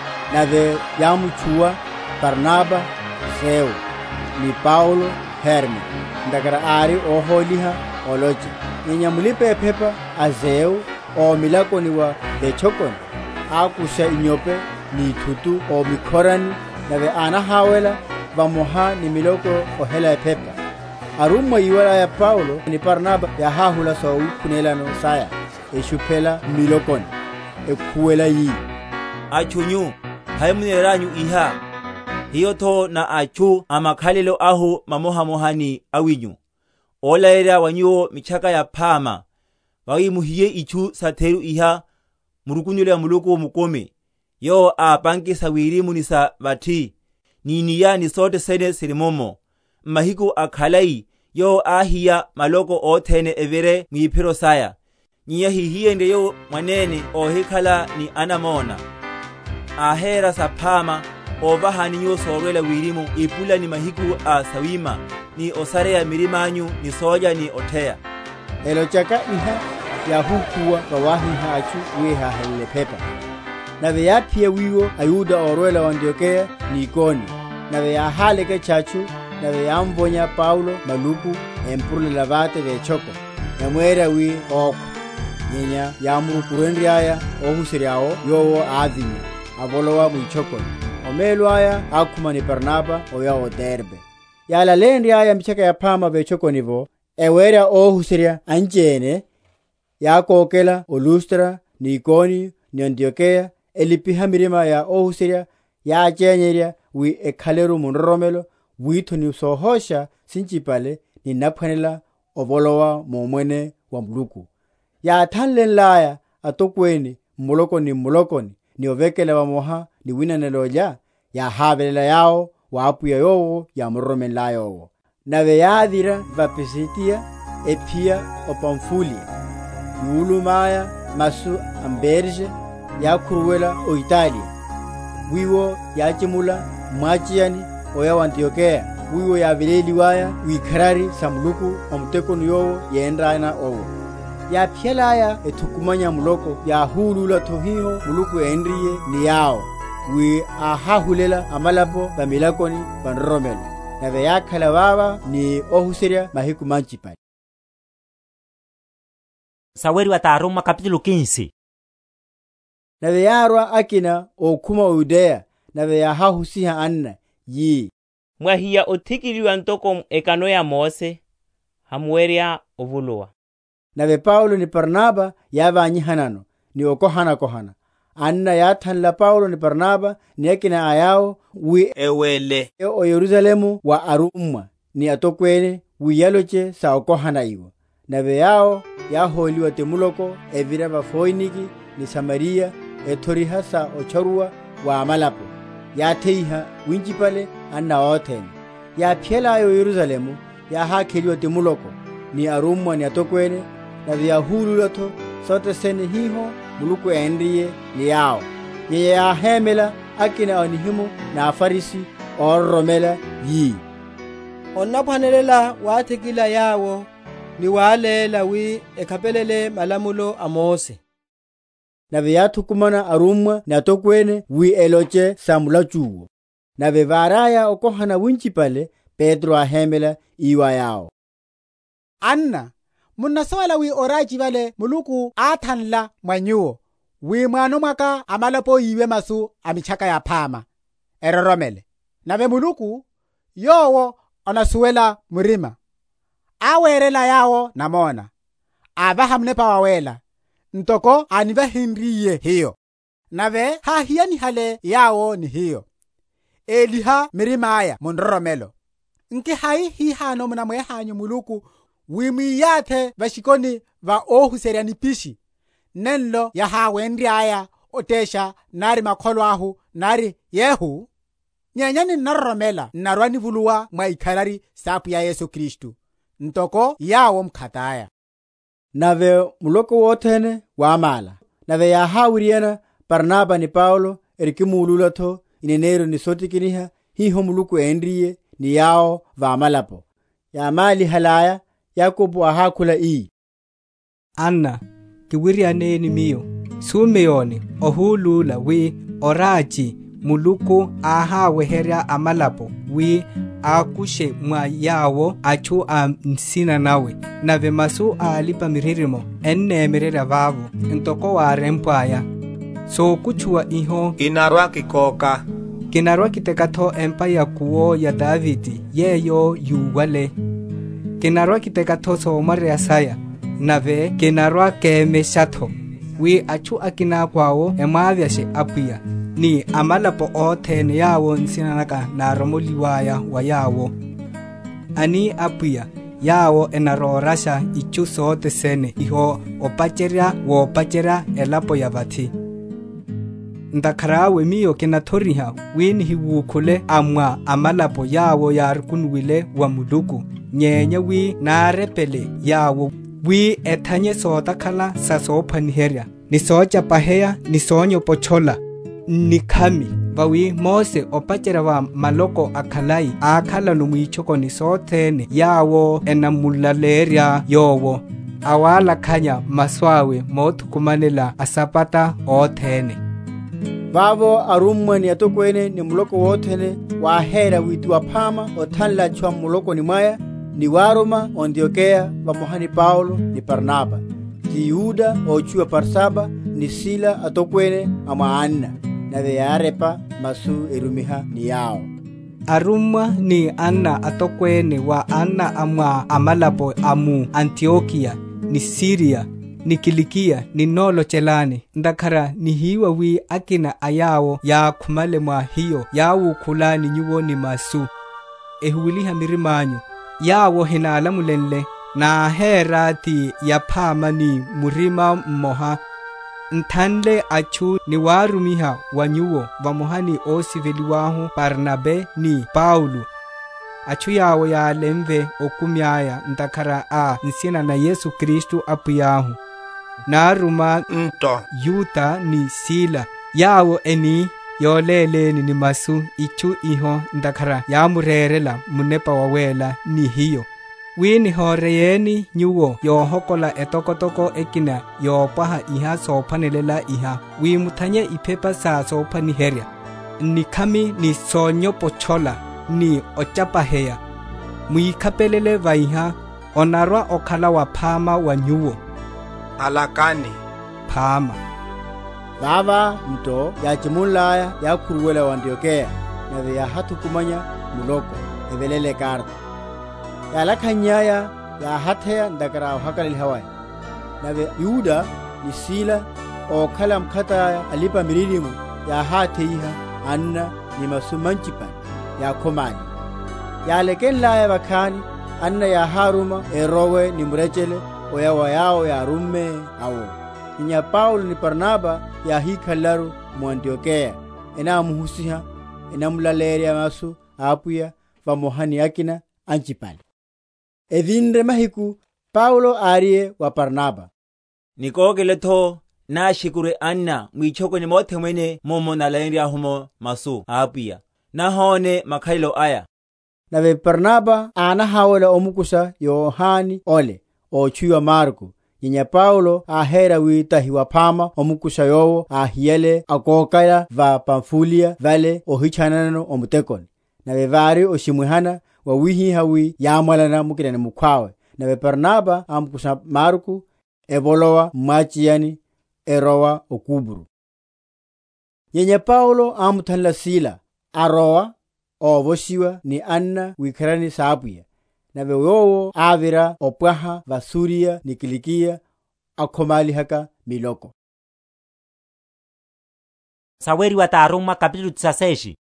nabe yamuchua Barnaba Seu ni Paulo Herme ndakara ari oholiha oloche nyenya mulipe pepa azeu o milakoni wa bechokoni akusha inyope ni tutu o mikorani nabe anahawela vamoha ni miloko ohela pepa arumwa yiwala ya Paulo ni Barnaba ya hahula so kunelano saya eshupela milokoni ekuwela yi achunyu haimuneranyu iha hiyo tho na achu amakhalelo ahu mamoha mohani awinyu olaera wanyuo michaka ya phama wai muhiye ichu satheru iha murukunyule muluku mukome yo apanki sawiri munisa bathi nini yani sote sene sirimomo mahiku akhalai yo ahia maloko othene evere mwipiro saya nyiya hihiye ndeyo mwanene ohikhala ni anamona ahera saphama ovahani nyo sorwela wirimu ipula ni mahiku a sawima ni osare ya mirimanyu ni soja ni otea elochaka iha ya hukuwa wawahi hachu weha hele pepa nabe ya pia wiwo ayuda orwela wandiokea ni Ikoni nabe ya haleke chachu nabe ya mvonya Paulo maluku empurle lavate de choko ya mwera wi oku nyenya ya murukurendi aya ohusiriao yowo adhinya avolowa mwichokoni omelwaya akuma ni Barnaba oya o Derbe yala lendi aya mchaka ya phama bechokonivo ewera ohusiria anjene yakokela o Lustra ni Ikoni ni Antiokia elipiha mirima ya ohusiria yachenyeria wi ekhaleru munroromelo witho ni sohosha sinchipale ni naphwanela ovolowa momwene wa muluku yathanlenlaya atokweni mulokoni mulokoni ni ovekela vamoha ni winanelolya yahavelela yao waapuya yowo yamuroromela yowo nave yaadhira vapisitia ephia opamfulia yuulumaya masu amberge yakhuruwela o Italia wiwo yachimula mwachiyani oya wa Antioquea wiwo yavileliwaya wikharari samuluku omutekonu yowo yeendrana owo yaphyelaya ethukumanya muloko yahulula thohiho muluku enriye ni yao wi ahahulela amalapo vamilakoni vanroromelo nave yakhala vava ni ohuseria mahiku manchipali. Saweri wa Taaruma kapitulo quinze. Nave yarwa akina okhuma o Yudea nave yahahusiha anna yi mwahiya othikiliwa ntoko ekano ya Mose hamuweria ovuluwa nave Paulo ni Barnaba yavanyihanano ni okohana kohana anna yathanla Paulo ni Barnaba ni akina ayao wi ewele e o Yerusalemu wa arumwa ni atokwene wi yaloche sa okohana iwo nave yao yaholiwa temuloko evira va Foiniki ni Samaria ethoriha sa ochorua wa amalapo yatheiha winchipale anna othene yaphyelayo Yerusalemu yahakheliwa temuloko ni arumwa ni atokwene nave yahululatho sote sene hiho muluku enriye ni yao yeye yahemela akina onihimu na afarisi oromela yi onnaphanelela wathikila yawo ni waalela wi ekhapelele malamulo a Mose nave yathukumana arumwa ni atokwene wi eloche samulachuwo nave varaya okohana winchipale Pedro ahemela iwa yao anna munasawala wi oraji vale muluku athanla mwanyuo wi mwano mwaka amalapo iwe masu amichaka ya phama eroromele nave muluku yowo onasuwela murima awerela yawo namona avahamne pawawela ntoko aniva hinriye hiyo nave hahiyani hale yawo ni hiyo eliha mirimaya munroromelo nki hai hihano munamwe hanyu muluku wimiyathe vashikoni va ohuseria ni pishi nenlo ya hawendri aya otesha nari makholo ahu nari yehu nyanyani naroromela narwani vuluwa mwa ikhalari sapu ya Yesu Kristu ntoko yawo mkhataya nave muloko wothene wamala nave yahawiriana Barnaba ni Paulo erikimululatho inenero ni sotikiniha hiho muluku enriye ni yao vamalapo yamali halaya Yakobo ahakula ii anna kiwirianeni miyo sumeyoni ohulula wi oraji muluku ahaweheria amalapo wi akushe mwa yawo achu amsina nawe nave masu alipa miririmo enne mirira vavu ntoko wa rempaya so kuchua iho kinarwa kikoka kinarwa kitekatho empaya kuo ya Davidi yeyo yuwale kinarwa kitekatho so mare asaya nave kinarwa kemeshatho wi achu akina kwao emavyashe apuya ni amalapo othene yawo nsinanaka na romoliwaya wa yawo ani apuya yawo enarorasha ichu sote sene iho opacheria wo opacheria elapo ya vathi ndakharawe miyo kinathoriha wini hiwukhule amwa amalapo yawo yarkunwile wa muluku nyenya wi narepele yawo wi ethanye sotakhala sasophaniherya nisocha paheya nisonyo pochola nikhami vawi Mose opachera wa maloko akhalai akhala numwichoko nisothene yawo enamulaleria yowo awala khanya maswawe mothukumanela asapata othene vavo arumwa ni atokwene ni muloko wothene wahera witu waphama othanla chwa muloko ni mwaya ni waroma Antioquea vamohani Paulo ni Barnaba ki Yuda ochuwa Barsaba ni Sila atokwene ama Anna nave yarepa masu erumiha ni yao arumwa ni Anna atokwene wa Anna ama amalapo amu Antioquia ni Syria ni Kilikia ni nolo chelani ndakara ni hiwa wi akina ayawo ya kumale mwa hiyo yawo kulani nyuwo ni masu ehuliha mirimanyu yawo hinala mulenle na herati ya pama ni murima moha ntanle achu ni warumiha wanyuwo vamuhani osiveli wahu Barnabe ni Paulu achu yawo ya lemve okumyaya ndakara a nsina na Yesu Kristu apu yahu na ruma nto Yuta ni Sila yawo eni yoleleni ni masu ichu iho ndakara ya murerela munepa wawela ni hiyo wini horeyeni nyuwo yohokola etokotoko ekina yopaha iha sopanelela iha wimutanye ipepa sa sopani heria ni kami ni sonyo pochola ni ochapaheya muikapelele vaiha onarwa okala wa pama wa nyuwo alakani pama vava mto ya chimulaya ya kuruwela wa Antiokeya na ya hatu kumanya muloko evelele karta ya lakanyaya ya hathaya ndakara hakalil hawai na Yuda ni Sila o kala mkata alipa miririmu ya hatheiha anna ni masumanchipan ya komani ya leken laya bakani anna ya haruma erowe ni murechele o ya wayao ya rumme awo nya Paulo ni Barnaba ya hikalaru mu Antiokeya ena muhusiha ena mulaleria masu apuya va mohani akina anchipali evinre mahiku Paulo arie wa Barnaba nikogeleto na shikure anna mwichoko ni mote mwene momo na laenria humo masu apuya na hone makailo aya na ve Barnaba ana hawala omukusa Yohani ole o chuwa Marko Yinya Paulo ahera wita hiwa pama omukusha yowo ahiele akokaya va Pamfulia vale ohichanano omutekoni na vevari oshimuhana wa wihi hawi yamalana mukirane mukwawe na ve Barnaba amukusha Marku ebolowa machiani erowa okuburu Yinya Paulo amuthanla Sila arowa ovoshiwa ni anna wikarani sabuya na vewowo avira opwaha vasuria ni Kilikia akomali haka miloko Saweri wa Taruma kapitulo tisaseshi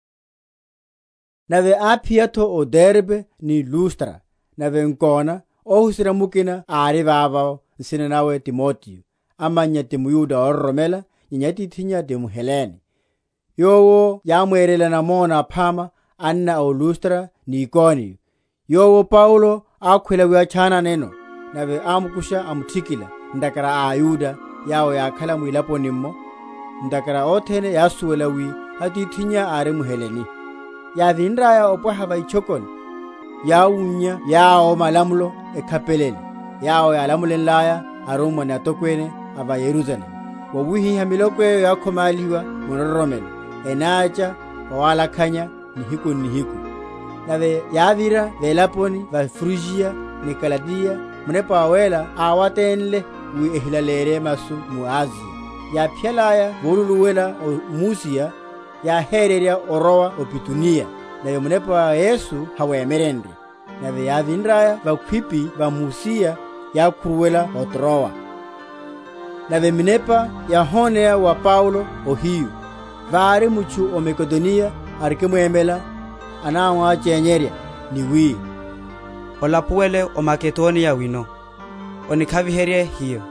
na ve apiato o Derbe ni Lustra na ve nkona ohusira mukina ari vava nsina nawe Timoteo amanya timuyuda oromela nyati thinya timu Helene yowo yamwerela na mona phama anna o Lustra ni Ikoni yowo Paulo akhwela wiachana neno nawe amukusha amuthikila ndakara ayuda yao yakhala mwilapo nimmo ndakara othene yasuwela wi atithinya are muheleni yavinraya opwaha vaichokoni yaunya yao malamulo ekhapelele yao yalamulenlaya arumwa na tokwene ava Yerusalem wawihiha milokweyo yakhomaliwa munoromelo enacha wawalakhanya nihiku nihiku nawe yavira velaponi va Frugia ni Galatia munepa awela awatenle wi ehilalere masu muazi ya pyalaya voluluwela o Musia ya hereria orowa o Bitunia na munepa Yesu hawemerende nawe yavinraya va khwipi va Musia ya kuruwela o Troa nawe munepa ya honea wa Paulo o hiyu vari muchu o Makedonia arikemwemela anawa chenyeria ni wi olapuele o Makedonia wino onikhaviherie hiyo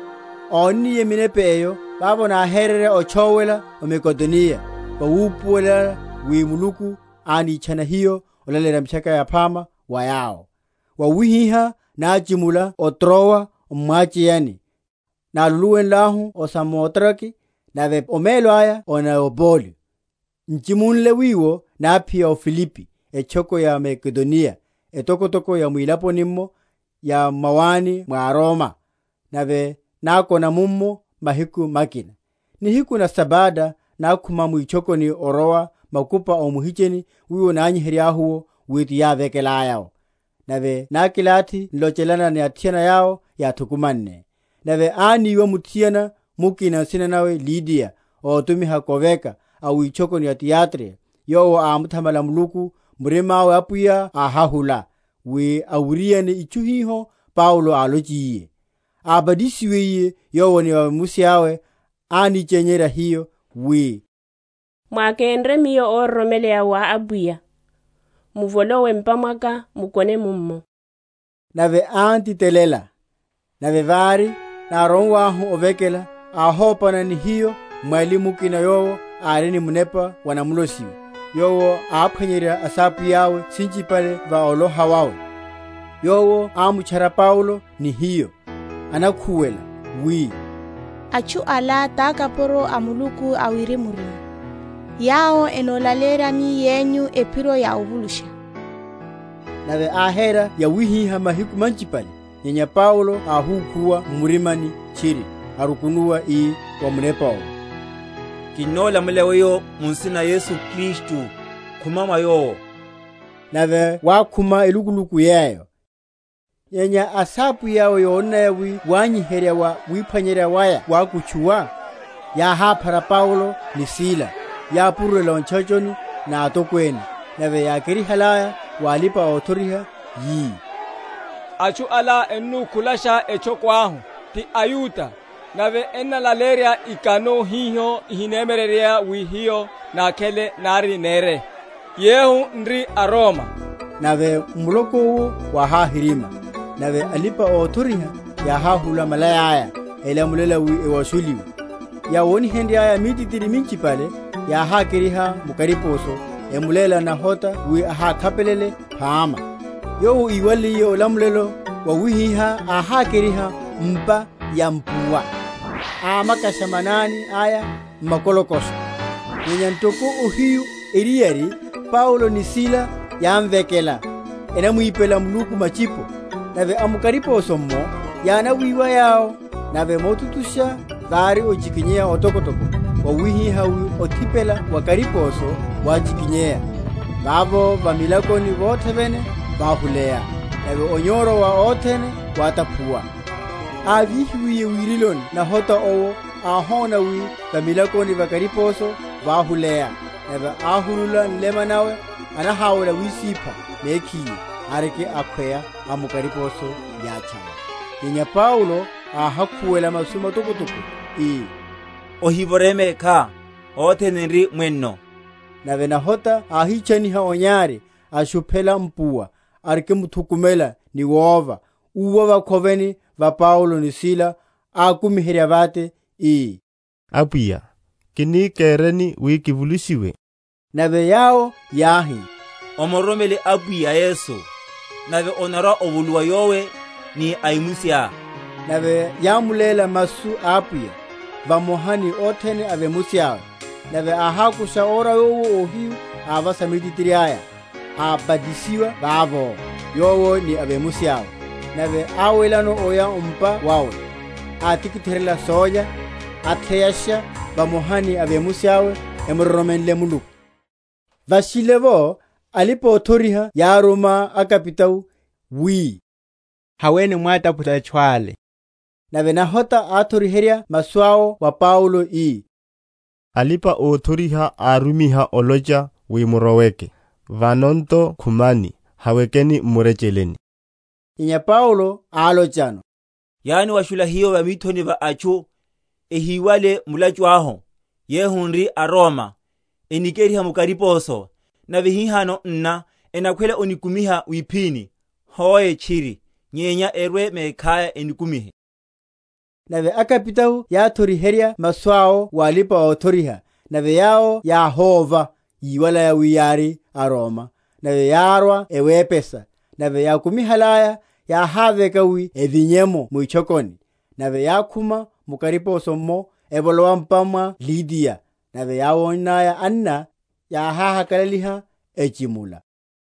oni yemine peyo babo na herere o chowela o Makedonia bawupuela wi muluku ani chana hiyo olalera mchaka ya pama wa yao wa wihiha na jimula o Troa o mwachiani na luen lahu o Samotraki na ve omelo aya ona oboli nchimunle wiwo na pia o Filipi echoko ya Makedonia etokotoko ya mwilapo nimmo ya mawani mwa Roma nawe nako na mummo mahiku makina ni hiku na sabada na kuma mwichoko ni orowa makupa o muhicheni wiwo na anyihiria huo witi ya vekela yao nawe nakilati nlochelana ni atiana yao ya tukumanne nawe ani iwa mutiana mukina sina nawe Lidia o tumiha koveka au ichoko ni atiatre yo amuthamala muluku murema wa apuya ahahula we awuriane ichuhiho Paulo alochiye abadisiwe yowo ni wamusiawe ani chenyera hiyo wi mwakendre miyo oromelea wa abuya muvolowe mpamwaka mukone mummo nave anti telela nave vari na ronwahu ovekela ahopana ni hiyo mwalimu kina yowo areni munepa wanamulosiwe yowo aphanyera asapu yawe sinchi pale va oloha wawe yowo amuchara Paulo ni hiyo anakhuwela wi achu ala takaporo amuluku awiri muri yao enolalera mi yenyu epiro ya uvulusha nave ahera ya wihiha mahiku manchipali nyenya Paulo ahukuwa murimani chiri arukunuwa i wa munepa kinola muleweyo munsina Yesu Kristu kumama yo nave wakuma ilukuluku yayo nyenya asapu yawo yonewi wanyiherya wa wiphanyera waya wakuchuwa ya hapara Paulo ni Sila ya purela onchachoni na atokweni nave yakeri halaya walipa otoriha yi achu ala ennu kulasha echokwahu ti ayuta nave enna laleria ikano hiyo hinemereria wihio na kele nari nere yehu ndri aroma nave muloko wa hahirima nave alipa otoriha ya hahula malaya ela mulela wi ewasuli ya woni hendi aya mititiri minchi pale ya hakiriha mukariposo emulela na hota wi aha kapelele pama yo iwali yo lamulelo wa wihiha aha kiriha mpa ya mpuwa amakashamanani aya makolokoso nyantoko uhiyu eriyari Paulo ni Sila yamvekela ena muipela muluku machipo nave amukariposo mo yana wiwa yao nave motutusha vari ojikinyea otokotoko wa wihiha wi otipela wakariposo wajikinyea babo bamilakoni bote bene bahulea nave onyoro wa otene watapua avihiwiye wiriloni na hota owo ahona wi bamilakoni bakariposo bahulea nave ahulula nlema nawe anahawela wisipa mekiye areke akwea amukariposo yachawa nyenya Paulo ahakuwela masuma tokotoku i ohivoreme ka otene nri mwenno nave na hota ahichaniha onyare ashupela mpuwa arike muthukumela ni wova uwa vakhoveni va Paulo ni Sila akumiherya vate i apuya kini kereni wikivulisiwe nave yao yahi omoromele apuya Yesu nave onara ovuluwa yowe ni aimusia nave yamulela masu apuya vamohani othene ave musiawe nave ahakusha ora yowo ohiu avasamititiriaya abadisiwa bavo yowo ni ave musiawe nave awelano oya umpa wawe atikitherela soja atheyasha vamohani ave musiawe emurromenle muluku vashilevo alipo othoriha ya Roma akapitau wi hawene mwata puta chwale nave nahota athoriherya maswao wa Paulo i alipa othoriha arumiha oloja wimuroweke vanonto khumani hawekeni murecheleni inya Paulo alochano yani washula hiyo wa mithoni va acho ehiwale mulachwaho yehunri aroma enikeriha mukariposo na vihihano nna enakwela onikumiha wipini hoye chiri nyenya erwe mekhaya enikumihe nave akapitau ya thoriherya maswao walipa othoriha nave yao ya hova yiwala ya wiyari aroma nave yarwa ewepesa nave yakumihalaya ya haveka wi evinyemo muichokoni nave yakhuma mukariposo mo evolowa mpamwa Lidia nave yawonaya anna ya hahakalaliha echimula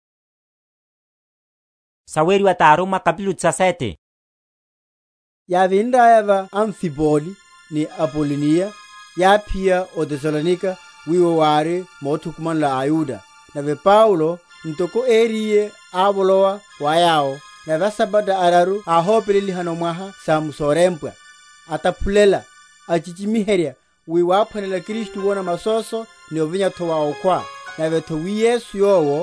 Saweri wa Taruma kapitulo dezessete ya vindaya va Amphiboli ni Apolonia ya pia o Thessalonika wiwo ware mothukuman la Ayuda nave Paulo ntoko eriye avolowa wayao nave sabata araru ahopeleli hano mwaha samusorempwa ataphulela achichimiherya wi waphanela Kristu wona masoso ni ovinya thowa okwa nave thowi Yesu yowo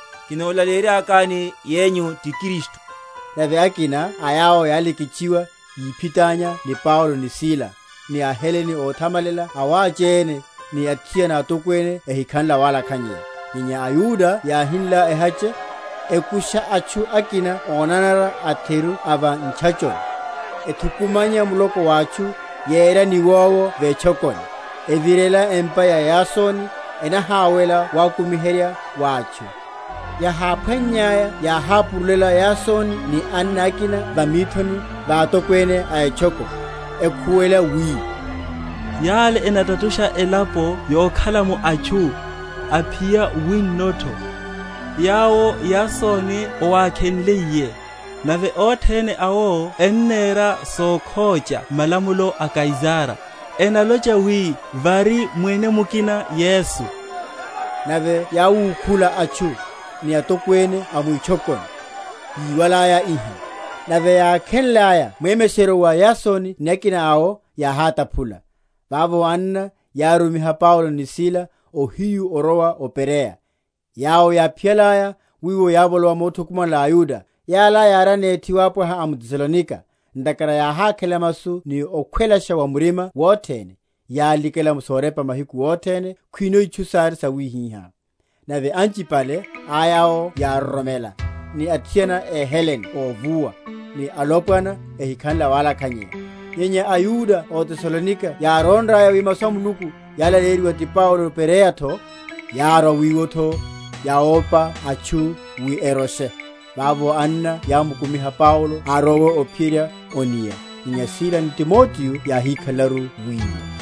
kinolalera akani yenyu ti Kristu nave akina ayao yalikichiwa yiphitanya ni Paulo ni Sila ni aheleni othamalela awajene ni atia na tokwene ehikhanla wala khanye ninya ayuda yahinla ehache ekusha achu akina onanara atheru ava nchachon ethukumanya muloko wachu yera niwowo vechokoni evirela empaya yasoni ena hawela wakumiheria wachu ya haphanyaya ya hapulela yasoni ni annakina bamithoni batokwene ayechoko ekhuela wi yale enatatusha elapo yokhalamu achu aphia winnoto yawo yasoni owakhenleiye nave othene awo ennera sokhoja malamulo a Kaisara enalocha wi vari mwene mukina Yesu nave yawukhula achu ni atokwene amuichokoni yiwalaya ihi nave yakhenlaya mwemesero wa Yasoni nekina awo yahataphula bavo anna yarumiha Paulo ni Sila ohiyu orowa operea yao yapyelaya wiwo yavolwa mothukuma la Ayuda yala yaraneti wapo ha amudisalonika ndakara ya hakela masu ni okhwelasha wa murima wothene yalikela musorepa mahiku wothene khwino ichusari sa wihiha nave anchipale ayao ya romela ni atiena e Helen ovuwa ni alopwana ehikhanla wala khanye yenye Ayuda o Tesalonika ya ronda ya wimasomuluku yala leriwa ti Paulo pereatho yaro wiwotho ya opa achu wi eroshe bavo anna ya mukumiha Paulo arowo ophiria onia ninya Sila ni Timotheo ya hikhalaru wiwo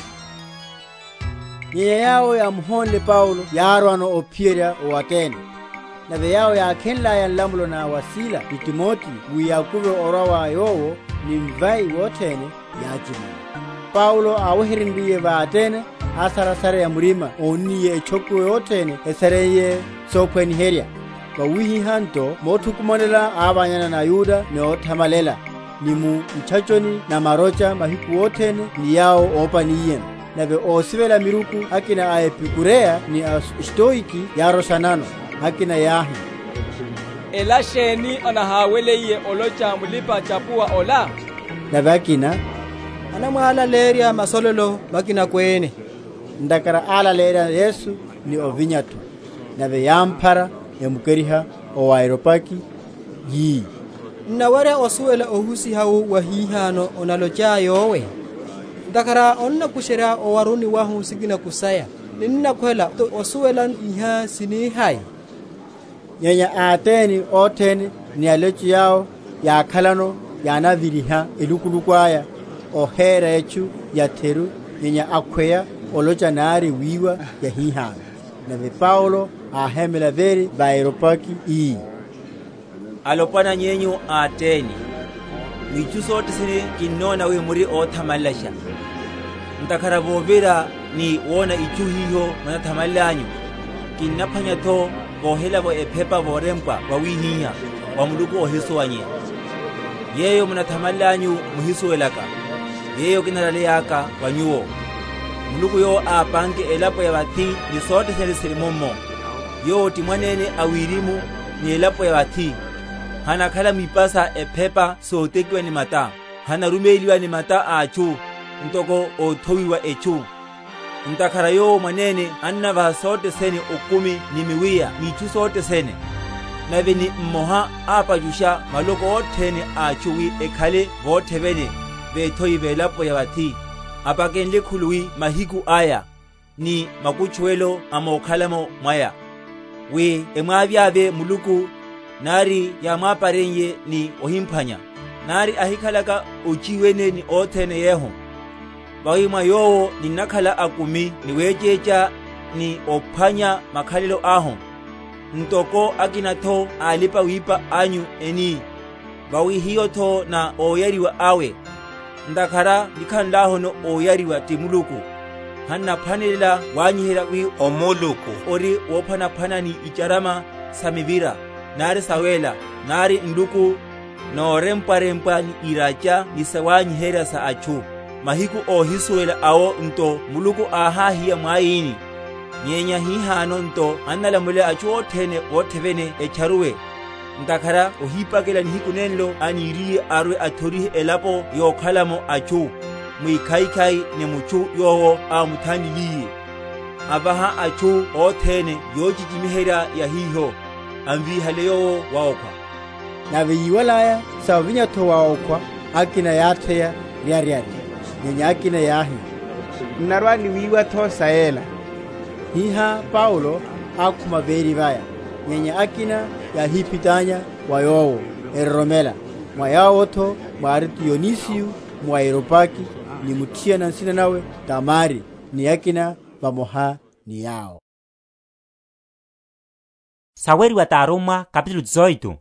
nye yao ya muhonle Paulo yaro ano ophiria o Atene nave yao ya khenla ya lamulo na Wasila ni Timotheo wi yakuve orawa yowo ni mvai wothene ya jimana Paulo awohirindiye ba Atene asara sare ya murima oniye echoko yothene esareye sokweni heria bawihi hanto mothukumonela abanyana na Yuda ne othamalela nimu mchachoni na marocha mahiku wothene ni yao opa niye nave osivela miruku akina aepikurea ni stoiki yaroshanano akina yahi elasheni anahaweleye olocha mulipa chapua ola nave akina anamwala leria masololo makina kwene ndakara ala leria Yesu ni ovinyato nave yamphara emukeriha o Aeropaki yi naware osuela ohusi hau wahihano onalocha yowe ndakara onna kushera o waruni wahu sigina kusaya ninna kwela to osuela iha sini hai nyanya ateni othene ni alechu yao ya khalano yana viriha elukulukwaya o hera echu ya theru nyanya akhweya olocha nari wiwa ya hihano nave Paulo ahemela veri ba Aeropaki i alopana nyenyu Ateni wichuso tisini kinona we muri othamalasha ntakara bovera ni wona ichuhiho mana thamalanyu kinaphanya tho bohela bo ephepa borempa wa wihinya wa muluku ohiso wanye yeyo mana thamalanyu muhiso elaka yeyo kinalale yaka wanyuo muluku yo apange elapo ya bathi ni sote sele silimomo yo timwanene awirimu ni elapo ya bathi hana khala mipasa ephepa sotekwe ni mata hana rumeliwa ni mata achu ntoko othowiwa echu ntakhara yo mwanene anna ba sote sene okumi ni miwiya michu sote sene nave ni mmoha apajusha maloko othene achuwi ekhale vothebene bethoyi belapo ya bathi apakenle khuluwi mahiku aya ni makuchwelo amokhalamo mwaya we emwavyabe muluku nari ya maparenye ni ohimphanya nari ahikhalaka uchiwene ni othene yeho bawima yowo ni nakhala akumi ni wejecha ni ophanya makhalelo aho ntoko akinatho alipa wipa anyu eni bawihiyo tho na oyariwa awe ndakhara likhanlaho no oyariwa timuluku hanna phanelela wanyihera wi omuluku ori wophana phanani icharama samivira nari sawela nari nduku no remparempa ni iracha ni sawanyihera sa achu mahiku ohisuela awo nto muluku ahahia mwayini nyenya hihano nto annalamule achu othene othevene echaruwe ntakhara ohipakela nihikunenlo aniriye arwe athorihe elapo yookhalamo achu mwikhaikhai ne muchu yowo amuthaniliye avaha achu othene yoojijimihera yahiho amvihale yowo waokwa nave yiwalaya savinyatho waokwa akina yatheya riariari nyenya akina yahi narwa niwiwa tho saela hiha Paulo akhuma veri vaya nyenya akina yahipitanya wayowo eromela mwayawotho mwari Dionisiu mwa Areopagi ni mutia na nsina nawe Tamari ni yakina vamoha ni yao. Saweri wa Taroma kapitulo dezoito.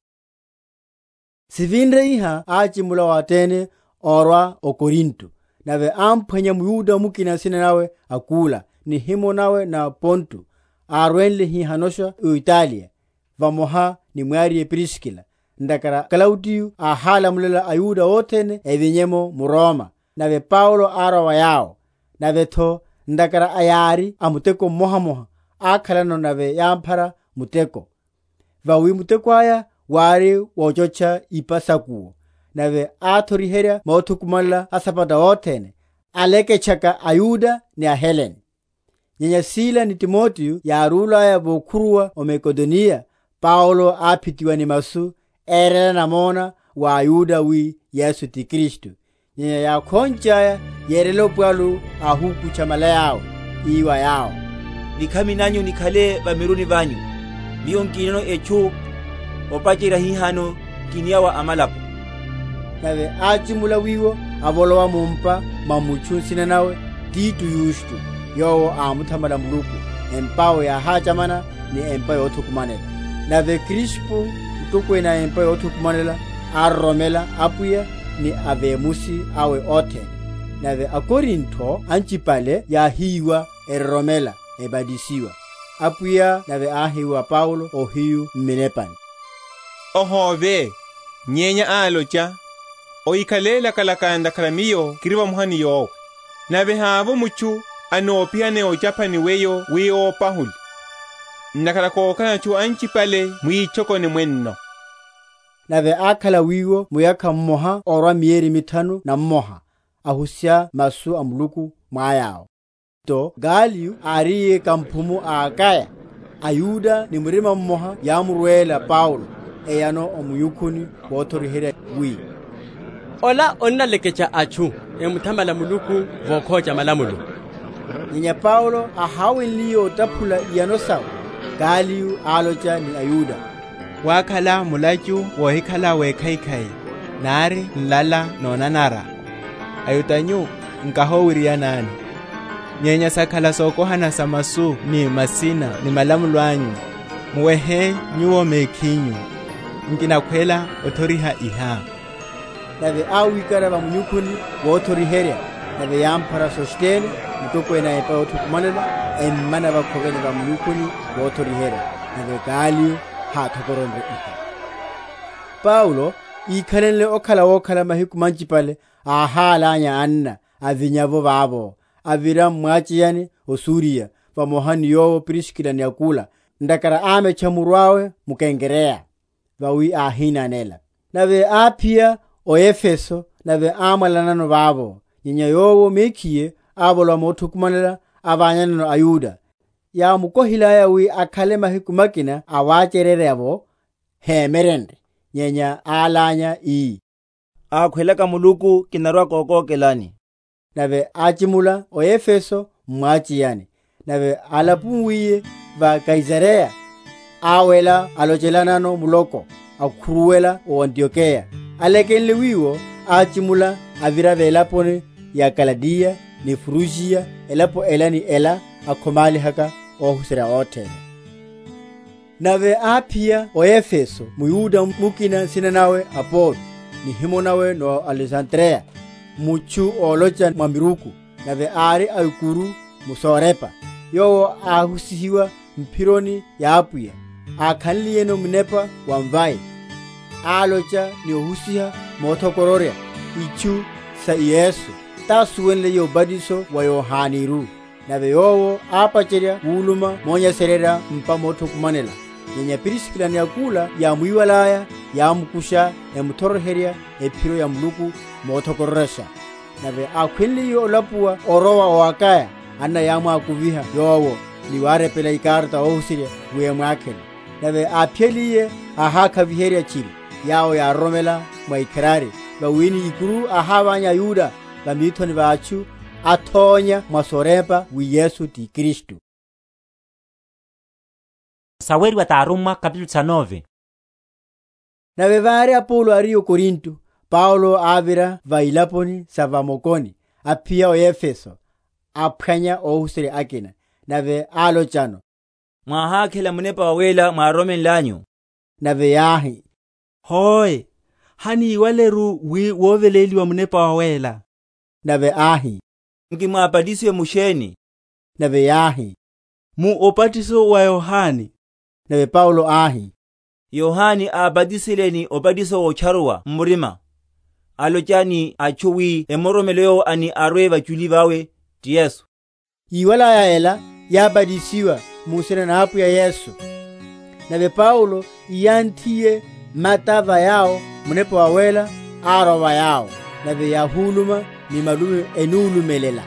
Sivinre iha achi mula watene orwa o Korinto nave amphanya muyuda mukina nsina nawe Akula ni himo nawe na Pontu arwenle hi hanosha u Italia vamoha ni mwari Priskila ndakara Claudiu ahala mulela ayuda otene evinyemo mu Roma nave Paulo arawa yao nave tho ndakara ayari amuteko moha moha akhalano nave yamphara muteko vawi muteko aya wari wochocha ipasakuo nave athorihera mothukumala asapata otene aleke chaka ayuda ni a Helen nyenya Sila ni Timotiu yarula ya bokurua o Makedonia Paulo apitiwa ni masu erela namona wa ayuda wi Yesu ti Kristo nyenya ya konchaya yerelo pwalu ahuku chamala yao iwa yao nikami nanyu nikhale bamiruni banyu niyo nkineno echu opachira hihano kiniawa amalapo nave achimula wiwo avolowa mumpa mamuchu sina nawe Titu Yustu yowo amuthamala muluku empawo ya hachamana ni empa yothukumanela nave Crispo utukwena empa yothukumanela arromela apuya ni avemusi awe otene nave akorinto anchipale ya hiwa erromela ebadisiwa apuya nave ahiwa Paulo ohiu mminepani ohove nyenya alocha oikalela kalakanda karamiyo kiriva muhani yowe nave havo muchu anopiane ochapani weyo weo pahuli nakala kokana chu anchipale mwichokone mwenno nave akhala wiwo muyakha mmoha orwa mieri mithanu na mmoha ahusya masu amuluku mwayao to Galiu ariye kamphumu akaya ayuda ni murima mmoha yamurwela Paulo eyano omuyukhuni wothorihera wi ola onna lekecha achu emuthambala muluku vokhoja malamulo nyenya Paulo ahawiliyo taphula yano sawa Galiu alocha ni ayuda wakhala mulachu wohikhala wekhaikhai nari nlala nonanara ayutanyu nkahowiriya nani nyenya sakhala sokohana samasu ni masina ni malamulo anyu muwehe nyuwo mekhinyu nkinakhwela othoriha iha nave awikara bamunyukhuni wothoriherya nave yamphara Sostene mutokwena epa othukumanela emmana bakhokene bamunyukhuni wothoriherya nave Galiu hathokoronde iha Paulo ikhalenle okhala wokhala mahiku manchipale ahalanya anna avinyavo babo avira mwachiyani Osuriya vamohani yowo Priskila ni Akula ndakara ame chamurwawe mukengerea vawi ahina nela nave apia o Efeso nave amalanano babo nyenya yowo mekiye abolwa mothukumanela abanyanano ayuda ya mukohilaya wi akhale mahiku makina awacherere yabo hemerende nyenya alanya i akhwelaka muluku kinarwa kokokelani nave achimula o Efeso mwachiyani nave alapuwiye va Kaisarea awela alochelanano muloko akhuruwela o Antiokeya alekenle wiwo achimula avira velapone ya Kaladia ni Frugia elapo elani ela akhomali haka ohusera otene nave apia o Efeso muyuda mukina sina nawe Apolo ni himo nawe no Alexandria muchu olocha mwamiruku nave ari ayukuru musorepa yowo ahusihiwa mpironi ya apuya akhanliye no mnepa wa mvai alocha ni ohusiha mothokororea ichu sa Yesu tasuwenle yo badiso wa Yohaniru nave yowo apacheria wuluma monya serera mpa mothukumanela nyenya Priskila ni Akula ya muiwalaya ya mukusha ya mutoroheria epiro ya muluku motokorresha nabe akwinliyo olapua orowa oakaya anna yamu akuviha yowo liwarepela ikarta ohusiria guye mwakele nabe apyeliye ahaka viheria chiri yao ya romela mwaikirari bawini ikuru ahabanya yuda bamithoni bachu atonya masorepa wi Yesu ti Kristu. Saweri wa Taaruma kapitulo cha nove. Na vevare Apolo ario Korinto, Paulo avira vailaponi savamokoni, apia o Efeso, apkanya o husere akina, na ve alo chano. Mwahakela munepa wawela mwaromen lanyo. Na ve yahi. Hoi, hani waleru wi woveleli wa munepa wawela. Na ve ahi. Mki mwapatiso musheni. Na ve yahi. Mu opatiso wa Yohani. Na ve Paulo ahi. Yohani abadisileni opatiso ocharwa murima. Alochani achuwi emoromeleo ani arwe bachuli bawe ti Yesu. Iwala ya ela ya badisiwa musina na hapu ya Yesu. Na ve Paulo iyantiye matava yao munepo wawela arowa yao. Na ve yahuluma ni malume enulumelela.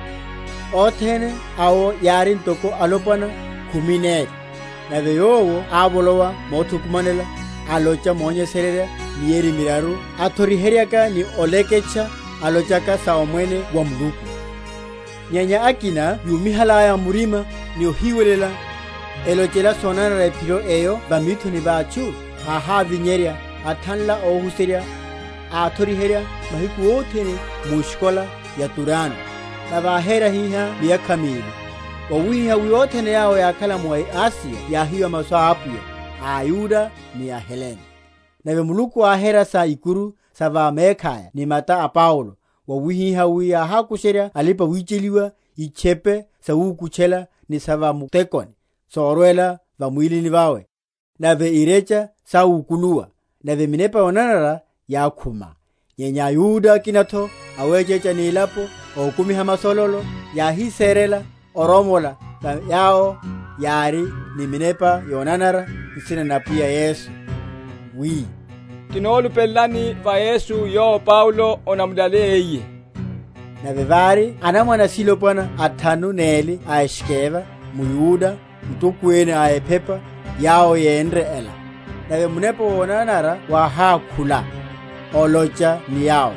Othene awo yarin toko alopana kumineri. Na ve yowo abolowa motukumanela alocha monye serere ni yeri miraru atoriheriaka ni olekecha alochaka saomwene wa muluku. Nyanya akina yumihalaya murima ni ohiwelela elochela sonana repiro eyo bamithoni bachu aha vinyeria atanla ohuseria atoriheria mahiku othene mushkola ya Turano na bahera hiha biya kamili wawiha wiothene yao ya kala mwa Asia ya hiyo maswa apuya ayuda ni ya Helene na vemuluku ahera sa ikuru sa vamekaya ni mata a Paulo wawiha wiya hakusheria alipa wicheliwa ichepe sa ukuchela ni sa vamutekoni sorwela vamwili ni vawe na ve irecha sa ukulua na ve minepa onanara ya kuma nyenya yuda kinato awechecha ni ilapo okumi hamasololo ya hiserela oromola yao yari ni minepa yonanara isina na pia Yesu wi kinolu pelani va Yesu yo Paulo onamdaleye na vevari anamwana silopana atanu neli aishkeva muyuda mtukwene aepepa yao yendre ela na ve munepo onanara wa hakula olocha ni yao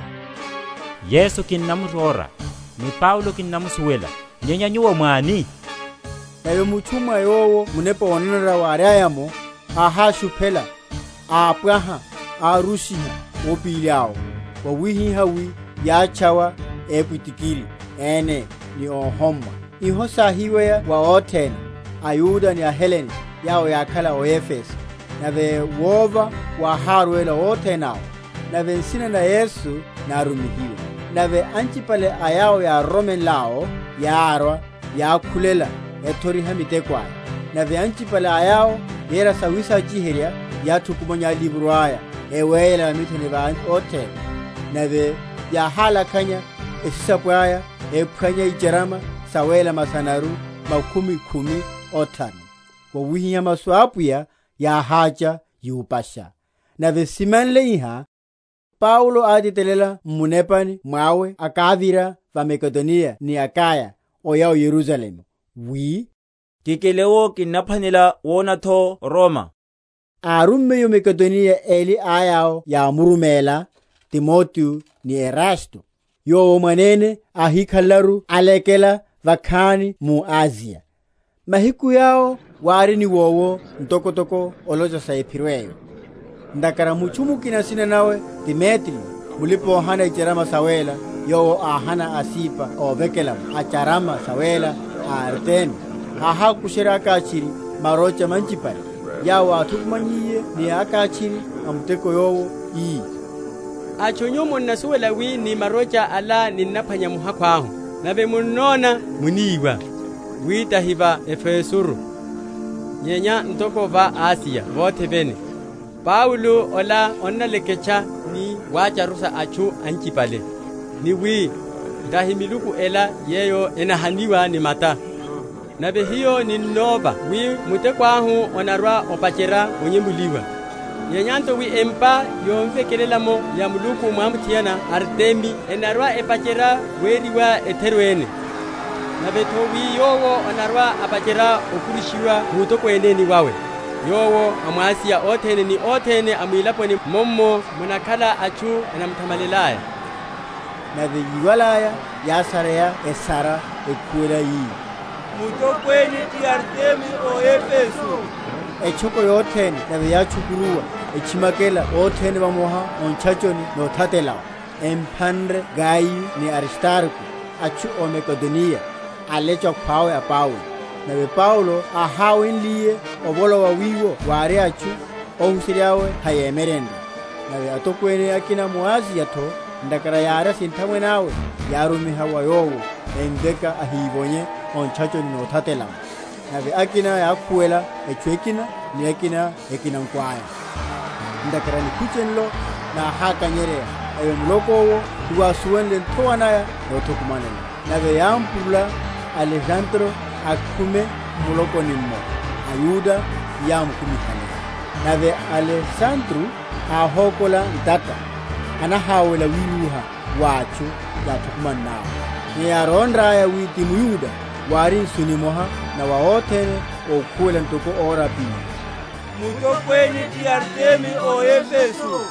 Yesu kinamurora ni Paulo kinamusuwela nyenya nyuwa mwani na ve muchuma yowo munepo onanara wa arayamo aha shupela apaha arushiha obiliao wawihi hawi yachawa epitikiri ene ni ohoma iho sahiwe wa otene ayuda ni a Helene yao ya kala o Efeso na ve wova wa harwela otenao na ve nsina na Yesu na rumihiwe na ve anchipale ayao ya Romen lao ya arwa ya kulela etori hamitekwa na ve anchipale ayao yera sawisa jiheria ya tukumonya libruaya ewela mithoni ba ote na ve ya halakanya esisapwaya ephanya ijerama sawela masanaru makumi kumi otano wawihinya maswapuya ya haja yupasha na ve simanle iha Paulo aditelela munepani mwawe akavira va Makedonia ni Akaya oyao Yerusalemu wi kikelewo kinaphanela wona tho Roma arumme yo Makedonia eli ayao ya murumela Timotheo ni Erasto yo manene ahikalaru alekela vakhani mu Asia mahiku yao wari ni wowo ntokotoko oloja saipirweyo ndakara muchumu kinasina nawe Demetrio mulipo hana icherama sawela yo ahana asipa ovekela acharama sawela Artemi aha kushira akachiri marocha manchipari yawo atukumanyiye ni akachiri amteko yowo ii achonyomo nasuwela wi ni marocha ala ninapanya muhakwaho nabe munona muniwa wita hiva Efesuru nyenya ntoko va Asia vote bene Paulo ola onna lekecha ni wacha rusa achu anchipale ni wi dahimiluku ela yeyo enahaniwa ni mata nabe hiyo ni nova wi mutekwahu onarwa opachera onyembuliwa nyenyanto wi empa yomvekelelamo ya muluku mwamutiana Artemi enarwa epachera weriwa eterwene nabe to wi yowo onarwa apachera okulishiwa mutokweneni wawe yowo amwasiya othene ni othene amwilaponi mommo munakhala achu enamthamalelaya nabe yiwalaya yasareya esara ekuela yi mutokweni ti Artemi o Efeso echoko yothene nabe yachukuruwa echimakela othene bamoha onchachoni nothatela emphandre gayu ni Aristarko achu o Makedonia alecha kwawe a Paulo nabe Paulo ahawinliye obolo wa wiwo ware achu ohusiriawe hayemerenda nabe atokwene akina muazi yato ndakara yara sintamwe nawe yarumi hawa yowo endeka ahibonye onchachoni nothatela nabe akina yakuela echwekina ni akina ekina nkwaya ndakara ni kuchenlo na haka nyerea ayo mlokowo tuwasuwenle ntowanaya notokumanela nabe yampula Alejandro akume muloko nimmo ayuda yamkumihale nabe Alessandro ahokola data anahawela wiluha wachu yatukumanao ni aronda ya witi muyuda wari sunimoha na waotene okula ntoko ora pi mutokweni ti Artemi o Efeso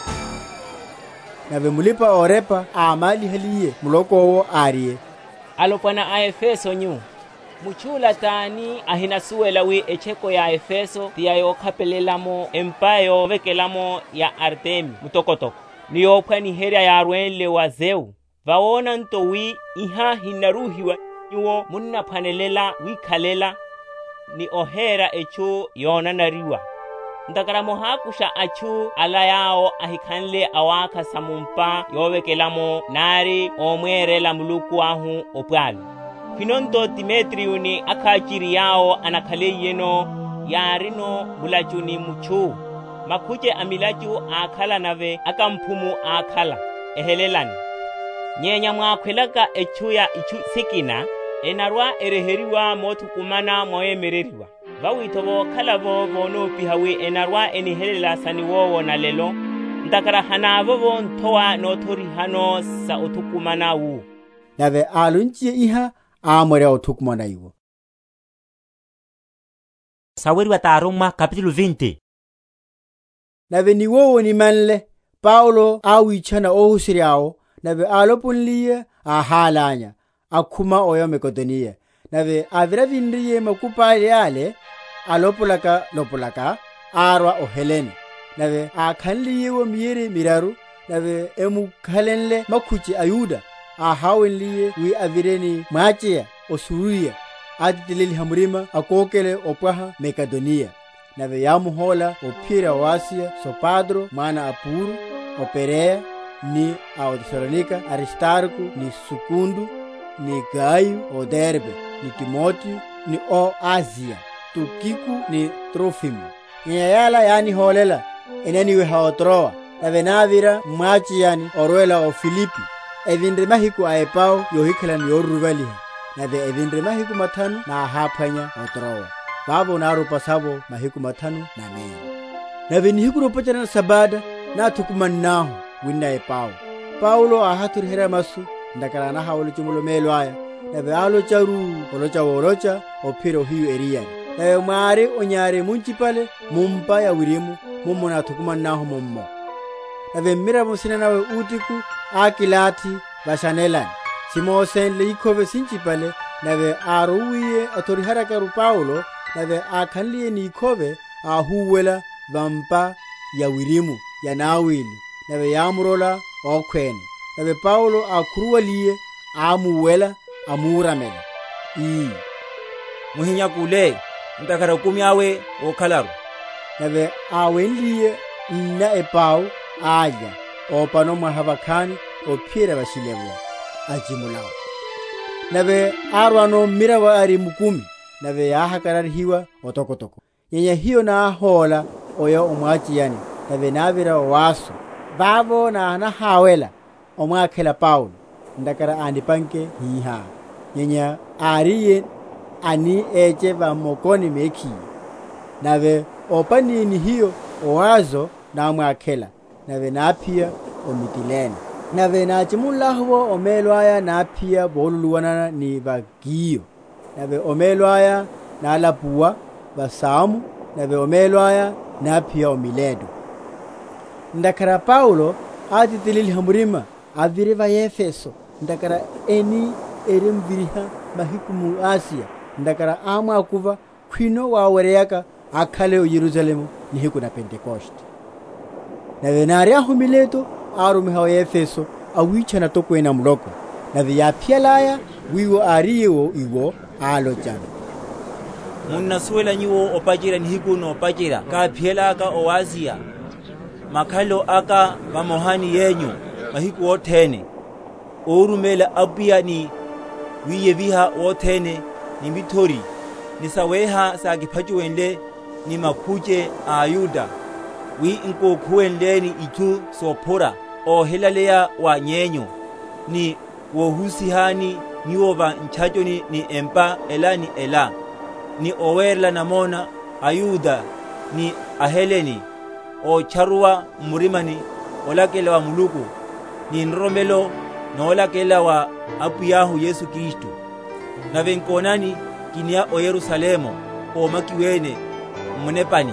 nabe mulipa orepa amali haliye mulokowo arie alopana a Efeso nyu muchula tani ahinasuela wi echeko ya Efeso tiyayo khapelelamo empayo vekelamo ya Artemi mutokotoko niyo kwani heria ya rwenle wa Zeu vaona nto wi iha hinaruhiwa nyuo munna panelela wikhalela ni ohera echo yona nariwa ndakara mohakusha achu ala yao ahikhanle awaka samumpa yovekelamo nari omwerela muluku ahu opwalu kwinonto Timetriuni akhachiri yao anakhale yeno yarino bulachuni muchu makhuche amilachu akhala nave akamphumu akhala ehelelani nyenya mwakhwelaka echuya ichu sikina enarwa ereheriwa mothukumana moyemereriwa vawithovo khalavo vonopihawi enarwa enihelela saniwowo na lelo ndakara hanavovo nthowa nothorihano sa othukumana wu nabe alunchie iha amorea othukumana iwo Saweri wa Taroma kapitulo vinte nabe niwowo ni manle Paulo awichana ohusiriao nabe alopunliye ahalanya akhuma oyo Makedonia nabe aviravinriye makupale yale alopulaka lopulaka arwa o Helene nabe akhanliye wo miyere miraru nabe emukhalenle makhuchi ayuda ahawinliye wi avireni machia osuruya aditileli hamurima akokele opwaha Makedonia nabe yamuhola ophira wasia Sopadro mwana apuru operea ni Audisalonika Aristarko ni Sukundu ni Gayu o Derbe ni Timoteo ni o Asia Tukiku ni Trofimu nyayala yani holela enaniwe haotroa nabe navira mwachi yani orwela o Filipi evindre mahiku aepao yohikhalan yoruvaliha nabe evindre mahiku mathanu na haphanya otroa babo narupa sabo mahiku mathanu na meya nabe nihiku ropachana sabada na thukumannahu winna epao Paulo ahathurihera masu ndakara na hawlo chumulo melo aya nabe alo charu olocha wolocha ophiro hiyo eriya nabe mare onyare munchipale mumpa ya wirimu mumona thukumannahu mommo nabe mira musina nawe utiku akilati bashanelan simosen leikove sinchipale nabe aruwiye athurihera karu Paulo nabe akhanliye nikove ahuwela vampa ya wirimu ya nawili nabe yamurola okhwene nabe Paulo akhuruwaliye amuwela amuramela ii muhinya kule ndakara kumyawe okhalaru nabe awenliye nna epau aja opano mwahabakhani ophira bashilevo ajimulao nabe arwano mirawa ari mukumi nabe yahakararihiwa otokotoko nyenya hiyo na hola oyo omwachi yani nabe navira waso babo na na hawela omwakhela Paulo ndakara andipanke hiha nyenya ariye ani eche va mokoni meki nave opanini hiyo owazo na mwakhela nave napia omitilene nave nachimulahuvo omelwaya napia boluluwana ni vagiyo nave omelwaya nalapuwa vasamu nave omelwaya napia omiledo ndakara Paulo atitilili hamurima avire va Efeso ndakara eni eremviriha mahikumu Asia ndakara amwa akuva kwino wawereyaka akhale o Yerusalemu ni hiku na Pentekoste nave nari ahumileto arumiha o Efeso awicha na tokwena muloko nave yapyalaya wiwo ariwo iwo alochana munnasuela nyiwo opajira ni hiku no opajira ka pyelaka o Asia makhalo aka vamohani yenyu mahiku othene orumela apia ni wiyeviha othene ni mithori ni saweha sa kiphajuwenle ni makhuche a Ayuda wi inkokhuwenleni ithu sophora ohelaleya wa nyenyo ni wohusihani niwova nchachoni ni empa elani ela ni owerla namona Ayuda ni aheleni o charua murimani olakela wa muluku ni nromelo na olakela wa apuyahu Yesu Kristo na venkonani kinia o Yerusalemo o makiwene munepani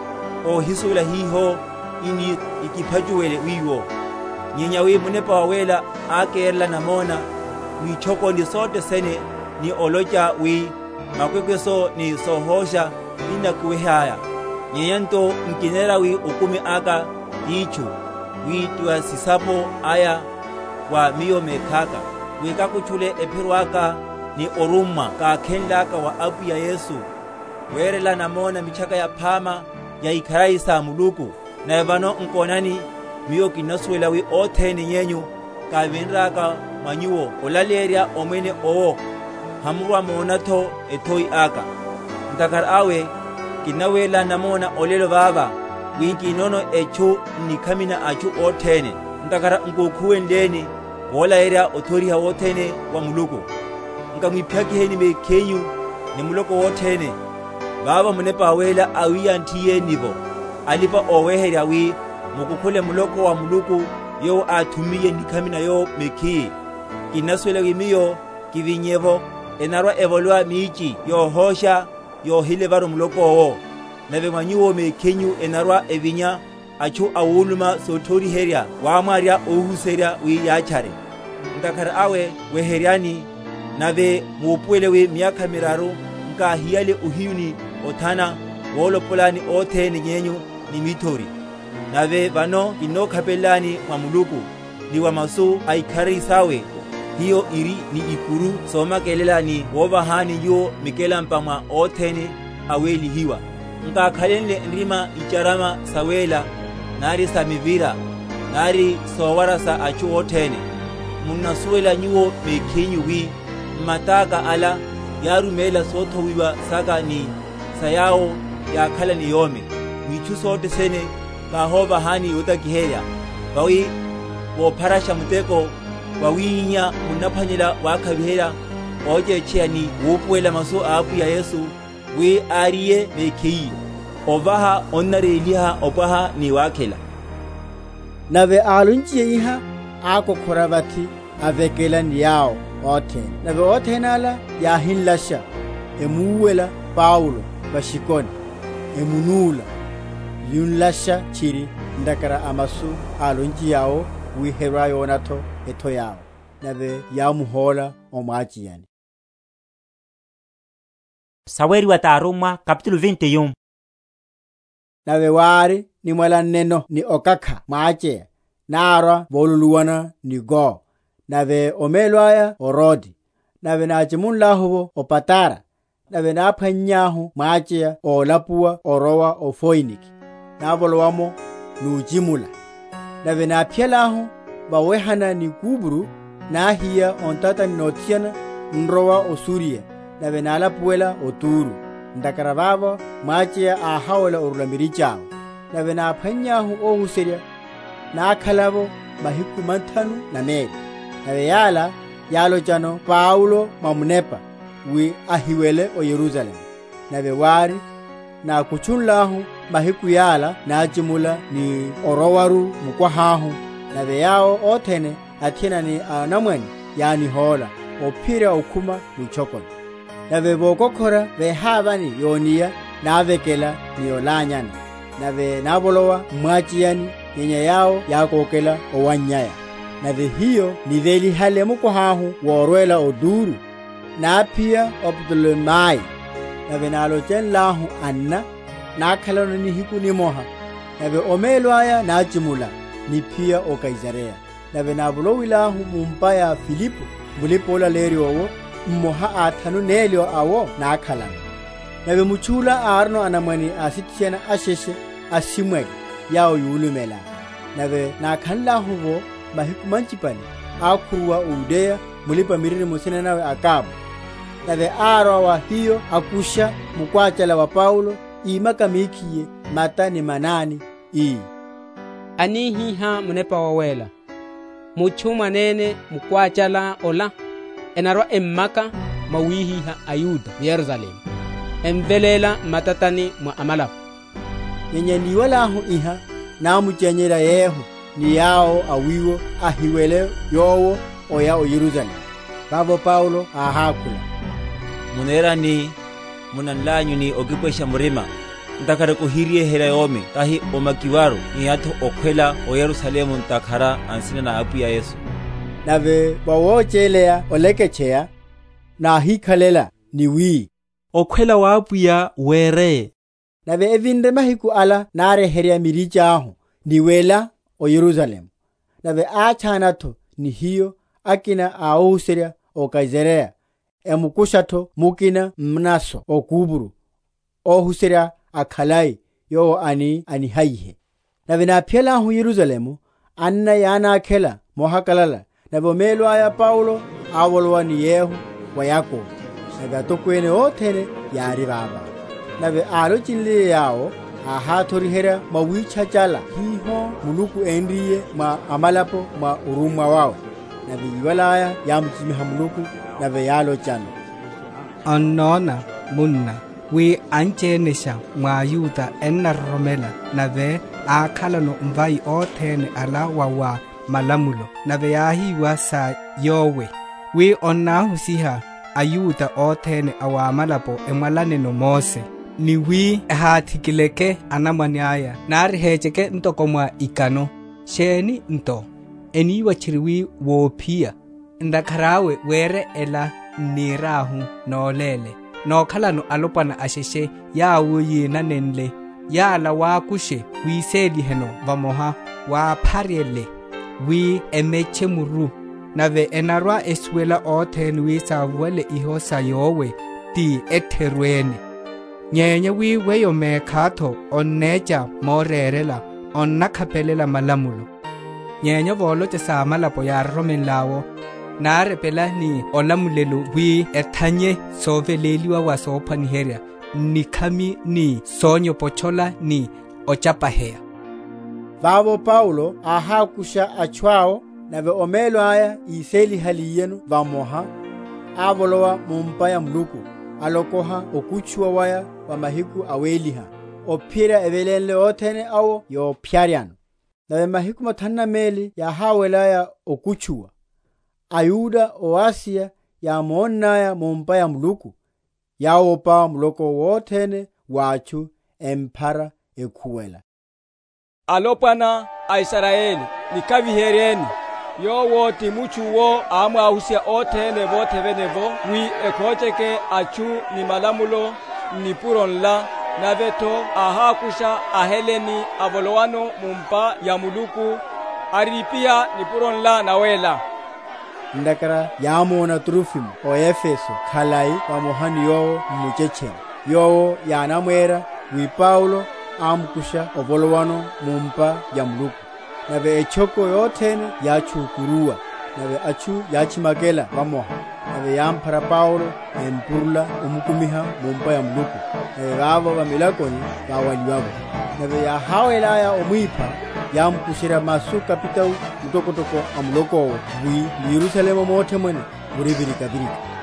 o hisula hiho ini ikipajuwele wiwo nyenyawe munepa wawela akerla namona ni choko ni sote sene ni olocha wi makwekweso ni sohosha ina kuwehaya nyenyanto mkinera wi ukumi aka ichu wi tuwa sisapo aya wa miyo mekaka wi kakuchule epirwaka ni oruma ka kendaka wa apu ya Yesu werela namona michaka ya pama ya ikaraisa muluku na evano nkonani miyo kinaswela wi otheni nyenyu ka vinraka manyuo olaleria omene owo hamurwa monato etoi aka ndakar awe kinawela namona olelo baba winki nono echu nikamina achu othene ndakara nkokhuwenleni wola area othori ha othene wa muluku nkamwiphyakiheni mekenyu ni muloko wothene baba munepa wela awiya ntiye nibo alipa oweherya wi mukukhule muloko wa muluku yo athumiye nikamina yo mekhi kinaswela wimiyo kivinyevo enarwa evolwa michi yo hosha yo hile baro muloko wo nave manyuwo mekhenyu enarwa evinya achu awuluma sothori herya wa maria ohuserya wi yachare ndakara awe weheryani nave mupuele wi miaka miraru nka hiyale uhiyuni othana wolopolani otheni nyenyu ni mithori nave vano inokhapelani mwa muluku liwa masu aikharisawe hiyo iri ni ikuru somakelelani wovahani yo mikela mpamwa othene aweli hiwa nka khalenle nrima icharama sawela nari samivira nari sowara sa achu othene munnasuela nyuo mekhenyu wi mataka ala yarumela sotho wiwa saka ni sayao ya khala ni yome wichu sote sene kahova hani utakiheya bawi wo parasha muteko wawinya munaphanyela wakhabiheya oje chiani wopuela maso apu ya Yesu wi ariye mekhi ovaha onnare liha opaha ni wakhela nave alunchi iha ako khoravati avekela niyao othe nave othenala yahinlasha emuwela Paulo bashikoni emunula yunlasha chiri ndakara amasu alunchi yao wiherwa yonato eto yao nave yamuhola omachiyani. Saweri wa Taruma capítulo vinte e um. Nave wari ni mwala neno ni okaka maache nara voluluwana ni go nave omelwaya orodi nave nachimunlahuvo opatara nave naphanyahu maache olapua orowa ofoiniki navolowamo nujimula nave napyelahu bawehana ni kuburu nahiya ontata notiana nrowa osuria nave nalapuela oturu ndakara baba maache ahawela orulamiri chao nave naphanyahu ohuseria nakhalavo mahiku manthanu na meli nave yala yalo chano Paulo mamunepa wi ahiwele o Yerusalemu nabe wari na kuchunlahu mahiku yala na ajimula ni orowaru mukwahahu nabe yao othene athina ni anamweni yani hola opira okuma muchokon nabe bokokhora behavani yoniya navekela niyolanyana nabe nabolowa mwachiyani nyenya yao yakokela owanyaya nabe hiyo niveli hale mukwahahu worwela oduru na pia Abdulmai nabe nalochen lahu anna nakhalano ni hiku ni moha nabe omelwaya na chimula ni pia o Kaisarea nabe nabulowilahu mumpaya Filipo bulipola leriowo moha athanu nelio awo nakhalano nabe muchula arno anamani asithiana asheshe asimwe yao yulumela nabe nakhanlahu bo mahiku manchipani akhuwa udeya mulipa miriri musina nawe akabu nabe aro wa hiyo akusha mukwachala wa Paulo imakamikiye matani manani ii anihiha munepa wawela muchuma nene mukwachala ola enarwa emmaka mawihiha ayuda Yerusalem emvelela matatani mwa amalapo nyenye niwalahu iha na muchenyera yehu ni yao awiwo ahiwele yowo oya o Yerusalem babo Paulo ahakula munerani munanlanyu ni okikwesha murima ntakara kuhirie hera yomi tahi omakiwaro ni yato okwela o Yerusalemu ntakara ansina na apu ya Yesu nabe bawochelea olekechea na hikalela ni wi okwela wa apu ya were nabe evinde mahiku ala nare heria miricha ahu niwela o Yerusalemu nabe achanato ni hiyo akina auseria o Kaisarea emukushato mukina mnaso o kuburu o huseria akhalai yo ani ani haihe nabe na phela hu Yerusalemu anna yana khela mohakalala nabe melwa ya Paulo awolwa ni yehu wa Yakobo nabe atokwene othene yari baba nabe alo chinle yao ahathori hera mawicha chala hiho muluku enriye ma amalapo ma urumwa wao nabe iwalaya yamjimiha muluku nabe yalo chano annona munna wi anchenesha mwa yuda enna romela nabe akhalano mvai othene ala wawa malamulo nabe yahiwa sa yowe wi onnahusiha ayuda othene awamalapo emwalane no Mose ni wi hathikileke anamanyaya narihecheke ntokomwa ikano sheni nto eniwa chiriwi wopia ndakharawe were ela nirahu nolele nokhalano alopana asheshe yawo yina nenle yala wakushe wiseli heno vamoha wa phariele wi emeche muru nave enarwa eswela othen wi savwele ihosa yowe ti etherwene nyenye wi weyo mekhatho onnecha morerela onnakhapelela malamulo nyenye volo tse samalapo ya romenlawo narepela ni olamulelo wi ethanye soveleliwa wa sophaniheria nikhami ni sonyo pochola ni ochapahea babo Paulo ahakusha achwao nabe omelo aya iseli haliyenu vamoha avolowa mumpaya mluku alokoha okuchua waya wa mahiku aweliha opira evelenle othene awo yo pyariano nabe mahiku mathanna meli ya hawelaya okuchua ayuda o Asia ya monaya mumpaya mluku yaopa mloko wothene wachu empara ekhuwela alopana a Israeli nikavihereni yowo timuchuwo amwa ahusia othene vote venevo wi ekocheke achu ni malamulo ni puronla naveto ahakusha aheleni avolowano mumpa ya muluku aripia ni puronla nawela ndakara yamona Trufimo o Efeso khalai wa mohani yowo muchechen yowo yanamwera wi Paulo amkusha ovolowano mumpa ya muluku nabe echoko yothene yachukurua nabe achu yachimagela vamoha nabe yamphara Paulo empurula umukumiha mumpa ya muluku nabe babo bamilakoni bawaliwabo nabe yahawelaya omwipa yamkushira masu kapitau mutokotoko amuloko wi Yerusalemu mothe mwene buribirika birika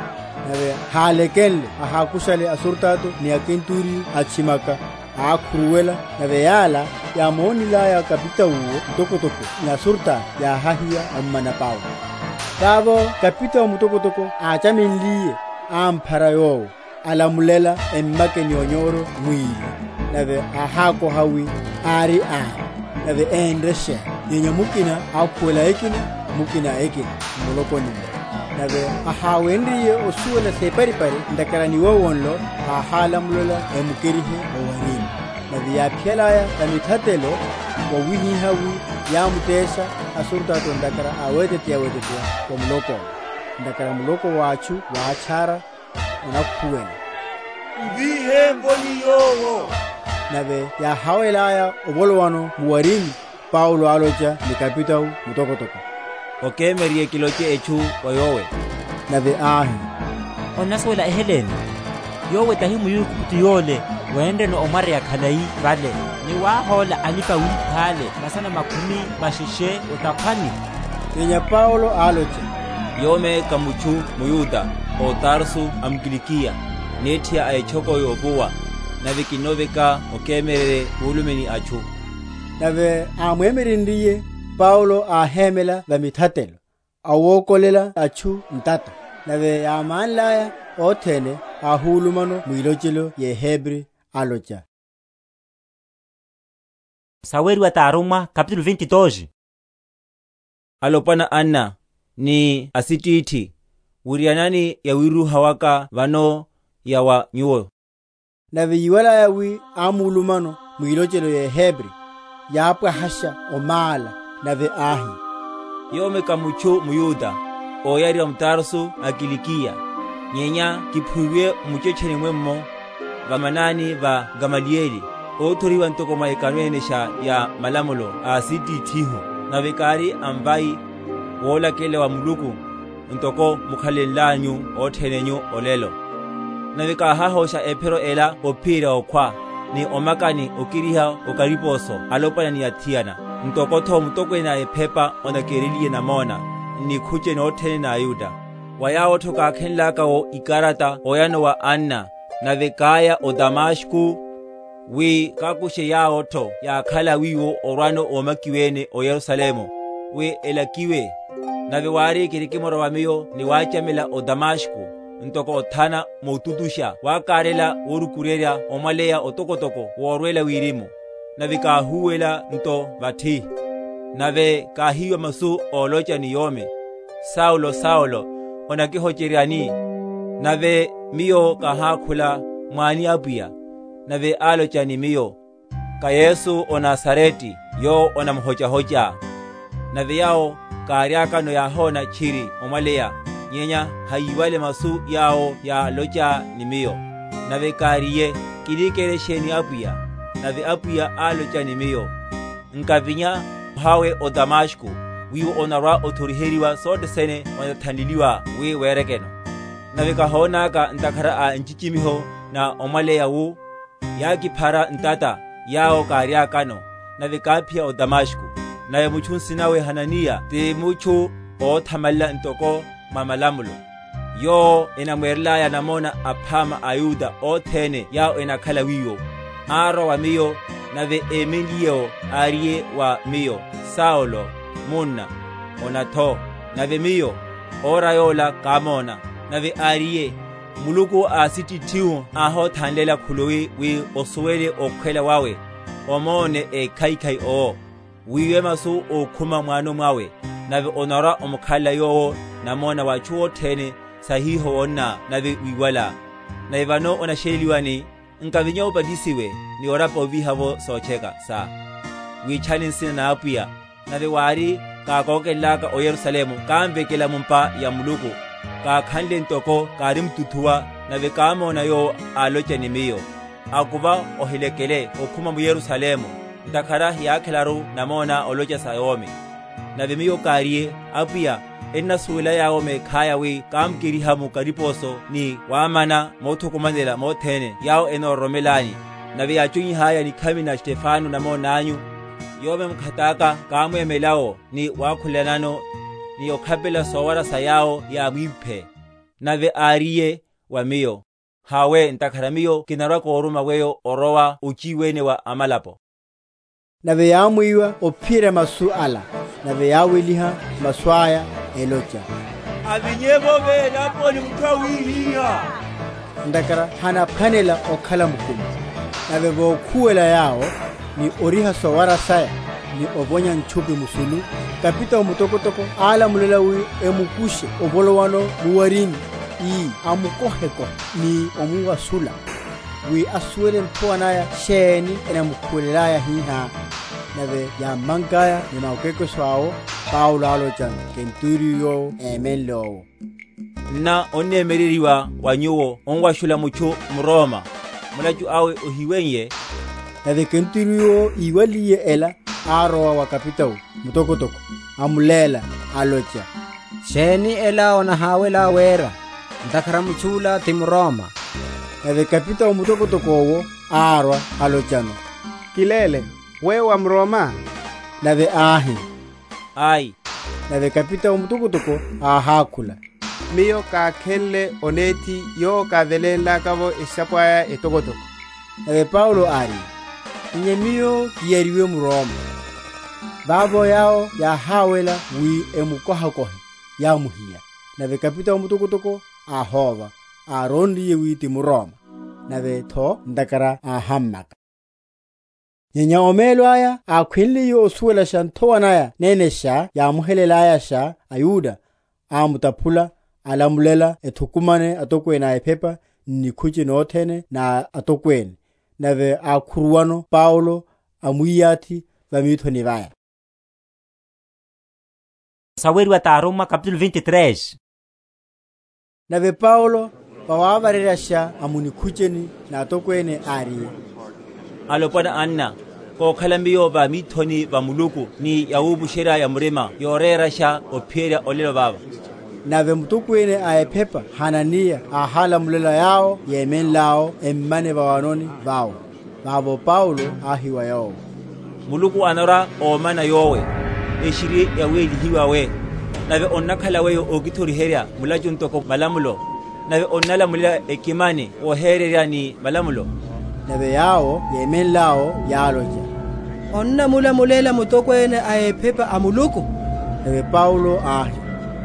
nabe halekenle ahakushale asurtato ni akinturi achimaka akhuruwela nabe yala ya monila ya kapita uwo tokotoko na surta ya hahia ammana pawo tabo kapita mutokotoko achaminliye amphara yowo alamulela emmakeni onyoro mwili nabe ahako hawi ari ari nabe endreshe nyenya mukina akwela ekina mukina ekina mulokoni nabe ahawendriye osuwela separipari ndakarani wowonlo ahalamulola emukerihe owarini nabe yapyelaya tamithatelo wawihi hawi yamutesha asurtato ndakara awetetia wetetia kwa muloko ndakara muloko wachu wachara unakuwena ubihe mboni yowo nabe ya hawelaya obolowano muwarini Paulo alocha ni kapitau mutokotoko okemerie kiloche echu oyowe nabe ahi onaswela eheleni yowe tahimu yukutu yole wende no omari ya khalai vale ni wahola alipa wipale masana makumi mashishe utapani kenya Paulo alocha yome kamuchu muyuda o Tarsu amkilikia netia ayechoko yobuwa nabe kinoveka okemerere ulumeni achu nabe amwemerindriye Paulo ahemela vamithatelo awokolela achu ntata nabe yamanlaya othene ahulumano muilochelo ye Hebri alocha Saweri wa Taruma capítulo vinte e dois. Alopana Anna ni asititi urianani ya wiru hawaka vano ya wa nyuo nabe yiwala yawi amulumano muilochelo ye Hebri yapwa hasha omala nabe ahi yome kamuchu muyuda oyari wa Tarsu akilikia nyenya kiphuwe muchechene mwemmo vamanani va Gamalieli otori wa ntoko maekanwenesha ya malamulo asiti tiho nabe kari ambai wola kele wa muluku ntoko mukhalenlanyu othenenyu olelo nabe kahahosha epero ela opira okwa ni omakani okiriha okariposo alopana ni atiana ntokotho mutokwena epepa onakeriliye namona ni khuche no thene na Yuda wayao thoka khenlaka o ikarata oyano wa Anna nabe kaya o Damashku wi kakushe yao tho ya khala wiwo orano omakiwene o Yerusalemu wi elakiwe nabe wari kirikimoro wamiyo ni wachamela o Damashku ntoko othana moututusha wakarela worukureria omaleya otokotoko worwela wirimu nabe kahuwela nto bathi nabe kahiwa masu olocha ni yome Saulo Saulo onakihocheriani nabe miyo kahakhula mwani abuya nabe alocha ni miyo ka Yesu o Nazareti yo onamhocha hocha nabe yao kariaka no yahona chiri omaleya nyenya hayiwale masu yao ya locha ni miyo nabe kariye kilikeresheni abuya nabe abuya alocha ni miyo nkavinya hawe o Damashku wiwo onarwa otoriheriwa sote sene onathandiliwa wi werekeno nabe kahona ka ntakhara a nchichimiho na omaleya wu yakiphara ntata yao kariakano nabe kaphia o Damashku nabe muchunsi nawe Hanania te muchu o thamalla ntoko mamalamulo yo enamwerla ya namona aphama ayuda othene yao enakhala wiyo aro wa miyo nabe Emilio ariye wa miyo Saulo munna onatho nabe miyo orayola kamona nabe ariye muluku asitithiu aho thandela khuluwi wi osuwele okhwela wawe omone e kaikai o wiwe masu okhuma mwano mwawe nabe onara omkhala yowo namona wachuo thene sahiho onna nabe wiwala nabe vano onasheliwani nkavinyo badisiwe ni orapo vihavo socheka sa wichalinsina na apuya nabe wari kakokelaka o Yerusalemu kambekela mumpa ya muluku kakhanle ntoko karimtuthua nabe kamona yo alocha ni miyo akuba ohilekele okhuma mu Yerusalemu ndakhara yakhelaru namona olocha sayomi nabe miyo kariye apuya enasuwela yao mekhaya wi kamkiriha mu kariposo ni wamana mothukumanela mothene yao enoromelani nabe yachunyi haya ni khami na Stefano namona anyu yome mkhataka kamwemelao ni wakhulanano ni okhapela sowara sayao ya mwiphe nave ariye wa miyo hawe ntakhara miyo kinarwa kooruma weyo orowa uchiwene wa amalapo nave yamwiwa ophire masu ala nave yawiliha maswaya elocha avinyebo vela poni mutawiliha ndakara hana panela okhala mukulu nave vokhuwela yawo ni oriha sowara saya ni ovonya nchupi musulu kapita omutokotoko ala mulela wi emukushe obolowano muwarini i amukoheko ni omuwasula wi asuele mpuanaya sheni ena mukhuwelelaya hiha nave ya mangaya ni maukeko swawo Paulo alocha kenturio emenlo na onemereriwa wanyuwo onwashula mucho mroma mulaju awe ohiwenye nave kenturio iwaliye ela arowa wa kapitao mutokotoko amulela alocha sheni ela ona hawela wera ntakhara muchula timroma nave kapitao mutokotoko wo arwa alochano kilele we wa mroma nave ahi ai nave kapitao mutokotoko ahakula miyo kakhele oneti yo kavelela kavo isapwaya etokotoko nave Paulo ari nyemiyo kiyeriwe mroma babo yao ya hawela wi emukoha kohe ya muhiya nave kapitao mutokotoko ahova arondi wi timroma nave tho ndakara ahammaka nyenya omelo aya akhwinli yo suwela shantowanaya nenesha ya muhelela sha ayuda amutaphula alamulela ethukumane atokwena ephepa nikhuchi nothene na atokwene nave akhuruwano Paulo amuyathi vamithoni vaya Saweriwa ta Roma capítulo vinte e três nave Paulo pawavarerasha amunikhucheni na atokwene ari alopana anna ko khalambiyo ba mithoni ba muluku ni yawubushera ya murema yorerasha ophera olelo baba nave mutokwene aephepa Hanania ahala mulela yao yemen lao emmane bawanoni bao babo Paulo ahiwa yao muluku anora omana yowe eshiri yaweli hiwawe nave onnakhala weyo ogitori heria mulajuntoko malamulo nave onnala mulela ekimane ohereria ni malamulo nave yao yemen lao yaloja onna mula mulela mutokwene aephepa amuluku nave Paulo ahi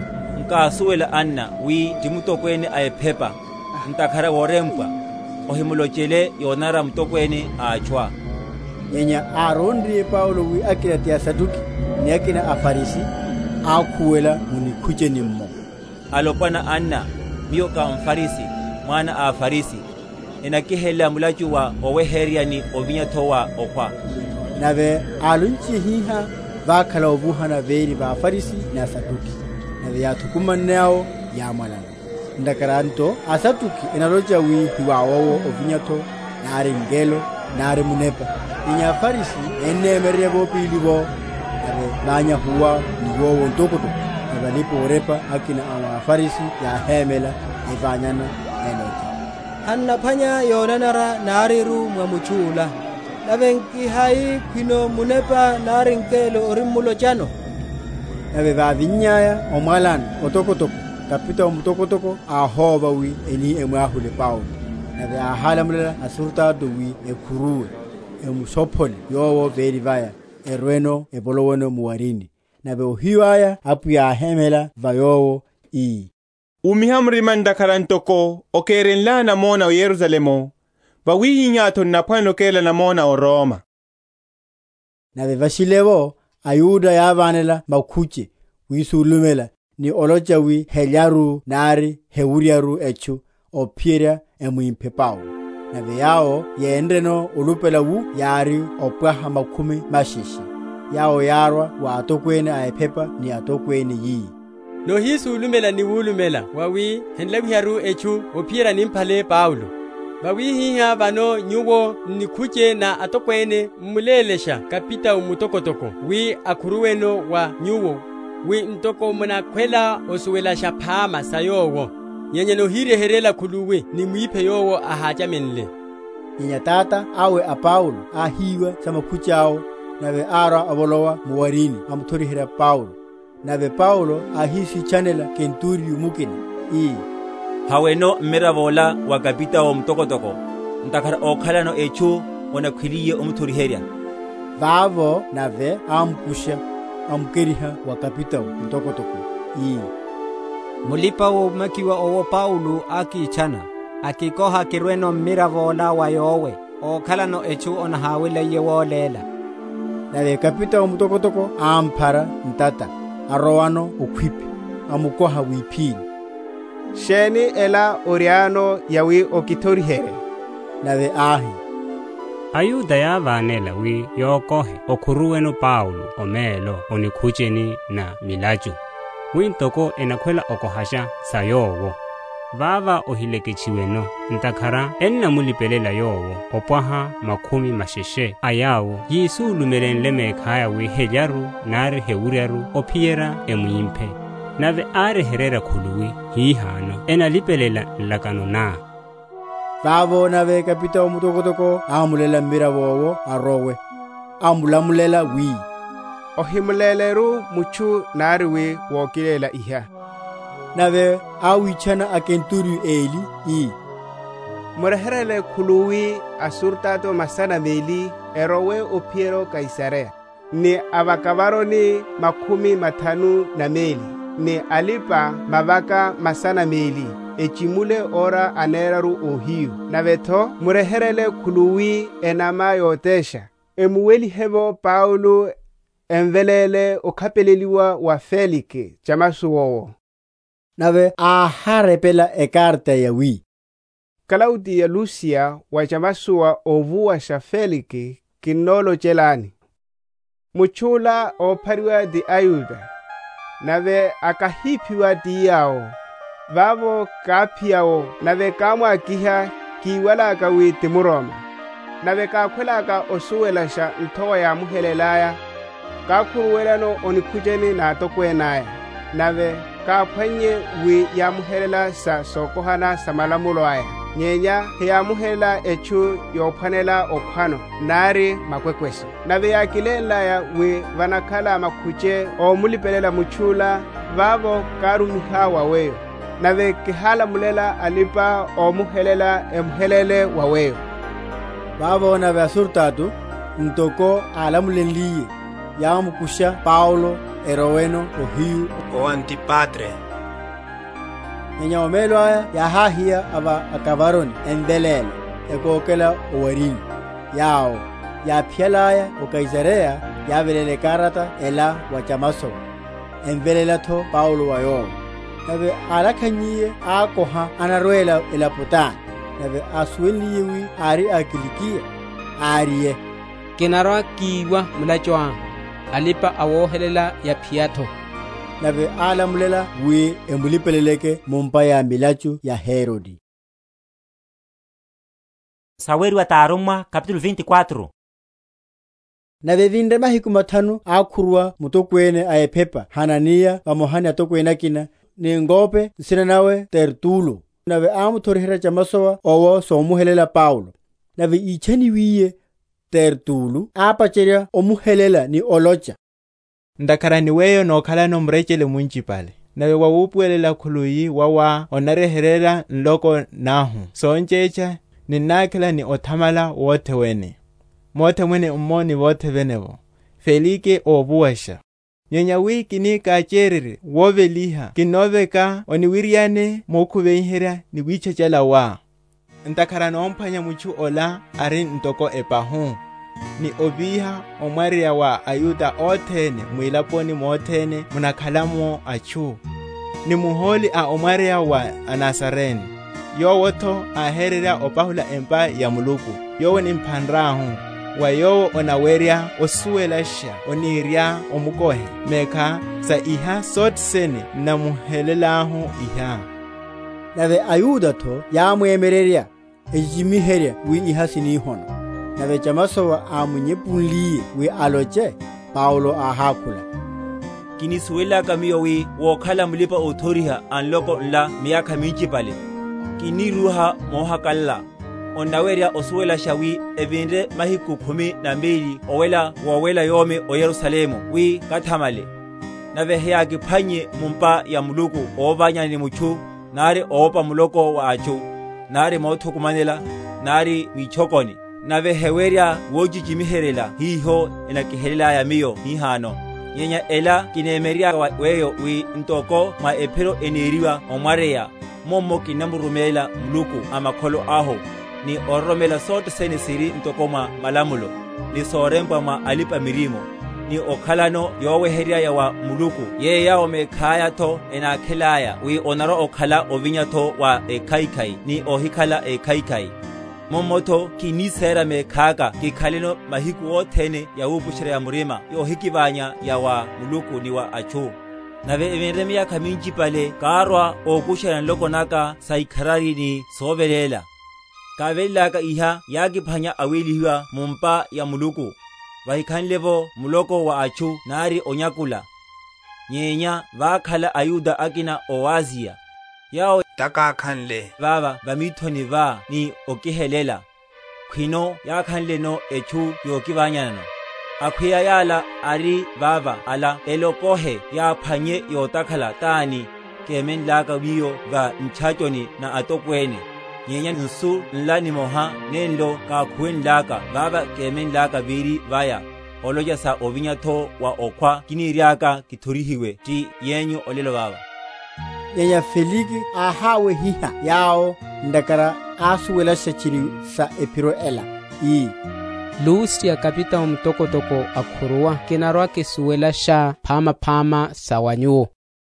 nkasuwela anna wi timutokwene aephepa ntakhara worempwa ohimulochele yonara mutokwene achwa nyenya arondi Paulo wi akina tia saduki ni akina afarisi akhuwela munikhucheni mmo alopana anna miyo ka mfarisi mwana a farisi enakihela mulaju wa oweheria ni ovinyathowa okwa nave alunchi hiha vakhala ovuhana veri va farisi na saduki nave yathukumanao yamalana ndakaranto asatuki enalocha wi hiwawowo ovinyatho nari ngelo nari munepa inya farisi enemerebo pilibo nave banya huwa niwowo ntokoto nave lipo orepa akina awa farisi ya hemela evanyana elocha anna phanya yonanara nariru mwamuchula navenki hai kwino munepa nari ngelo orimulo chano nave vavinyaya omwalana otokotoko kapita omutokotoko ahova wi eni emwahule Paulo nave ahala mulela asurta do wi ekhuruwe emusophole yowo veri vaya erweno ebolowono muwarini nave ohiwaya apuya ahemela vayowo i umihamrima ndakharantoko okerenlana mona o Yerusalemo vawihinyato napwano kela na mona o Roma nave vashilevo ayuda yavanela makhuche wisulumela ni olocha wi helyaru nari heuriaru echu ophiria emuimphe Paulo nave yao yendreno ulupela wu yari opwaha makhumi mashishi yao yarwa wa atokwene aephepa ni atokwene yi no hisulumela ni wulumela wawi henlawiharu echu ophiera nimphale Paulo bawi hiha bano nyuwo nikhuche na atokwene mulelesha kapita umutokotoko wi akhuruweno wa nyuwo wi ntoko muna khwela osuwela shaphama sayowo nyenye no hireherela khuluwe ni mwiphe yowo ahachamenle nyenya tata awe a Paulo ahiwa samakhuchao nave ara abolowa muwarini amuthorihera Paulo nave Paulo ahisi chanela kenturi mukini i haweno mmeravola wa kapita wa mtokotoko ntakhara okhalano echu onakhwiliye omuthoriherya. vavo nave ampusha amukeriha wa kapita wa mtokotoko ii mulipa wo makiwa owo Paulo akichana akikoha kirweno mmiravola wa yowe okhalano echu onahawile yewolela. nave kapita wa mtokotoko amphara ntata arowano ukhwipi amukoha wiphini sheni ela oriano yawi okithorihere. nave ahi ayuda yavanela wi yokohe okhuruweno Paulo omelo onikhucheni na milaju wintoko enakhwela okohasha sayowo vava ohilekechiweno ntakhara enna mulipelela yowo opwaha makhumi masheshe ayawo yisulumelenle mekhaya wi helyaru nari heuryaru ophiyera emwimphe nave areherera khuluwi hihano enalipelela nlakano na. vavo nave kapita wa mutokotoko amulela mmiravowo arowe amulamulela wi ohimuleleru muchu nari wi wokilela iha. nave awichana akenturiu eli ii mureherele khuluwi asurtato masana meli erowe opiero Kaisarea ni avakavaroni makhumi mathanu na meli ni alipa mavaka masana meli echimule ora aneraru ohiyu navetho mureherele khuluwi enama yotesha emuwelihevo Paulo envelele okhapeleliwa wa Felike chamasuwowo. nave aharepela ekarta ya wi Klaudia Lucia wa chamasuwa ovuwa sha Felike kinolo chelani muchula ophariwa di Ayuda nave akahipiwa di yao vavo kapiao nave kamwa akiha kiwala kawi timuroma nave kakhwelaka osuwelasha nthowa ya muhelelaya kakhuruwelano onikhujeni na tokwenaya nave kaphwanye wi yamuhelela sa sokohana sa malamulo aya nyenya heyamuhelela echu yophwanela okhwano nari makwekwesi nave yakilenlaya wi vanakhala makhuche omulipelela muchula vavo karumiha waweyo nave kihalamulela alipa omuhelela emuhelele waweyo. vavo nave asurtatu ntoko alamulenliye yamukusha Paulo eroweno ohiyu o Antipatre. nyenya omelo aya yahahia ava akavaroni envelele ekookela owarini yao yaphyalaya o Kaisarea yavelele karata ela wa chamasowa envelelatho Paulo wayowo nave alakhanyiye akoha anarwela elapotani nave asuwenliye wi ari akilikia ariye kinarwa kiwa mulachwa alipa awohelela ya phiatho nave alamulela wi emulipeleleke mumpa ya milachu ya Herodi. Saweri wa Taarumwa capítulo vinte e quatro. nave vinde mahiku mathanu akhurwa mutokwene aephepa Hanania vamohani atokwena kina ni ngope nsina nawe Tertulo nave amuthorihera chamasowa owo somuhelela Paulo nave ichaniwiye Tertulo apacherya omuhelela ni olocha ndakhara niweyo nokhala nomrechele munchipale nawe wawupuelela khuluyi wawa onareherera nloko nahu sonchecha ninnakhela ni othamala wothe wene mothe mwene ummoni wothe venevo Felike ovuwasha nyenya wiki ni kacherere woveliha kinoveka oniwiriane mokhuveihera ni wichachala wa ntakhara nomphanya muchu ola ari ntoko epahu ni obiha omwaria wa Ayuda othene mwilaponi mothene munakhalamo achu ni muholi a omwaria wa Anasareni yowotho aherera opahula empa ya muluku yowo ni mphanrahu wa yowo onaweria osuwelasha oniria omukohe mekha sa iha sotsene na muhelelahu iha nave Ayuda tho yamwemererya ejimiherya wi iha sinihono nave chamasowa amunyepunliye wi aloche Paulo ahakhula kinisuwela kamiyo wi wokhala mulipa othoriha anloko nla miyakha minchipale kiniruha mohakalla onaweria osuwela shawi evinde mahiku khumi na mbili owela wowela yome o Yerusalemu wi kathamale nave heyakiphanye mumpa ya muluku ovanyani muchu nari oopa muloko wa achu, nari moothukumanela, nari michokoni, nave hewerya woojijimiherela hiho enakihelelaya miyo hihano. Nyenya ela kineemerya wa weyo wi ntoko mwa ephero eneriwa omwareya, momo kinamurumela muluku amakholo aho, ni oromela sote sene siri ntoko mwa malamulo, ni sorempa mwa alipa mirimo, ni okhalano yoweherya wa muluku yeya omekhaya to enakhelaya wi onaro okhala ovinya to wa ekhaikhai ni ohikhala ekhaikhai. Momoto kinisera mekhaka kikhaleno mahiku othene ya upushira ya murima yohikivanya ya wa muluku ni wa achu. Nave evenremia kaminji pale karwa okushira nloko naka saikharari ni sovelela. Kavelaka iha yakiphanya awelihiwa mumpa ya muluku. Vahikhanlevo muloko wa achu nari onyakula. Nyenya vakhala ayuda akina oazia. Yao takakhanle vava vamithoni va ni okihelela. Khwino yakhanle no echu yokivanyana. Akhwiya yala ari vava ala elokohe ya phanye yotakhala tani kemen laka wiyo va nchachoni na atokwene. Nyenya nsu nlani moha nendo kakhuwen laka vava kemen laka viri vaya. Oloja sa ovinya to wa okwa kiniriaka kithurihiwe ti yenyu olelo vava. Nyenya Feliki ahawe hiha yao ndakara asuwela shachiri sa epiro ela i Lucia kapita mtokotoko akhuruwa kinarwa kisuwela sha phama phama sawanyuo.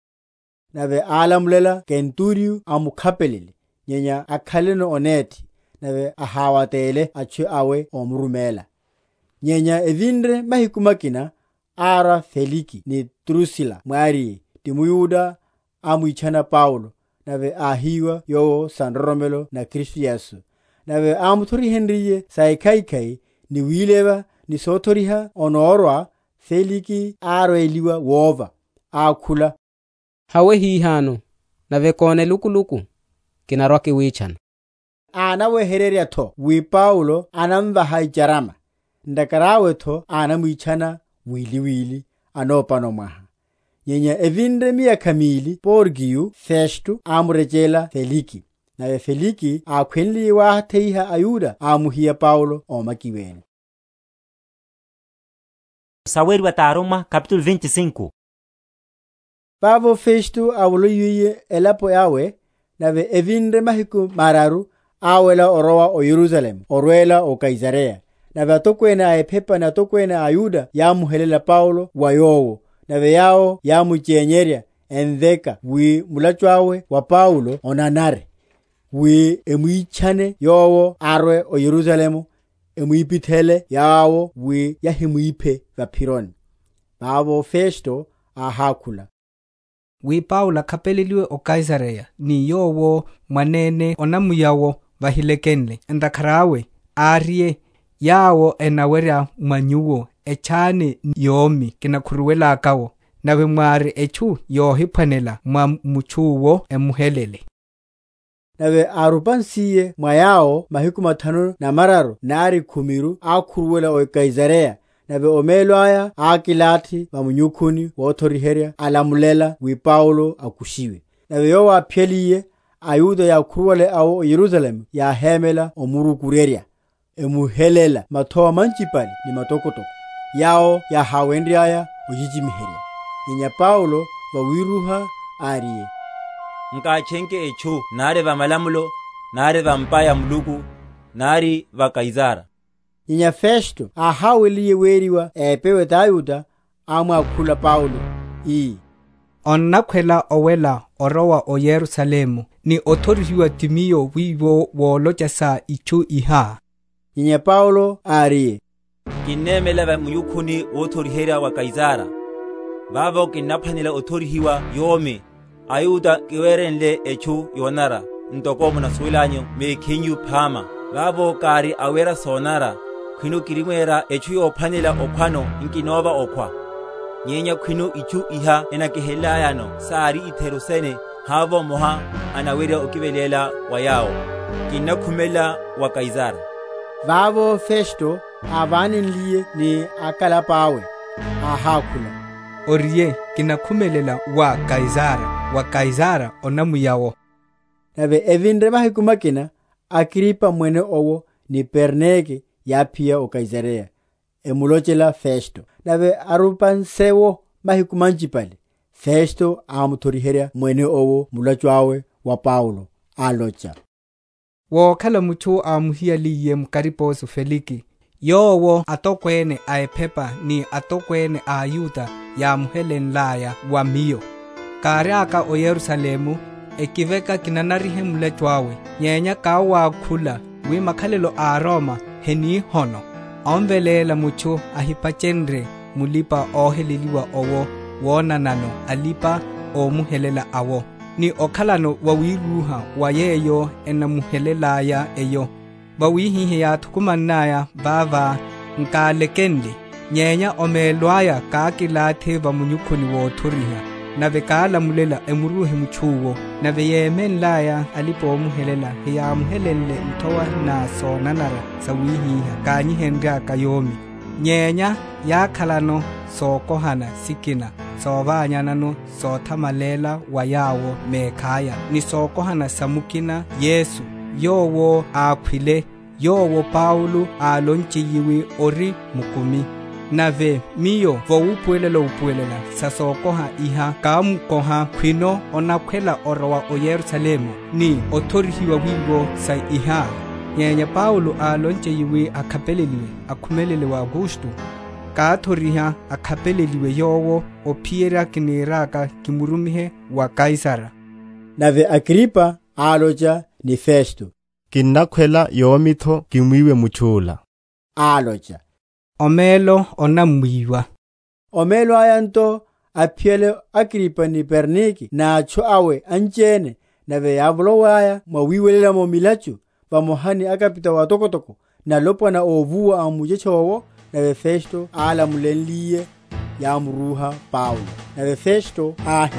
Nave alamulela kenturiu amukhapelele nyenya akhaleno oneti nave ahawatele achu awe omurumela. Nyenya evinre mahikumakina ara Feliki ni Drusila mwari timuyuda amuichana Paulo nave ahiwa yo sanromelo na Kristo Yesu nave amuthori henriye saikaikai ni wileva ni sotoriha onorwa Feliki aroeliwa wova akhula hawe hihano nave kone lukuluku kinarwa kiwichana anawe hereria tho wi Paulo anamva haijarama ndakarawe tho anamuichana wili wili anopano mwaha. Nyenya evinre miya kamili Porgiu Festu amurejela Feliki. Nawe Feliki akhwenli wa theiha ayuda amuhia Paulo omakiwene. Saweri wa Taroma capítulo vinte e cinco. Pavo Festu awolo yuye elapo yawe nawe evinre mahiku mararu awela orowa o Jerusalem orwela o Kaisarea. Nawe atokwene aepepa na atokwene ayuda yamuhelela Paulo wa yowo. Nave yao ya muchenyeria enveka wi mulachwawe wa Paulo onanare wi emuichane yowo arwe o Yerusalemu emuipithele yawo wi yahimuipe vapironi. Babo Festo ahakula wi Paulo kapeliliwe o Kaisarea ni yowo manene onamuyawo vahilekenle endakharawe arie yawo enaweria manyuwo echane yomi kinakhuruwela akawo nawe mwari echu yohiphanela mwa muchuwo emuhelele. Nawe arupansiye mwayao mahiku mathanu na mararu nari khumiru akhuruwela o Kaisarea nawe omelo aya akilati mamunyukhuni wothoriheria alamulela wi Paulo akushiwe. Nawe yowa apyeliye ayuda ya khuruwele awo o Yerusalem ya hemela omurukureria emuhelela mathoa manchipali ni matokotoko yao ya hawendriaya ujijimiheria. Nyenya Paulo wawiruha arie nkachenke echu nare va malamulo nare va mpaya muluku nari va Kaisara. Nyenya Festo ahaweliye weriwa epewe tayuda amwa akhula Paulo i onnakhwela owela orowa o Yerusalemu ni othorihiwa timiyo wiwo wolochasa ichu iha. Nyenya Paulo arie kinemela va muyukhuni wothoriheria wa Kaisara vavo kinaphanela othorihiwa yome ayuda kiwerenle echu yonara ntoko muna suilanyo mekhinyu phama vavo kari awera sonara khwino kirimwera echu yophanela okhwano inkinova okhwa. Nyenya khwino ichu iha enakihelayano sari itherusene havo moha anaweria okivelela wa yao kinakhumela wa Kaisara. Vavo Festo avaninliye ni akalapawe ahakula orie kinakhumelela wa Kaisara wa Kaisara onamuyawo. nave evinre mahikumakina Agripa mwene owo ni Bernike yapia o Kaisarea emulochela Festo nave arupansewo mahikumanjipale Festo amuthoriheria mwene owo mulachwawe wa Paulo alocha wokhala muchu amuhialiye mukariposo Feliki yowo atokwene aepepa ni atokwene a Yuda ya muhelenlaya wa miyo kariaka o Yerusalemu ekiveka kinanarihe mulechwawe nyenya kawa khula wi makhalelo a Roma heni hono omvelela muchu ahipachenre mulipa oheleliwa owo wonanano alipa omuhelela awo ni okhalano wawiruha wayeyo enamuhelelaya eyo wawihihe ya thukumanaya bava nkalekenle nyenya omelwaya kakilathe vamunyukhoni wothoriha nave kaalamulela emuruhe muchuwo nave yemenlaya alipo omuhelela heyamuhelenle nthowa na sonanara sawihiha kanyihenrya kayomi nyenya yakhalano sookohana sikina soovaanyanano soothamalela wayawo meekhaya ni sookohana samukina Yesu yowo aakhwile yowo Paulo aalonchiyiwi ori mukumi nave miyo vowupuelela upuelela sasookoha iha kaamukoha khwino onakhwela orowa o Yerusalemu ni othorihiwa wiwo sa iha nyenya Paulo aalonchiyiwi akhapeleliwe akhumelelewa Augusto kaathoriha akhapeleliwe yowo ophiera kiniraka kimurumihe wa Kaisara nave Agripa alocha ni Festo kinnakhwela yoomitho kimwiwe muchula alocha omelo onamwiwa omelo ayanto aphiele Agripa ni Bernike na acho awe anchene nave yavulowaya mwawiwelela momilachu vamohani akapita watokotoko na lopwana ovuwa amujechowo nave Festo alamulenliye yamuruha Paulo nave Festo ahi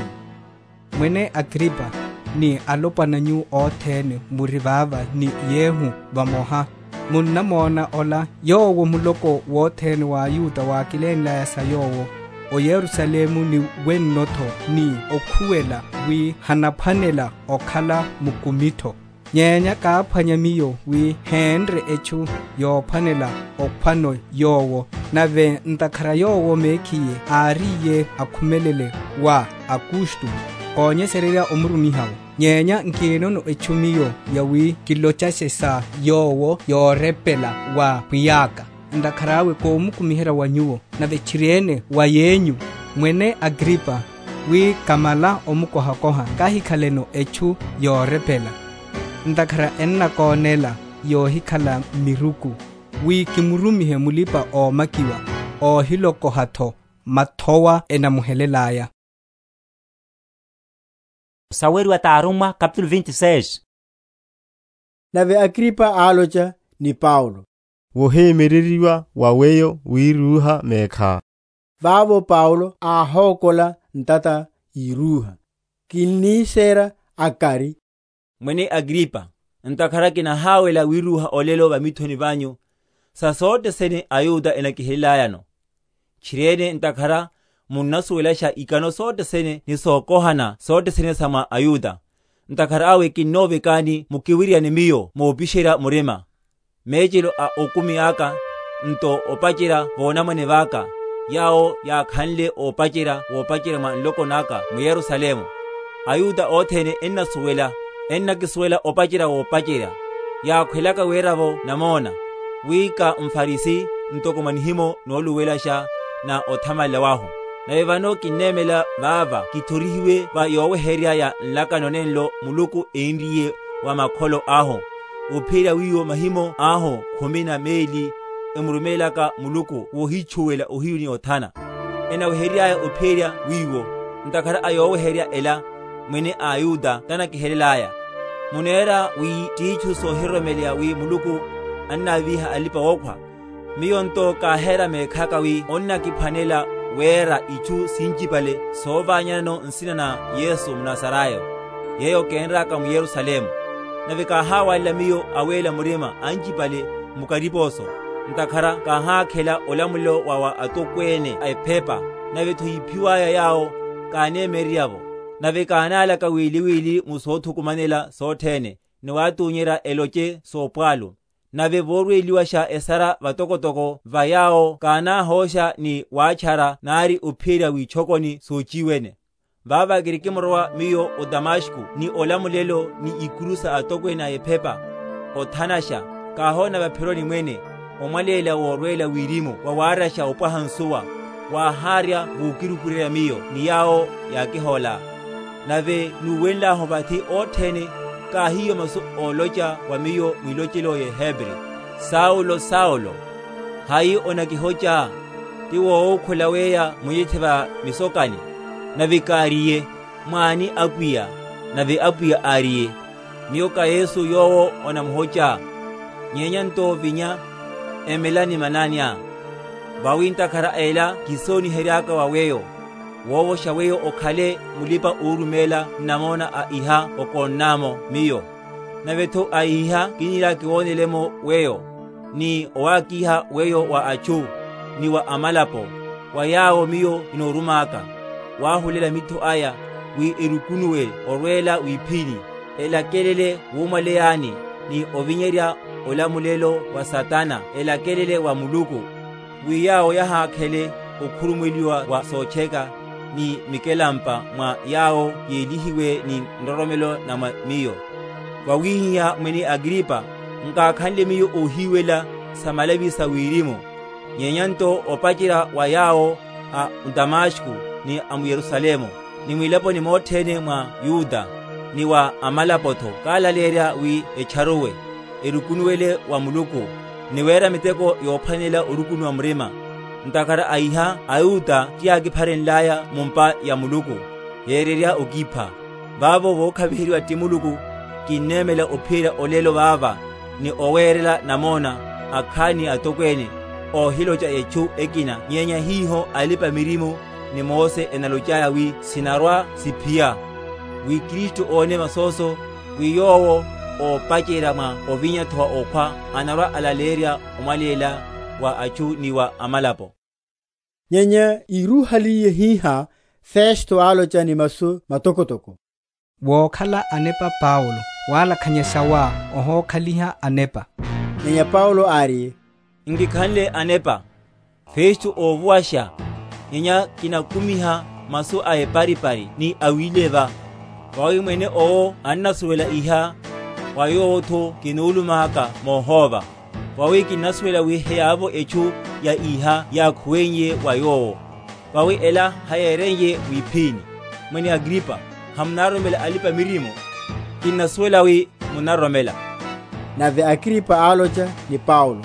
mwene Agripa ni alopana nyu othene murivava ni yehu vamoha munnamona ola yowo muloko wothene wa Yuda wakilenlaya sa yowo o Yerusalemu ni wennotho ni okhuwela wi hanaphanela okhala mukumitho nyenya kaaphwanya miyo wi henre echu yoophanela okhwano yowo nave ntakhara yowo meekhiye aariye akhumelele wa Augusto koonyesererya omurumihawo nyenya nkinono echumiyo yawi kilochasesa yowo yoorepela wa pwiyaka ndakharawe koomukumihera wanyuwo nave chiriene wa yenyu mwene Agripa wi kamala omukohakoha kahikhaleno echu yoorepela ndakhara ennakoonela yoohikhala miruku wi kimurumihe mulipa oomakiwa oohilokohatho mathowa enamuhelelaya Saweru wa Taaruma capítulo vinte e seis. Nave Agripa alocha ni Paulo wohemereriwa waweyo wiruha meekha vavo Paulo ahokola ntata iruha kinisera akari mwene Agripa ntakhara kina hawela wiruha olelo va mithoni vanyu sasote sene Ayuda enakihelayano chirene ntakhara munnasuwelasha ikano sote sene ni sookohana sote sene sama Ayuda ntakhara awe kinove kani mukiwiriane miyo moopishera murema mejelo a okumi aka nto opachira vonamane vaka yao yakhanle opachira wopachira manloko naka mu Yerusalemu Ayuda othene ennasuwela ennakisuwela opachira wopachira yakhwelaka weravo namona wika mfarisi ntokomanihimo nooluwelasha na othamale waho nawe vano kinemela vava kithorihiwe va yoweherya ya nlakano nenlo muluku eenriye wa makholo aho uphira wiyo mahimo aho khumi na meli emurumelaka muluku wohichuwela ohiyuni othana ena weherya uphira wiyo ntakhara ayoweherya ela mwene Ayuda tanakihelelaya munera wi tichu sohiromelya wi muluku annaviha alipa wokhwa miyonto kahera mekhaka wi onna kiphanela wera ichu sinjipale sovanyano nsina na Yesu mnasarayo yeyo kenraka mu Yerusalemu nave kahawalila miyo awela murima anjipale mukariposo ntakhara kahakhela olamulo wawa atokwene aephepa nave thuiphiwaya yao kanemeriyavo nave kaanala ka wili-wili musothukumanela soothene niwaatunyera eloche soopwalo nave vorweliwasha esara vatokotoko vayao kaanahosha ni waachara naari uphira wiichokoni sochiwene vavakirikimorwa miyo o Damashku ni olamulelo ni ikurusa atokwena ephepa othanasha kahona vaphironi mwene omwalela worwela wirimo wawaarasha opwahansuwa waaharya vuukirukurera miyo ni yao yakihola nave nuwenlaho vathi othene kahiyo masu olocha wa miyo mwilochelo ye Hebri Saulo Saulo hayi onakihocha tiwo okhulaweya muyitheva misokani nave kaariye mwani akwiya nave akwiya aariye miyo ka Yesu yowo onamhocha nyenya nto vinya emelani manania vawintakhara ela kisoni heriaka waweyo wowo shaweyo okhale mulipa urumela namona a iha okonnamo miyo navetho a iha kinira kiwonelemo weyo ni owakiha weyo wa achu ni wa amalapo wa yao miyo inorumaka wahulela mitho aya wi erukunuwe orwela wiphini elakelele wumaleyani ni ovinyeria olamulelo wa Satana elakelele wa muluku wiyao yahakhele okhurumweliwa wa socheka ni mikelampa mwa yao yelihiwe ni ndoromelo na mwa miyo wawihiya mwene Agripa nkakhanle miyo ohiwela samalabisa wirimo nyenyanto opachira wa yao a Damashku ni amu Yerusalemu ni mwilapo ni mothene mwa Yuda ni wa amalapotho kalaleria wi echaruwe erukunuwele wa muluku niwera miteko yophanela urukunu wa mrima ntakara aiha ayuta tiyakipharen laya mumpa ya muluku yereria okipha vavo vokhavihiriwa timuluku kinemela ophira olelo vava ni owerela namona akhani atokwene ohilocha echu ekina nyenya hiho alipa mirimo ni Mose enalochaya wi sinarwa siphiya wi Kristo one masoso wi yowo opachera mwa ovinya thoa okhwa anarwa alaleria omwalela wa achu ni wa amalapo nyenya iruhaliye hiha Festo alocha ni masu matokotoko wokhala anepa Paulo wala khanyeshawa oho khaliha anepa nyenya Paulo ari ingikhanle anepa Festo ovuasha nyenya kinakumiha masu ae paripari ni awileva wawi mwene oo annasuwela iha wayotho kinulumaka mohova wawi kinaswela wiheyavo echu ya iha ya khuwenye wayowo wawi ela hayerenye wiphini mwene Agripa hamnaromela alipa mirimo kinaswela wi munaromela nave Agripa alocha ni Paulo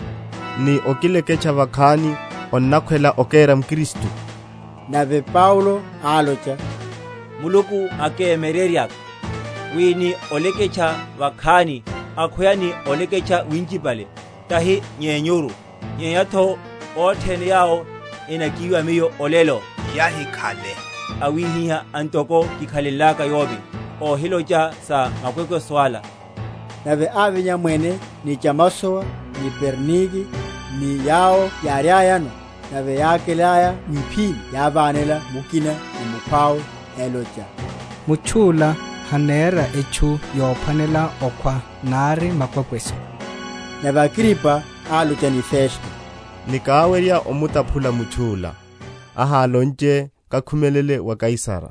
ni okilekecha vakhani onnakhwela okera mkristu nave Paulo alocha muluku akeemereriak wini olekecha vakhani akhuyani olekecha winjipale tahi nyenyuru nyeyatho othene yao enakiwa miyo olelo yahikhale awihiha antoko kikhalelaka yobi ohilocha sa makwekwe swala nave avinya mwene ni chamasoa ni pernigi ni yao yariayano nave yakelaya wiphini yavanela mukina ni muphao elocha muchula hanera echu yophanela okhwa nari makwekweso nave Agripa alocha ni Festo nikaaweria omutaphula muchula ahalonje kakhumelele wa Kaisara.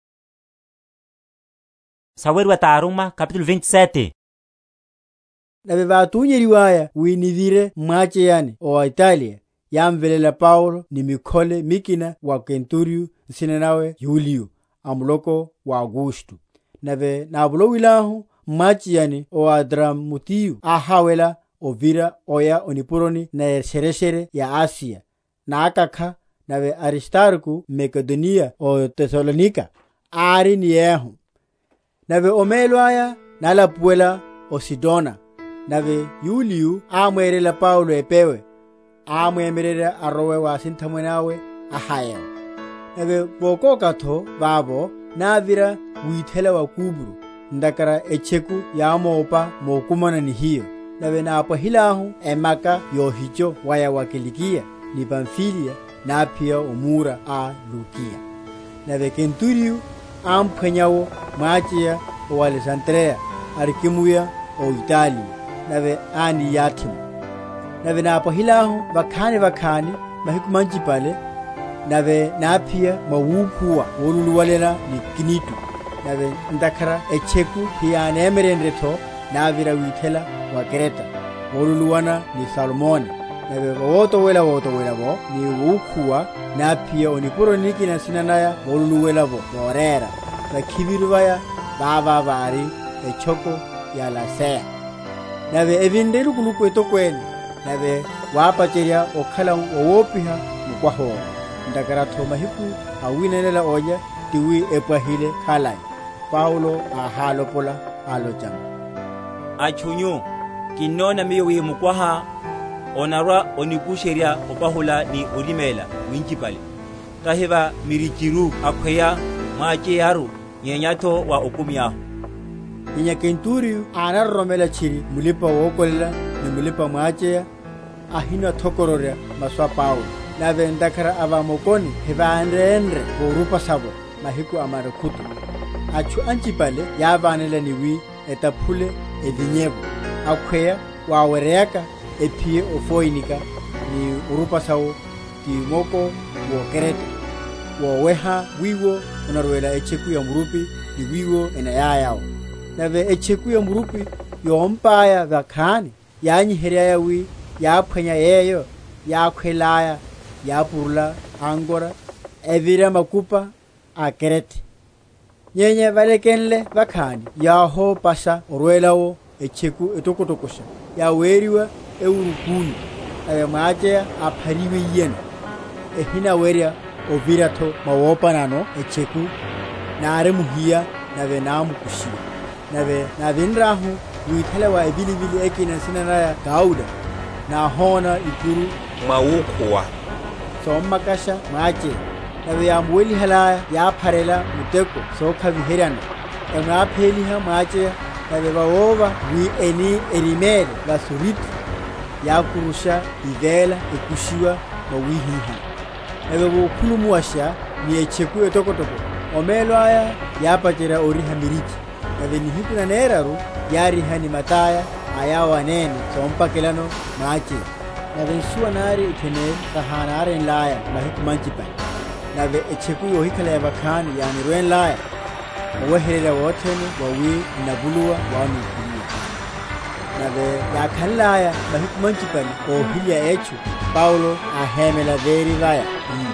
Sawerwa Taruma capítulo vinte e sete. nave vatunyeriwaya winivire mwacheyani o Italia yamvelela Paulo ni mikhole mikina wa Kenturiu nsinenawe Yuliu amuloko wa Augustu nave navulowilahu mwacheyani o Adramutiu ahawela ovira oya onipuroni na shereshere ya Asia na akakha nave Aristarku Makedonia o Thessalonika ari ni yehu nave omelwaya nalapuela o Sidona nave Yuliu amwerela Paulo epewe amwemerera arowe wa sinthamwenawe ahayo nave bokokatho babo navira withela wa Kubru ndakara echeku ya mopa mokumana ni hiyo nave napahilahu emaka yohicho waya wa Kilikia ni Pamfilia na pia umura a Lukia nave Kenturiu amphwenyawo mwaciya o Alexandria arikimuya o Italia nave ani yathimu nave napahilahu vakhani vakhani mahiku manji pale nave naphia mawupuwa woluluwalela ni kinitu nave ndakhara echeku hiyaneemerenretho navira withela wa Kreta woluluwana ni Salmone nave wotowela wotowelavo ni wukuwa naphia onipuroniki na sinanaya woluluwelavo worera vakhiviru vaya vava vari echoko ya Lasea nave evindelukuluku etokwene nave waapacerya okhala wowopiha mukwahowa ndakaratho mahiku awinanela oja tiwi epwahile khalai Paulo ahalopola alochama achunyu kinona miyo wi mukwaha onarwa onikusherya opahula ni orimela winchipale tahiva mirichiru akhweya mwache yaru nyenyato wa okumiyaho Inya kenturiu anarromela chiri mulipa wokolela ni mulipa mwacheya ahina thokororya maswa Paulo nave ndakara avamokoni hivaandreendre vorupa savo mahiku amarekhutu achu anchipale yavanela niwi etaphule evinyevo akhweya wawereyaka ephiye ofoinika ni urupa sawo ti moko wo Kreta woweha wiwo onarwela echeku ya murupi ni wiwo ena yayawo nave echeku ya murupi yompaya vakhani yanyiherya yawi yaphwenya yeyo yakhwelaya yapurula angora evira makupa a Krete nyenye valekenle vakhani yaho pasa orwelawo echeku etokotokosha yaweriwa eurukuni ave mwacheya aphariwe yena ehina werya oviratho mawopanano echeku naare muhiya nave namukushiya nave navinrahu withelewa evilivili ekina sinanaya Dauda nahona ikuru mawukuwa sommakasha mwache nave yamuwelihalaya yapharela muteko sokhaviheryana emwapheliha mwacheya nave vawova wi eni erimele vasuriti yakurusha ivela ekushiwa mawihihi nave vokhulumuwasha ni echeku etokotoko omelo aya yapacera oriha miriti nave nihiku na neraru yariha ni mataya ayawanene sompakelano mwache nave nsuwa nari ithene sahanare nlaya mahiku manchipa nave echeku yohikala ya vakhani yani rwen laya oweherera wothene wawi nabuluwa wanukuliya nave yakhanlaya mahiku manchipani ohilya echu Paulo ahemela veri vaya mm.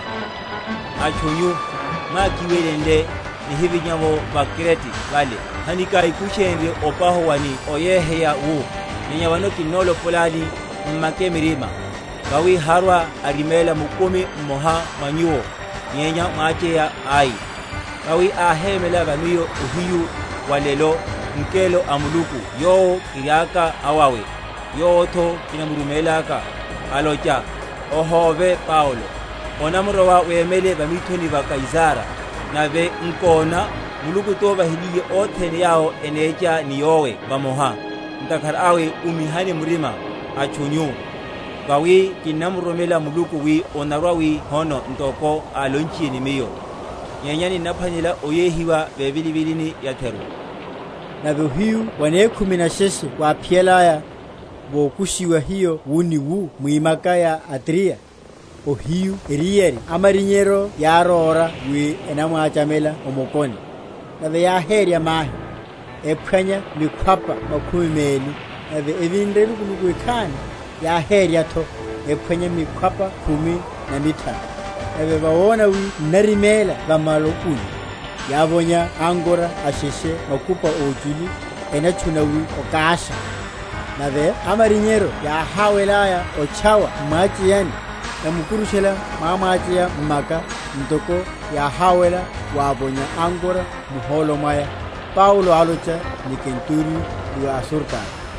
achunyu makiwelende ni hivinyavo vakreti vale hanika ikushenre opaho wani oyeheya wu ninyavano kinolo polani mmake mirima vawi harwa arimela mukumi mmoha manyuo nyenya mwacheya ai vawi ahemela vanuyo uhiyu walelo nkelo amuluku yo kiriaka awawe yoto kinamurumelaka alocha ohove Paulo onamurowa wemele vamithoni va Kaisara nave nkona muluku to vahiliye othene yao enecha niyowe vamoha ntakhara awe umihane murima achunyu vawi kinamuromela muluku wi onarwa wi hono ntoko alonchini miyo nyenyani naphanyela oyehiwa vevilivilini yatheru nave uhiyu wanekhumi na sheshe waphyelaya vokushiwa hiyo wuni wu mwimaka ya Adria ohiyu eriyeri amarinyero yarora wi enamwachamela omokoni nave yaherya mahi ephwanya mikhwapa makhumi meli nave evindelukuluku ikhani yaherya tho ephwanya mikhwapa khumi na mithanu nave vawona wi narimela vamalokuni yavonya angora asheshe makupa ojuli enachuna wi okasha nave amarinyero yahawelaya ochawa mwachiyani namukurushela mamwachiya mmaka ntoko yahawela wavonya angora muholo maya Paulo alocha ni kenturi wa asurta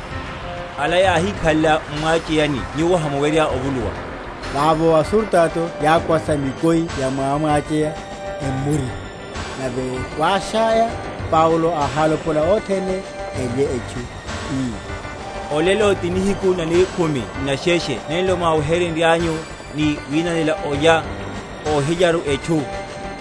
ala yahikhala mwachiyani niwo hamuwerya obuluwa vavo asurtato yakwasa mikoi ya mamwachiya emuri nave washaya Paulo ahalopola othene elye echu i olelo tinihiku na ni kumi na sheshe nelo mauhere ndyanyu ni winanela oya ohijaru echu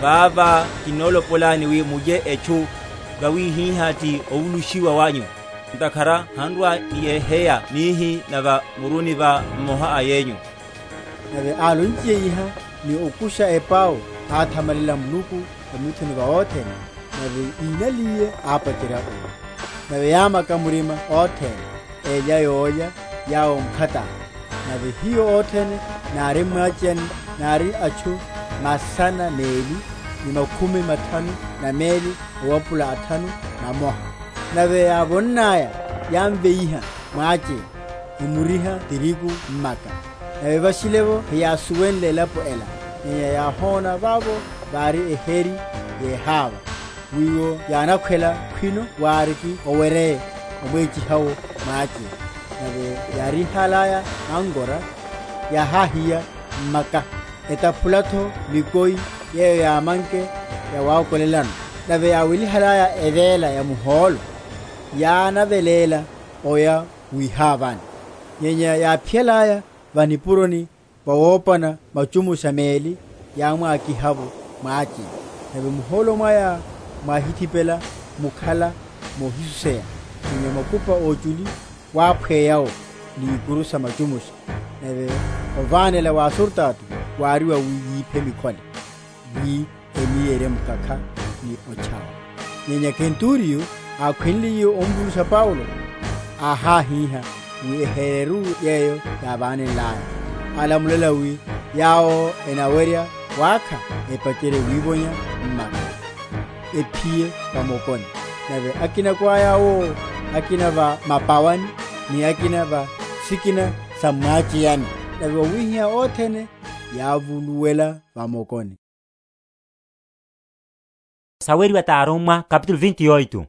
vava kinolopolani wi muje echu gawi hihati ovulushiwa wanyu ntakara handwa niyeheya nihi nava muruni va moha ayenyu nabe alunjiye iha ni okusha epao athamalila muluku amithuni va othene nabe inaliye apatira o nabe yama kamurima othene eja yoya yao mkhata nabe hiyo othene nari mwacheni nari achu masana meli ni makumi matano na meli wapula atano na moha nabe abonnaya yamveiha mwache imuriha tirigu maka nabe bashilebo ya suwenle lapo ela nya ya hona babo bari eheri ye haba wiwo yanakwela kwino wariki owere omwechi hawo mwache nabe yari halaya angora ya hahia maka eta pulato likoi ye ya manke ya wao kolelano nabe ya wili halaya edela ya muholo ya nabelela oya wihavan nyenya ya phielaya vanipuroni bawopana machumu shameli ya mwa kihabo machi nabe muholo maya mahithipela mukhala mohisea nyenya makupa ojuli wa pheyao ni gurusa machumu nabe ovanela wa surtatu wari wa wiyiphe mikhole ni emiyere mkakha ni ochawa nyenya kenturio akhwinliyo ombusha Paulo aha hiha wi heru yeyo yabane laya alamulela wi yao enaweria waka epakere wibonya maka epie pamokoni nabe akina kwa yao akina ba mapawani ni akina ba sikina samachi yani nabe wihia othene yavuluwela pamokoni. Saweri wa Taroma capítulo vinte e oito.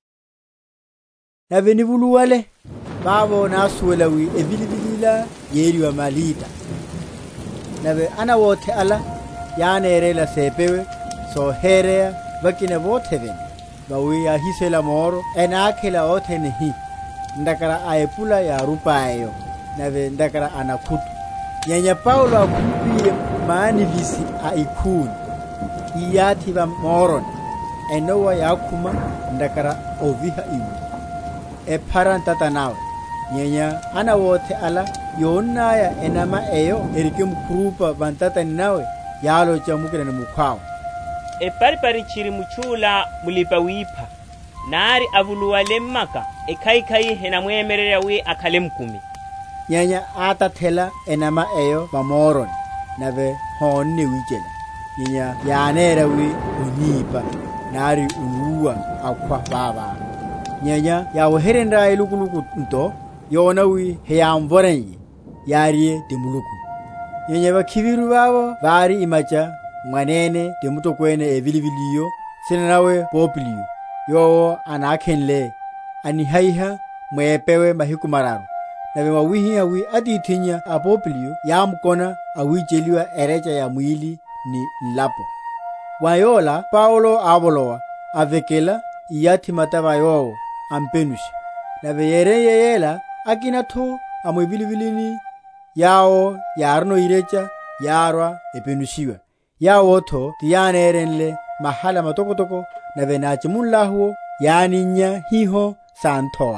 Na venivuluwale babo nasuwela wi evilivila yeri wa malita nabe ana wote ala yanerela sepewe so herea bakina wote ven bawi ya hisela moro enakela othene hi ndakara aepula ya rupayo nabe ndakara anakutu nyanya Paulo akupile maani visi aikuni iyati ba moron enowa yakuma ndakara oviha iwu e parantata nawe nyenya ana wote ala yonaya enama eyo erike mkurupa bantata nawe yalo chamukira ni mukwao e paripari chiri muchula mulipa wipa nari avuluwale maka e kai kai hena mwemerera we akale mkumi nyanya atathela enama eyo bamoron nabe honni wijela nyanya yanera we unipa nari unuwa akwa baba nyanya ya woherenda ilukuluku nto yona wi heyamvorenyi yariye demuluku nyanya bakibiru babo bari imacha mwanene demutokwene eviliviliyo senawe popiliyo yo anakhenle anihaiha mwepewe mahikumararo nabe mawihi awi adithinya apopiliyo yamkona awijeliwa erecha ya mwili ni lapo wayola Paulo abolowa avekela iyathi mataba yo ampenusha nabe yereyela akina tho amwebilibilini yao yarno irecha yarwa epenushiwa yawo tho tiyanerenle mahala matokotoko nabe nachimullahu yaninya hiho santhoa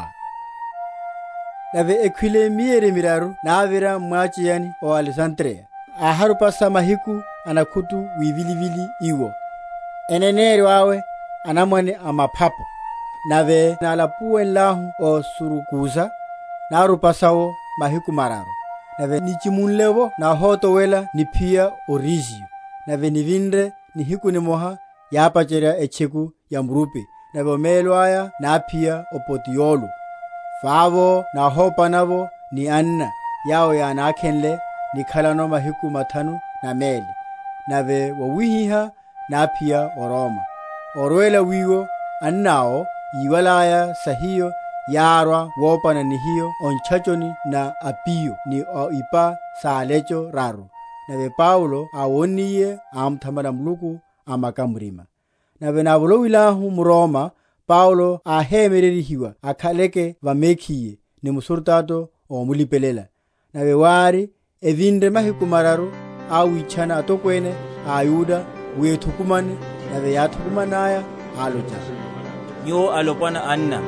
nabe ekhwile miyere miraru navira mwachiyani o Alexandria aharupasa mahiku anakutu wivilivili iwo eneneri wawe anamwane amaphapo nabe nalapuwe lahu o surukuza narupasawo mahiku mararo nabe nichimunlewo na hoto wela nipia orizio nabe nivinre nihiku ni moha yapachera echeku ya mrupe nabe omelwaya napia opotiyolu favo na hopa nabo ni anna yao ya nakhenle nikhalano mahiku mathanu na meli nabe wawihiha napia oroma orwela wiwo annao iwalaya sahiyo yarwa wopana ni hiyo onchachoni na apio ni o ipa salecho raro nabe Paulo awoniye amthamala mluku amakamrima nabe nabulo wilahu muroma Paulo ahemererihiwa akhaleke vamekhiye ni musurtato omulipelela nabe wari evinde mahikumararo awichana atokwene ayuda wethukumane nave yathukuma naya aloja nyo alopwana anna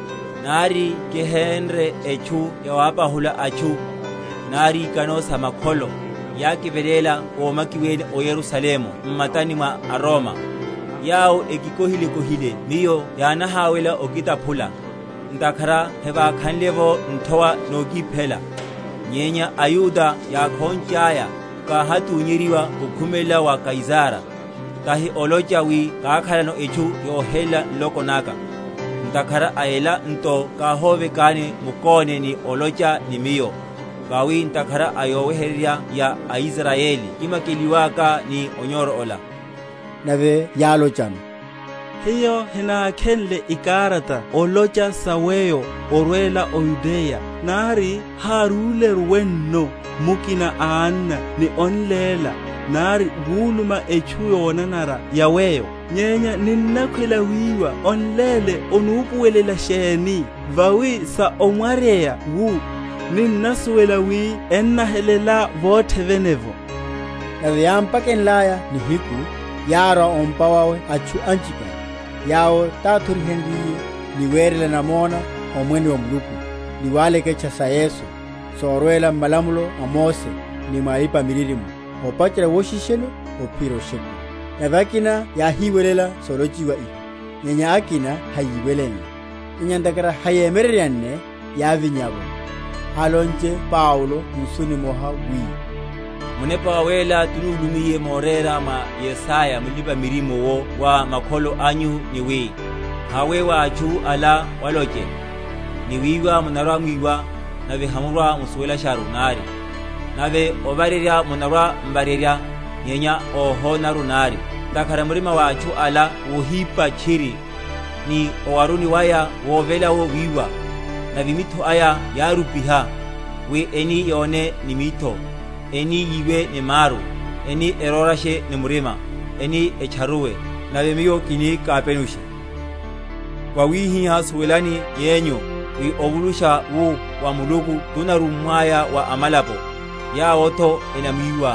nari kehenre echu yawapahula achu nari kanosa makholo yakivelela oomakiwene o Yerusalemu mmatani mwa Aroma yawo ekikohile kohile miyo yanahawela okitaphula ntakhara hevakhanlevo nthowa nookiphela nyenya Ayuda yakhontyaya kahatunyeriwa kukhumela wa Kaisara tahi olochawi kakhalano echu yohela lokonaka ntakhara aela nto kahove kane mukone ni olocha ni miyo kawi ntakhara ayoweherya ya Aisraeli kimakeliwaka ni onyoro ola nave yalochano hiyo hina kenle ikarata olocha saweyo orwela o Yudea nari harule ruwenno mukina aanna ni onlela nari guluma echuyo nara yaweyo nyenya ninnakwela wiwa onlele onupuwelela sheni vawi sa omwareya wu ninnasuwela wi ennahelela vote venevo nave yampaken laya ni hiku yara ompawawe achu anchipa yao tathuri hendiye niwerele namona omweni wa muluku niwaleke chasa Yesu sorwela malamulo amose ni maipa milirimu opachira woshishelo opiro sheku navakina yahiwelela sorochiwa i nyenya akina hayiweleni inyandakara hayemererianne yavinyabo halonche Paulo musuni moha wi munepa wawela tunulumiye morera ma Yesaya mulipa mirimo wo wa makholo anyu niwi hawe wa achu ala waloche niwiwa munarwa mwiwa nave hamurwa musuwela sharunari nave obarerya munarwa mbarerya nyenya oho narunari ndakhara murima wa achu ala uhipa chiri ni owaruni waya wovela wo wiwa na vimitho aya yarupiha we eni yone ni mito eni yiwe ni maru eni erorashe ni murima eni echaruwe na vemiyo kini kapenushe kwa wihi hasuwelani yenyo wi obulusha wu wa muluku tunarumwaya wa amalapo ya oto enamiwa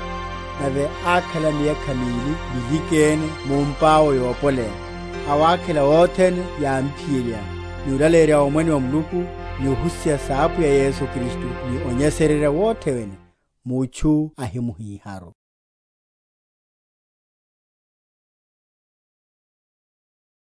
nave akhala niya kamili bilikene mumpawo yopole awakhala wothene ya mphilia niulaleria omweni wa muluku ni uhusia saapu ya Yesu Kristu ni onyeserera wote wene muchu ahimuhiharo